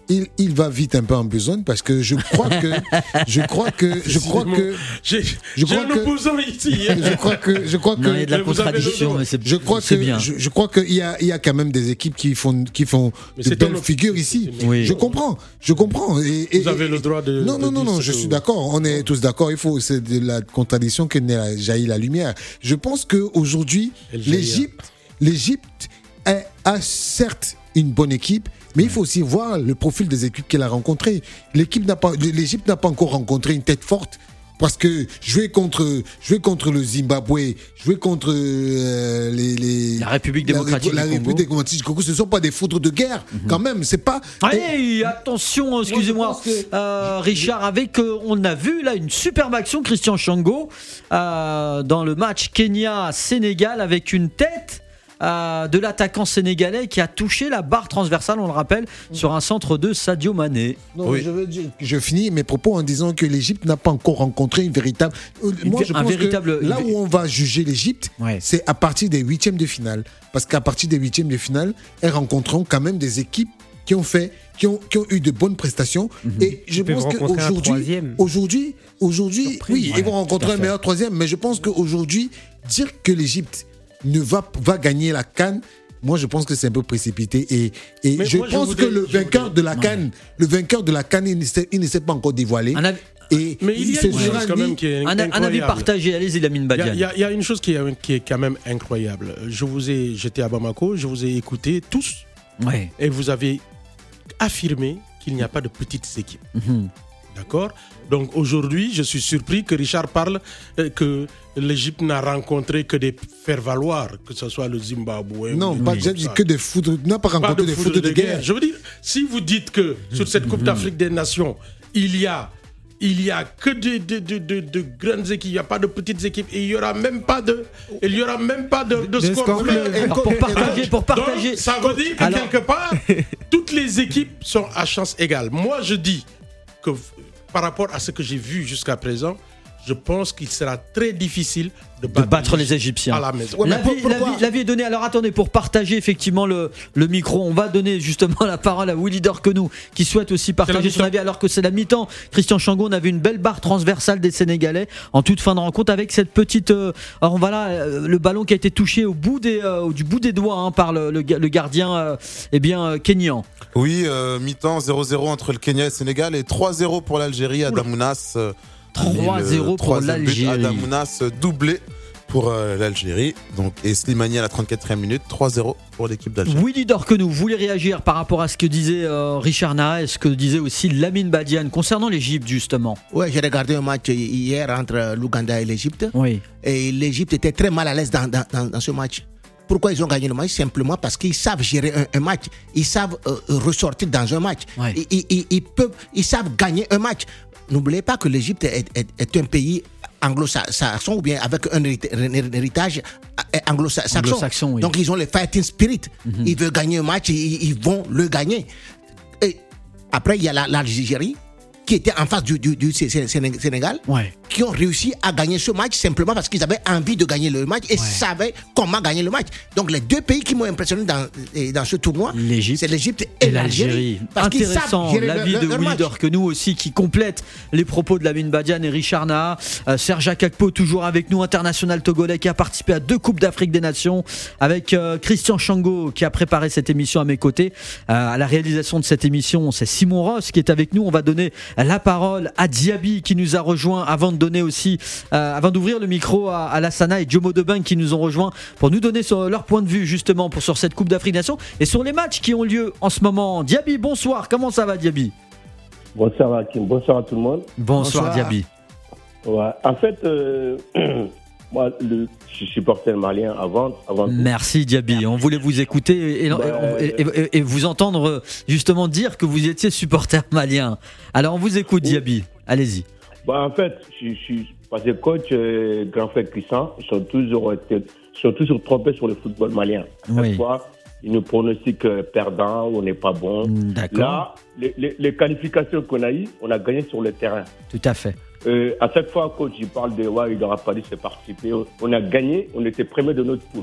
il, il va vite un peu en besogne parce que je crois que je crois que je crois que j'ai, je j'ai crois un que opposant ici. je crois que je crois que Non, il y a de la contradiction, mais c'est, je crois c'est que bien. je, je crois qu'il y a il y a quand même des équipes qui font qui font Mais de c'est belles un- figures ici. Oui. Je comprends, je comprends. Et, et- Vous avez le droit de. non, de non, non, dire non, ce je que suis vous- d'accord. On est tous d'accord. Il faut, c'est de la contradiction que naît- jaillit la lumière. Je pense que aujourd'hui, Elle jaillit. l'Égypte, l'Égypte a, a certes une bonne équipe, mais il faut aussi voir le profil des équipes qu'elle a rencontrées. L'équipe n'a pas, l'Égypte n'a pas encore rencontré une tête forte. Parce que jouer contre, jouer contre le Zimbabwe, jouer contre euh, les, les- La République démocratique la, du la Congo. République démocratique du Congo, ce ne sont pas des foudres de guerre, quand même. C'est pas. Allez, attention, excusez-moi, Moi, je pense que- euh, Richard, avec, euh, on a vu là une superbe action, Christian Chango, euh, dans le match Kenya-Sénégal, avec une tête euh, de l'attaquant sénégalais qui a touché la barre transversale, on le rappelle, sur un centre de Sadio Mané. Non, je, veux dire- je finis mes propos en disant que l'Égypte n'a pas encore rencontré une véritable. Euh, Une Moi, vé- je un pense véritable- que là où on va juger l'Égypte, Ouais. c'est à partir des huitièmes de finale, parce qu'à partir des huitièmes de finale, elles rencontreront quand même des équipes qui ont fait, qui ont, qui ont eu de bonnes prestations. Et je Ils peuvent pense rencontrer un qu'aujourd'hui, troisième. aujourd'hui, aujourd'hui, Surprise. oui, Ouais, ils vont rencontrer tout à un fait. meilleur troisième. Mais je pense qu'aujourd'hui, dire que l'Égypte ne va va gagner la CAN. Moi, je pense que c'est un peu précipité. Et, et Mais je moi, je pense voudrais- que le je vainqueur voudrais- de la CAN, le vainqueur de la CAN, il ne s'est, il ne s'est pas encore dévoilé. Un avis, Et Mais il y a se une sera chose quand dit- même qui est un, un avis incroyable. partagé, allez-y, Lamine Il y, a- Badiane. il y a- il y a une chose qui est, qui est quand même incroyable. Je vous ai, j'étais à Bamako, je vous ai écouté tous, Ouais. et vous avez affirmé qu'il n'y a pas de petites équipes. Mhm. D'accord. Donc aujourd'hui, je suis surpris que Richard parle euh, que l'Égypte n'a rencontré que des faire-valoir, que ce soit le Zimbabwe. Non, ou pas des déjà comme dit ça. que des foudres, n'a pas Pas rencontré de des foudre foudres de, guerre. Je veux dire, si vous dites que sur cette Coupe d'Afrique des Nations, il y a, il y a que de, de, de, de, de grandes équipes, il n'y a pas de petites équipes, et il y aura même pas de, il y aura même pas de, de, De score. score fleur. fleur. Alors, pour partager, pour partager. Donc, ça veut dire que Alors- quelque part, toutes les équipes sont à chance égale. Moi, je dis que f- par rapport à ce que j'ai vu jusqu'à présent, je pense qu'il sera très difficile de De battre, battre les Égyptiens. à la maison. Ouais, mais L'avis, pour- pourquoi l'avis- l'avis est donné. Alors attendez, pour partager effectivement le, le micro, on va donner justement la parole à Willy Dorkenou qui souhaite aussi partager son mi-temps. avis alors que c'est la mi-temps. Christian Chango, on avait une belle barre transversale des Sénégalais en toute fin de rencontre avec cette petite. Euh, alors voilà, euh, le ballon qui a été touché au bout des, euh, du bout des doigts hein, par le, le ga- le gardien euh, eh bien, euh, kényan. Oui, euh, mi-temps zéro zéro entre le Kenya et le Sénégal et trois zéro pour l'Algérie. Adamounas. euh, trois zéro le pour troisième but, l'Algérie. Adamounas euh, doublé pour euh, l'Algérie. Donc, et Slimani à la trente-quatrième minute, trois zéro pour l'équipe d'Algérie. Willy Dorkenou, vous voulez réagir par rapport à ce que disait euh, Richard Naha et ce que disait aussi Lamine Badiane concernant l'Égypte justement. Ouais, j'ai regardé un match hier entre l'Ouganda et l'Égypte. Oui. Et l'Égypte était très mal à l'aise dans, dans, dans, dans ce match. Pourquoi ils ont gagné le match? Simplement parce qu'ils savent gérer un, un match. Ils savent euh, ressortir dans un match. Ouais. Ils, ils- ils- ils peuvent, ils savent gagner un match. N'oubliez pas que l'Égypte est, est- est un pays anglo-saxon ou bien avec un hérita- un héritage anglo-saxon. Anglo-saxon, oui. Donc ils ont le fighting spirit. Mhm. Ils veulent gagner un match, ils, ils vont le gagner. Et après, il y a la- l'Algérie qui était en face du, du- du Sé- Sé- Séné- Sénégal, Ouais. qui ont réussi à gagner ce match simplement parce qu'ils avaient envie de gagner le match et savaient comment gagner le match. Donc les deux pays qui m'ont impressionné dans, et dans ce tournoi, L'Égypte c'est l'Égypte et, et l'Algérie. l'Algérie. Parce qu'ils savent Intéressant, gérer l'avis leur- de leur Willy match. Dorkenou aussi qui complète les propos de Lamine Badiane et Richard Naha. Euh, Serge Akakpo toujours avec nous, international togolais qui a participé à deux Coupes d'Afrique des Nations avec euh, Christian Chango qui a préparé cette émission à mes côtés. Euh, à la réalisation de cette émission, c'est Simon Ross qui est avec nous. On va donner la parole à Diaby qui nous a rejoint avant de donner aussi, euh, avant d'ouvrir le micro à, à Lassana et Jomo Debin qui nous ont rejoint pour nous donner sur leur point de vue justement pour, sur cette Coupe d'Afrique des Nations et sur les matchs qui ont lieu en ce moment. Diaby, bonsoir, comment ça va Diaby? Bonsoir Hakim, bonsoir à tout le monde. Bonsoir, Bonsoir. Diaby. Ouais. En fait, euh, moi, le, je suis supporter malien avant, avant tout. Merci Diaby, on voulait vous écouter et, Bah, et- et- et vous entendre euh, justement dire que vous étiez supporter malien. Alors on vous écoute Diaby, allez-y. Bah, en fait, je, je suis passé coach, euh, grand frère Christian, ils sont toujours, été- ils sont toujours trompés sur le football malien. À chaque Oui. fois, ils nous pronostiquent euh, perdants, on n'est pas bon. D'accord. Là, les, les- les qualifications qu'on a eues, on a gagné sur le terrain. Tout à fait. Euh, à chaque fois, coach, il parle de ouais, il n'aura pas dû se participer. On a gagné, on était premier de notre poule.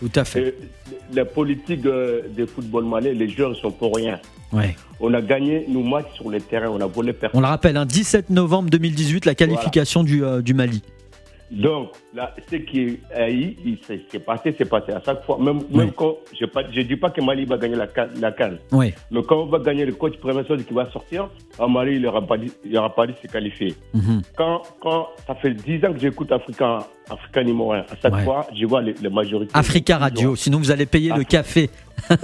Tout à fait. Et la politique euh, des football malais, les joueurs ne sont pour rien. Ouais. On a gagné nos matchs sur le terrain, on a volé personne. On le rappelle, hein, dix-sept novembre deux mille dix-huit, la qualification voilà. du, euh, du Mali. Donc, là, ce qui est, il s'est, c'est passé, c'est passé. À chaque fois, même, oui. même quand, je ne dis pas que Mali va gagner la, la CAN, oui. mais quand on va gagner, le coach, première chose qui va sortir, à Mali, il n'aura pas dit, il aura pas dit se qualifier. Mm-hmm. Quand, quand ça fait dix ans que j'écoute Africa, Africa numéro un, à chaque ouais. fois, je vois les, les majorités. Africa Radio, sinon vous allez payer Africa. le café.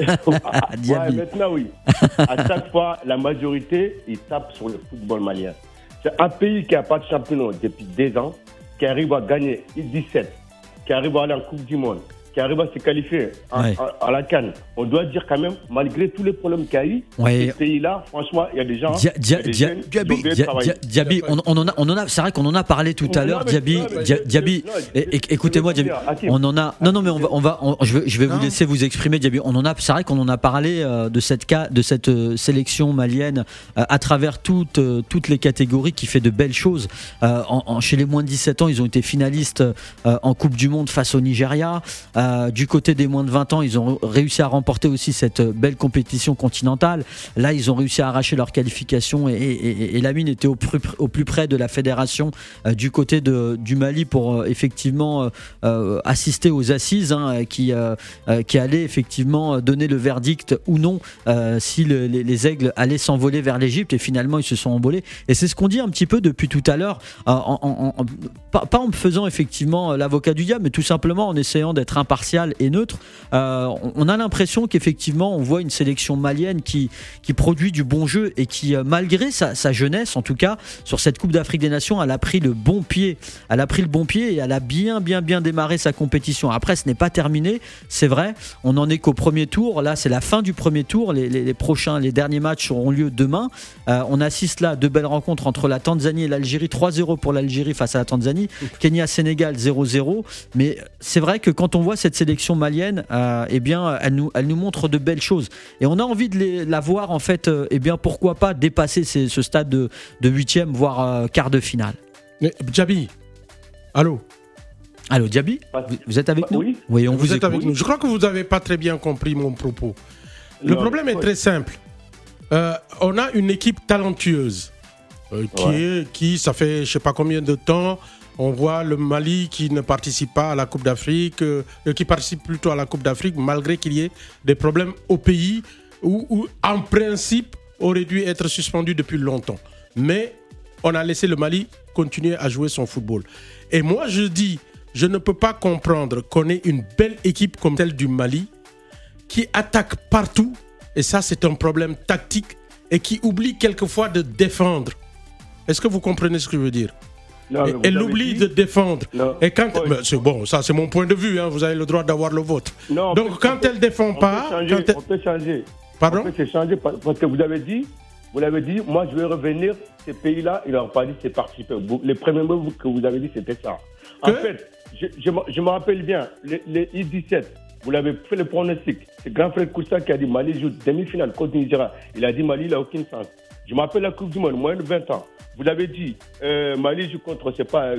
Ouais, maintenant, oui. À chaque fois, la majorité, ils tapent sur le football malien. C'est un pays qui n'a pas de champion depuis deux ans, qui arrive à gagner I dix-sept, qui arrive à aller en Coupe du Monde, qui arrive à se qualifier en, ouais. à, à la CAN. On doit dire quand même, malgré tous les problèmes qu'il y a eu, ouais. ce pays-là, franchement, il y a des gens. Dia, dia, des dia, Diaby, dia, dia, Diaby on, on, en a, on en a, c'est vrai qu'on en a parlé tout à l'heure, Diaby. Diaby, écoutez-moi, Diaby, on en a. Non, non, mais on va, on va, on, je vais, je vais vous laisser vous exprimer, Diaby. On en a, c'est vrai qu'on en a parlé euh, de cette cas, de cette euh, sélection malienne euh, à travers toutes, euh, toutes les catégories, qui fait de belles choses. Euh, en, en, chez les moins de dix-sept ans, ils ont été finalistes euh, en Coupe du Monde face au Nigeria. Euh, du côté des moins de vingt ans, ils ont réussi à remporter aussi cette belle compétition continentale. Là, ils ont réussi à arracher leur qualification et, et, et Lamine était au plus, au plus près de la fédération euh, du côté de, du Mali pour euh, effectivement euh, assister aux assises hein, qui, euh, qui allaient effectivement donner le verdict ou non euh, si le, les, les aigles allaient s'envoler vers l'Égypte, et finalement ils se sont envolés. Et c'est ce qu'on dit un petit peu depuis tout à l'heure, euh, en, en, en, pas, pas en me faisant effectivement l'avocat du diable, mais tout simplement en essayant d'être impartial et neutre. Euh, on a l'impression qu'effectivement on voit une sélection malienne qui, qui produit du bon jeu et qui, malgré sa, sa jeunesse en tout cas, sur cette Coupe d'Afrique des Nations, elle a pris le bon pied. Elle a pris le bon pied et elle a bien bien bien démarré sa compétition. Après, ce n'est pas terminé, c'est vrai, on n'en est qu'au premier tour. Là, c'est la fin du premier tour. Les, les, les prochains, les derniers matchs auront lieu demain. Euh, on assiste là à deux belles rencontres entre la Tanzanie et l'Algérie. trois zéro pour l'Algérie face à la Tanzanie. Kenya-Sénégal zéro zéro. Mais c'est vrai que quand on voit cette sélection malienne, euh, eh bien, elle nous, elle nous montre de belles choses. Et on a envie de les, la voir, en fait, euh, eh bien, pourquoi pas dépasser ces, ce stade de, de huitième, voire euh, quart de finale. Mais, Diaby, allô Allô, Diaby, vous, vous êtes avec nous? Oui, oui on vous, vous êtes écoute. avec nous. Je crois que vous n'avez pas très bien compris mon propos. Le non, problème est oui. très simple. Euh, on a une équipe talentueuse euh, qui, ouais. est, qui, ça fait je ne sais pas combien de temps, on voit le Mali qui ne participe pas à la Coupe d'Afrique, euh, qui participe plutôt à la Coupe d'Afrique, malgré qu'il y ait des problèmes au pays où, où, en principe, aurait dû être suspendu depuis longtemps. Mais on a laissé le Mali continuer à jouer son football. Et moi, je dis, je ne peux pas comprendre qu'on ait une belle équipe comme celle du Mali qui attaque partout, et ça, c'est un problème tactique, et qui oublie quelquefois de défendre. Est-ce que vous comprenez ce que je veux dire? Non, elle oublie dit... de défendre. Non. Et quand oui. ben, c'est bon, ça c'est mon point de vue. Hein, vous avez le droit d'avoir le vôtre. Non, donc peut, quand peut, elle défend on pas, peut changer, quand elle... on peut changer. Pardon? On peut changer parce que vous avez dit, vous l'avez dit. Moi, je vais revenir. Ces pays-là, ils n'ont pas dit c'est participer. Les premiers mots que vous avez dit, c'était ça. En que... fait, je, je, je me rappelle bien les, les I dix-sept. Vous l'avez fait le pronostic. C'est grand frère Koussa qui a dit Mali joue demi-finale contre Nigeria. Il a dit Mali, il n'a aucune chance. Je me rappelle la Coupe du Monde, moins de vingt ans. Vous avez dit, euh, Mali joue contre, c'est pas,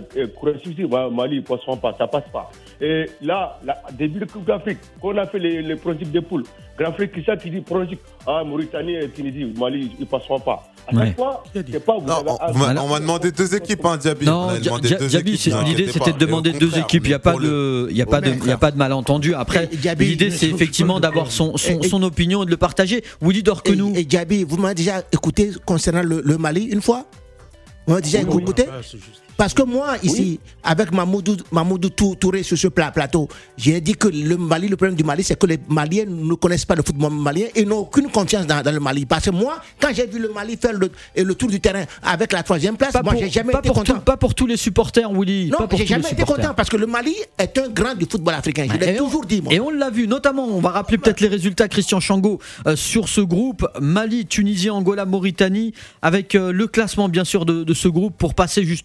euh, Mali, ils ne passeront pas, ça passe pas. Et là, là début de Coupe d'Afrique, quand on a fait les, les pronostics des poules, grand frère Kissa qui dit pronostic, ah, Mauritanie et Tunisie, Mali, ils ne passeront pas. À chaque ouais. fois, c'est pas, vous non, avez... on, on, on m'a demandé deux équipes, hein, Diaby. Non, Diaby, l'idée c'était de demander deux équipes. Il n'y a pas de, il y a pas de, il y a pas de malentendu. Après, l'idée c'est effectivement d'avoir son, son, son opinion et de le partager. Vous dites d'or que nous. Et Diaby, vous m'avez déjà écouté concernant le, le Mali une fois? On a déjà oui, écouté oui. Parce que moi, ici, oui. avec Mamoudou, Mamoudou Touré sur ce plateau, j'ai dit que le Mali, le problème du Mali, c'est que les Maliens ne connaissent pas le football malien et n'ont aucune confiance dans, dans le Mali. Parce que moi, quand j'ai vu le Mali faire le, le tour du terrain avec la troisième place, pas moi, pour, j'ai jamais été content. Tout, pas pour tous les supporters, Willy. Non, pas pour j'ai tous jamais été content parce que le Mali est un grand du football africain. Je l'ai toujours dit, moi. Et on l'a vu, notamment, on va rappeler peut-être les résultats, Christian Chango, euh, sur ce groupe Mali, Tunisie, Angola, Mauritanie, avec euh, le classement, bien sûr, de, de ce groupe pour passer justement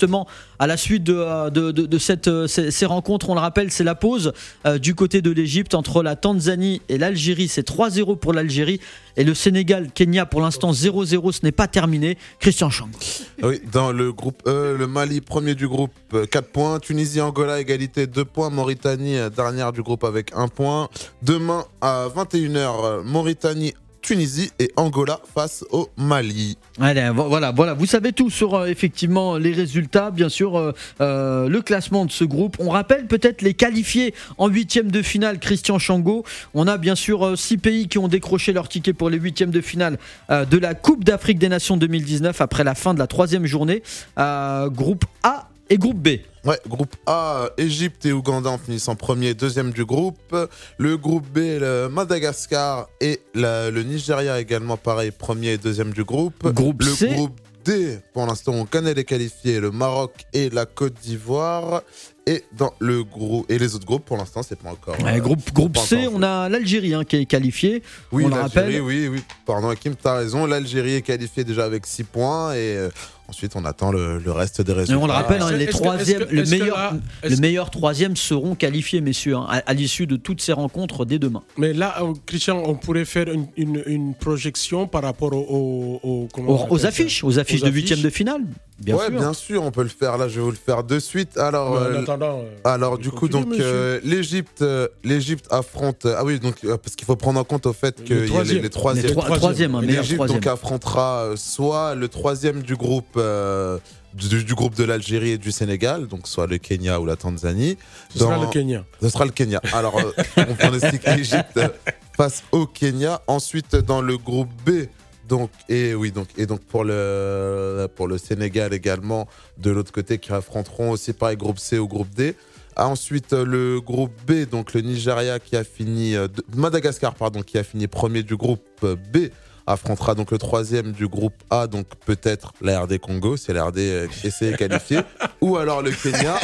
à la suite de, de, de, de cette, ces, ces rencontres. On le rappelle, c'est la pause euh, du côté de l'Égypte entre la Tanzanie et l'Algérie. C'est trois zéro pour l'Algérie et le Sénégal, Kenya pour l'instant zéro zéro. Ce n'est pas terminé. Christian Chango. Oui, dans le groupe E, le Mali premier du groupe, quatre points. Tunisie, Angola, égalité, deux points. Mauritanie, dernière du groupe avec un point. Demain à vingt et une heures, Mauritanie, Tunisie et Angola face au Mali. Allez, voilà, voilà, vous savez tout sur euh, effectivement les résultats, bien sûr, euh, euh, le classement de ce groupe. On rappelle peut-être les qualifiés en huitième de finale, Christian Chango. On a bien sûr euh, six pays qui ont décroché leur ticket pour les huitièmes de finale euh, de la Coupe d'Afrique des Nations deux mille dix-neuf après la fin de la troisième journée. Euh, groupe A et groupe B. Ouais, groupe A, Égypte et Ouganda en finissant premier et deuxième du groupe. Le groupe B, le Madagascar et la, le Nigeria également pareil, premier et deuxième du groupe. Groupe le C. Groupe D, pour l'instant on connaît les qualifiés, le Maroc et la Côte d'Ivoire. Et dans le groupe et les autres groupes pour l'instant c'est pas encore. Ouais, euh, groupe groupe C, encore on a l'Algérie hein, qui est qualifiée. Oui, on le l'Algérie, rappelle. oui, oui. Pardon, Hakim, t'as raison. L'Algérie est qualifiée déjà avec six points et euh, ensuite on attend le, le reste des résultats. Et on le rappelle, hein, les Est-ce que- troisièmes, est-ce que- le est-ce que meilleur, là- le est-ce- meilleur troisième seront qualifiés, messieurs, hein, à, à l'issue de toutes ces rencontres dès demain. Mais là, euh, Christian, on pourrait faire une, une, une projection par rapport au, au- au- comment on Aux, appelle aux ça affiches, aux affiches de huitième de finale, bien ouais, sûr. bien sûr, on peut le faire. Là, je vais vous le faire de suite. Alors, Mais en euh, attendant, euh, alors du coup, continue, donc euh, l'Égypte, euh, l'Égypte affronte. euh, ah oui, donc euh, parce qu'il faut prendre en compte au fait que Le il y a les, troisième. les troisièmes. Les trois- troisième, un meilleur L'Égypte troisième. donc affrontera euh, soit le troisième du groupe. euh, du, du groupe de l'Algérie et du Sénégal, donc soit le Kenya ou la Tanzanie. Ce sera le Kenya. Ce sera le Kenya. Alors, euh, on pronostique l'Égypte face au Kenya. Ensuite, dans le groupe B, donc et oui donc et donc pour le pour le Sénégal également de l'autre côté qui affronteront aussi pareil groupe C ou groupe D. Ensuite le groupe B, donc le Nigeria qui a fini euh, de- Madagascar pardon qui a fini premier du groupe B affrontera donc le troisième du groupe A, donc peut-être la R D Congo si la R D euh, essaie qualifiée ou alors le Kenya.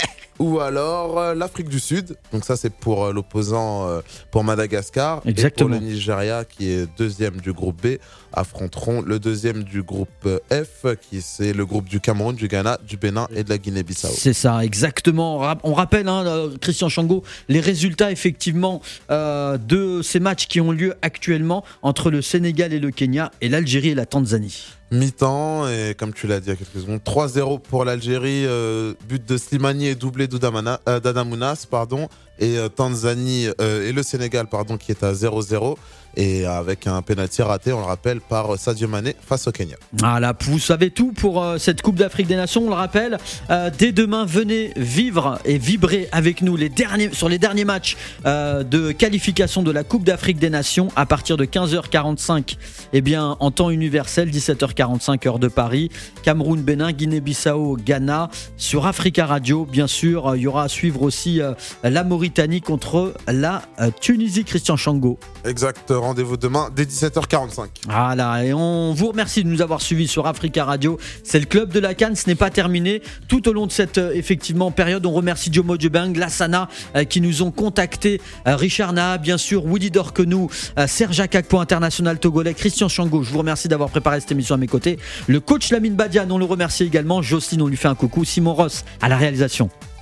Ou alors euh, l'Afrique du Sud. Donc ça c'est pour euh, l'opposant euh, pour Madagascar. Exactement. Et pour le Nigeria qui est deuxième du groupe B affronteront le deuxième du groupe euh, F qui c'est le groupe du Cameroun, du Ghana, du Bénin et de la Guinée-Bissau. C'est ça, exactement. On rap- On rappelle, hein, euh, Christian Chango, les résultats effectivement euh, de ces matchs qui ont lieu actuellement entre le Sénégal et le Kenya et l'Algérie et la Tanzanie. Mi-temps et comme tu l'as dit il y a quelques secondes, trois zéro pour l'Algérie, euh, but de Slimani et doublé d'Oudamana- euh, d'Adamounas pardon, et euh, Tanzanie euh, et le Sénégal pardon qui est à zéro zéro et avec un pénalty raté, on le rappelle, par Sadio Mané face au Kenya. Voilà, vous savez tout pour euh, cette Coupe d'Afrique des Nations, on le rappelle. Euh, dès demain, venez vivre et vibrer avec nous les derniers, sur les derniers matchs euh, de qualification de la Coupe d'Afrique des Nations à partir de quinze heures quarante-cinq eh bien, en temps universel, dix-sept heures quarante-cinq heure de Paris. Cameroun, Bénin, Guinée-Bissau, Ghana. Sur Africa Radio, bien sûr, euh, il y aura à suivre aussi euh, la Mauritanie contre la euh, Tunisie. Christian Chango. Exact, rendez-vous demain dès dix-sept heures quarante-cinq. Voilà, et on vous remercie de nous avoir suivis sur Africa Radio. C'est le club de la Cannes, ce n'est pas terminé. Tout au long de cette euh, effectivement période, on remercie Jomo Djebang, Lassana euh, qui nous ont contactés, euh, Richard Naha, bien sûr, Willy Dorquenou, euh, Serge Akakpo, international togolais, Christian Chango. Je vous remercie d'avoir préparé cette émission à mes côtés. Le coach Lamine Badian, on le remercie également. Jocelyne, on lui fait un coucou. Simon Ross à la réalisation.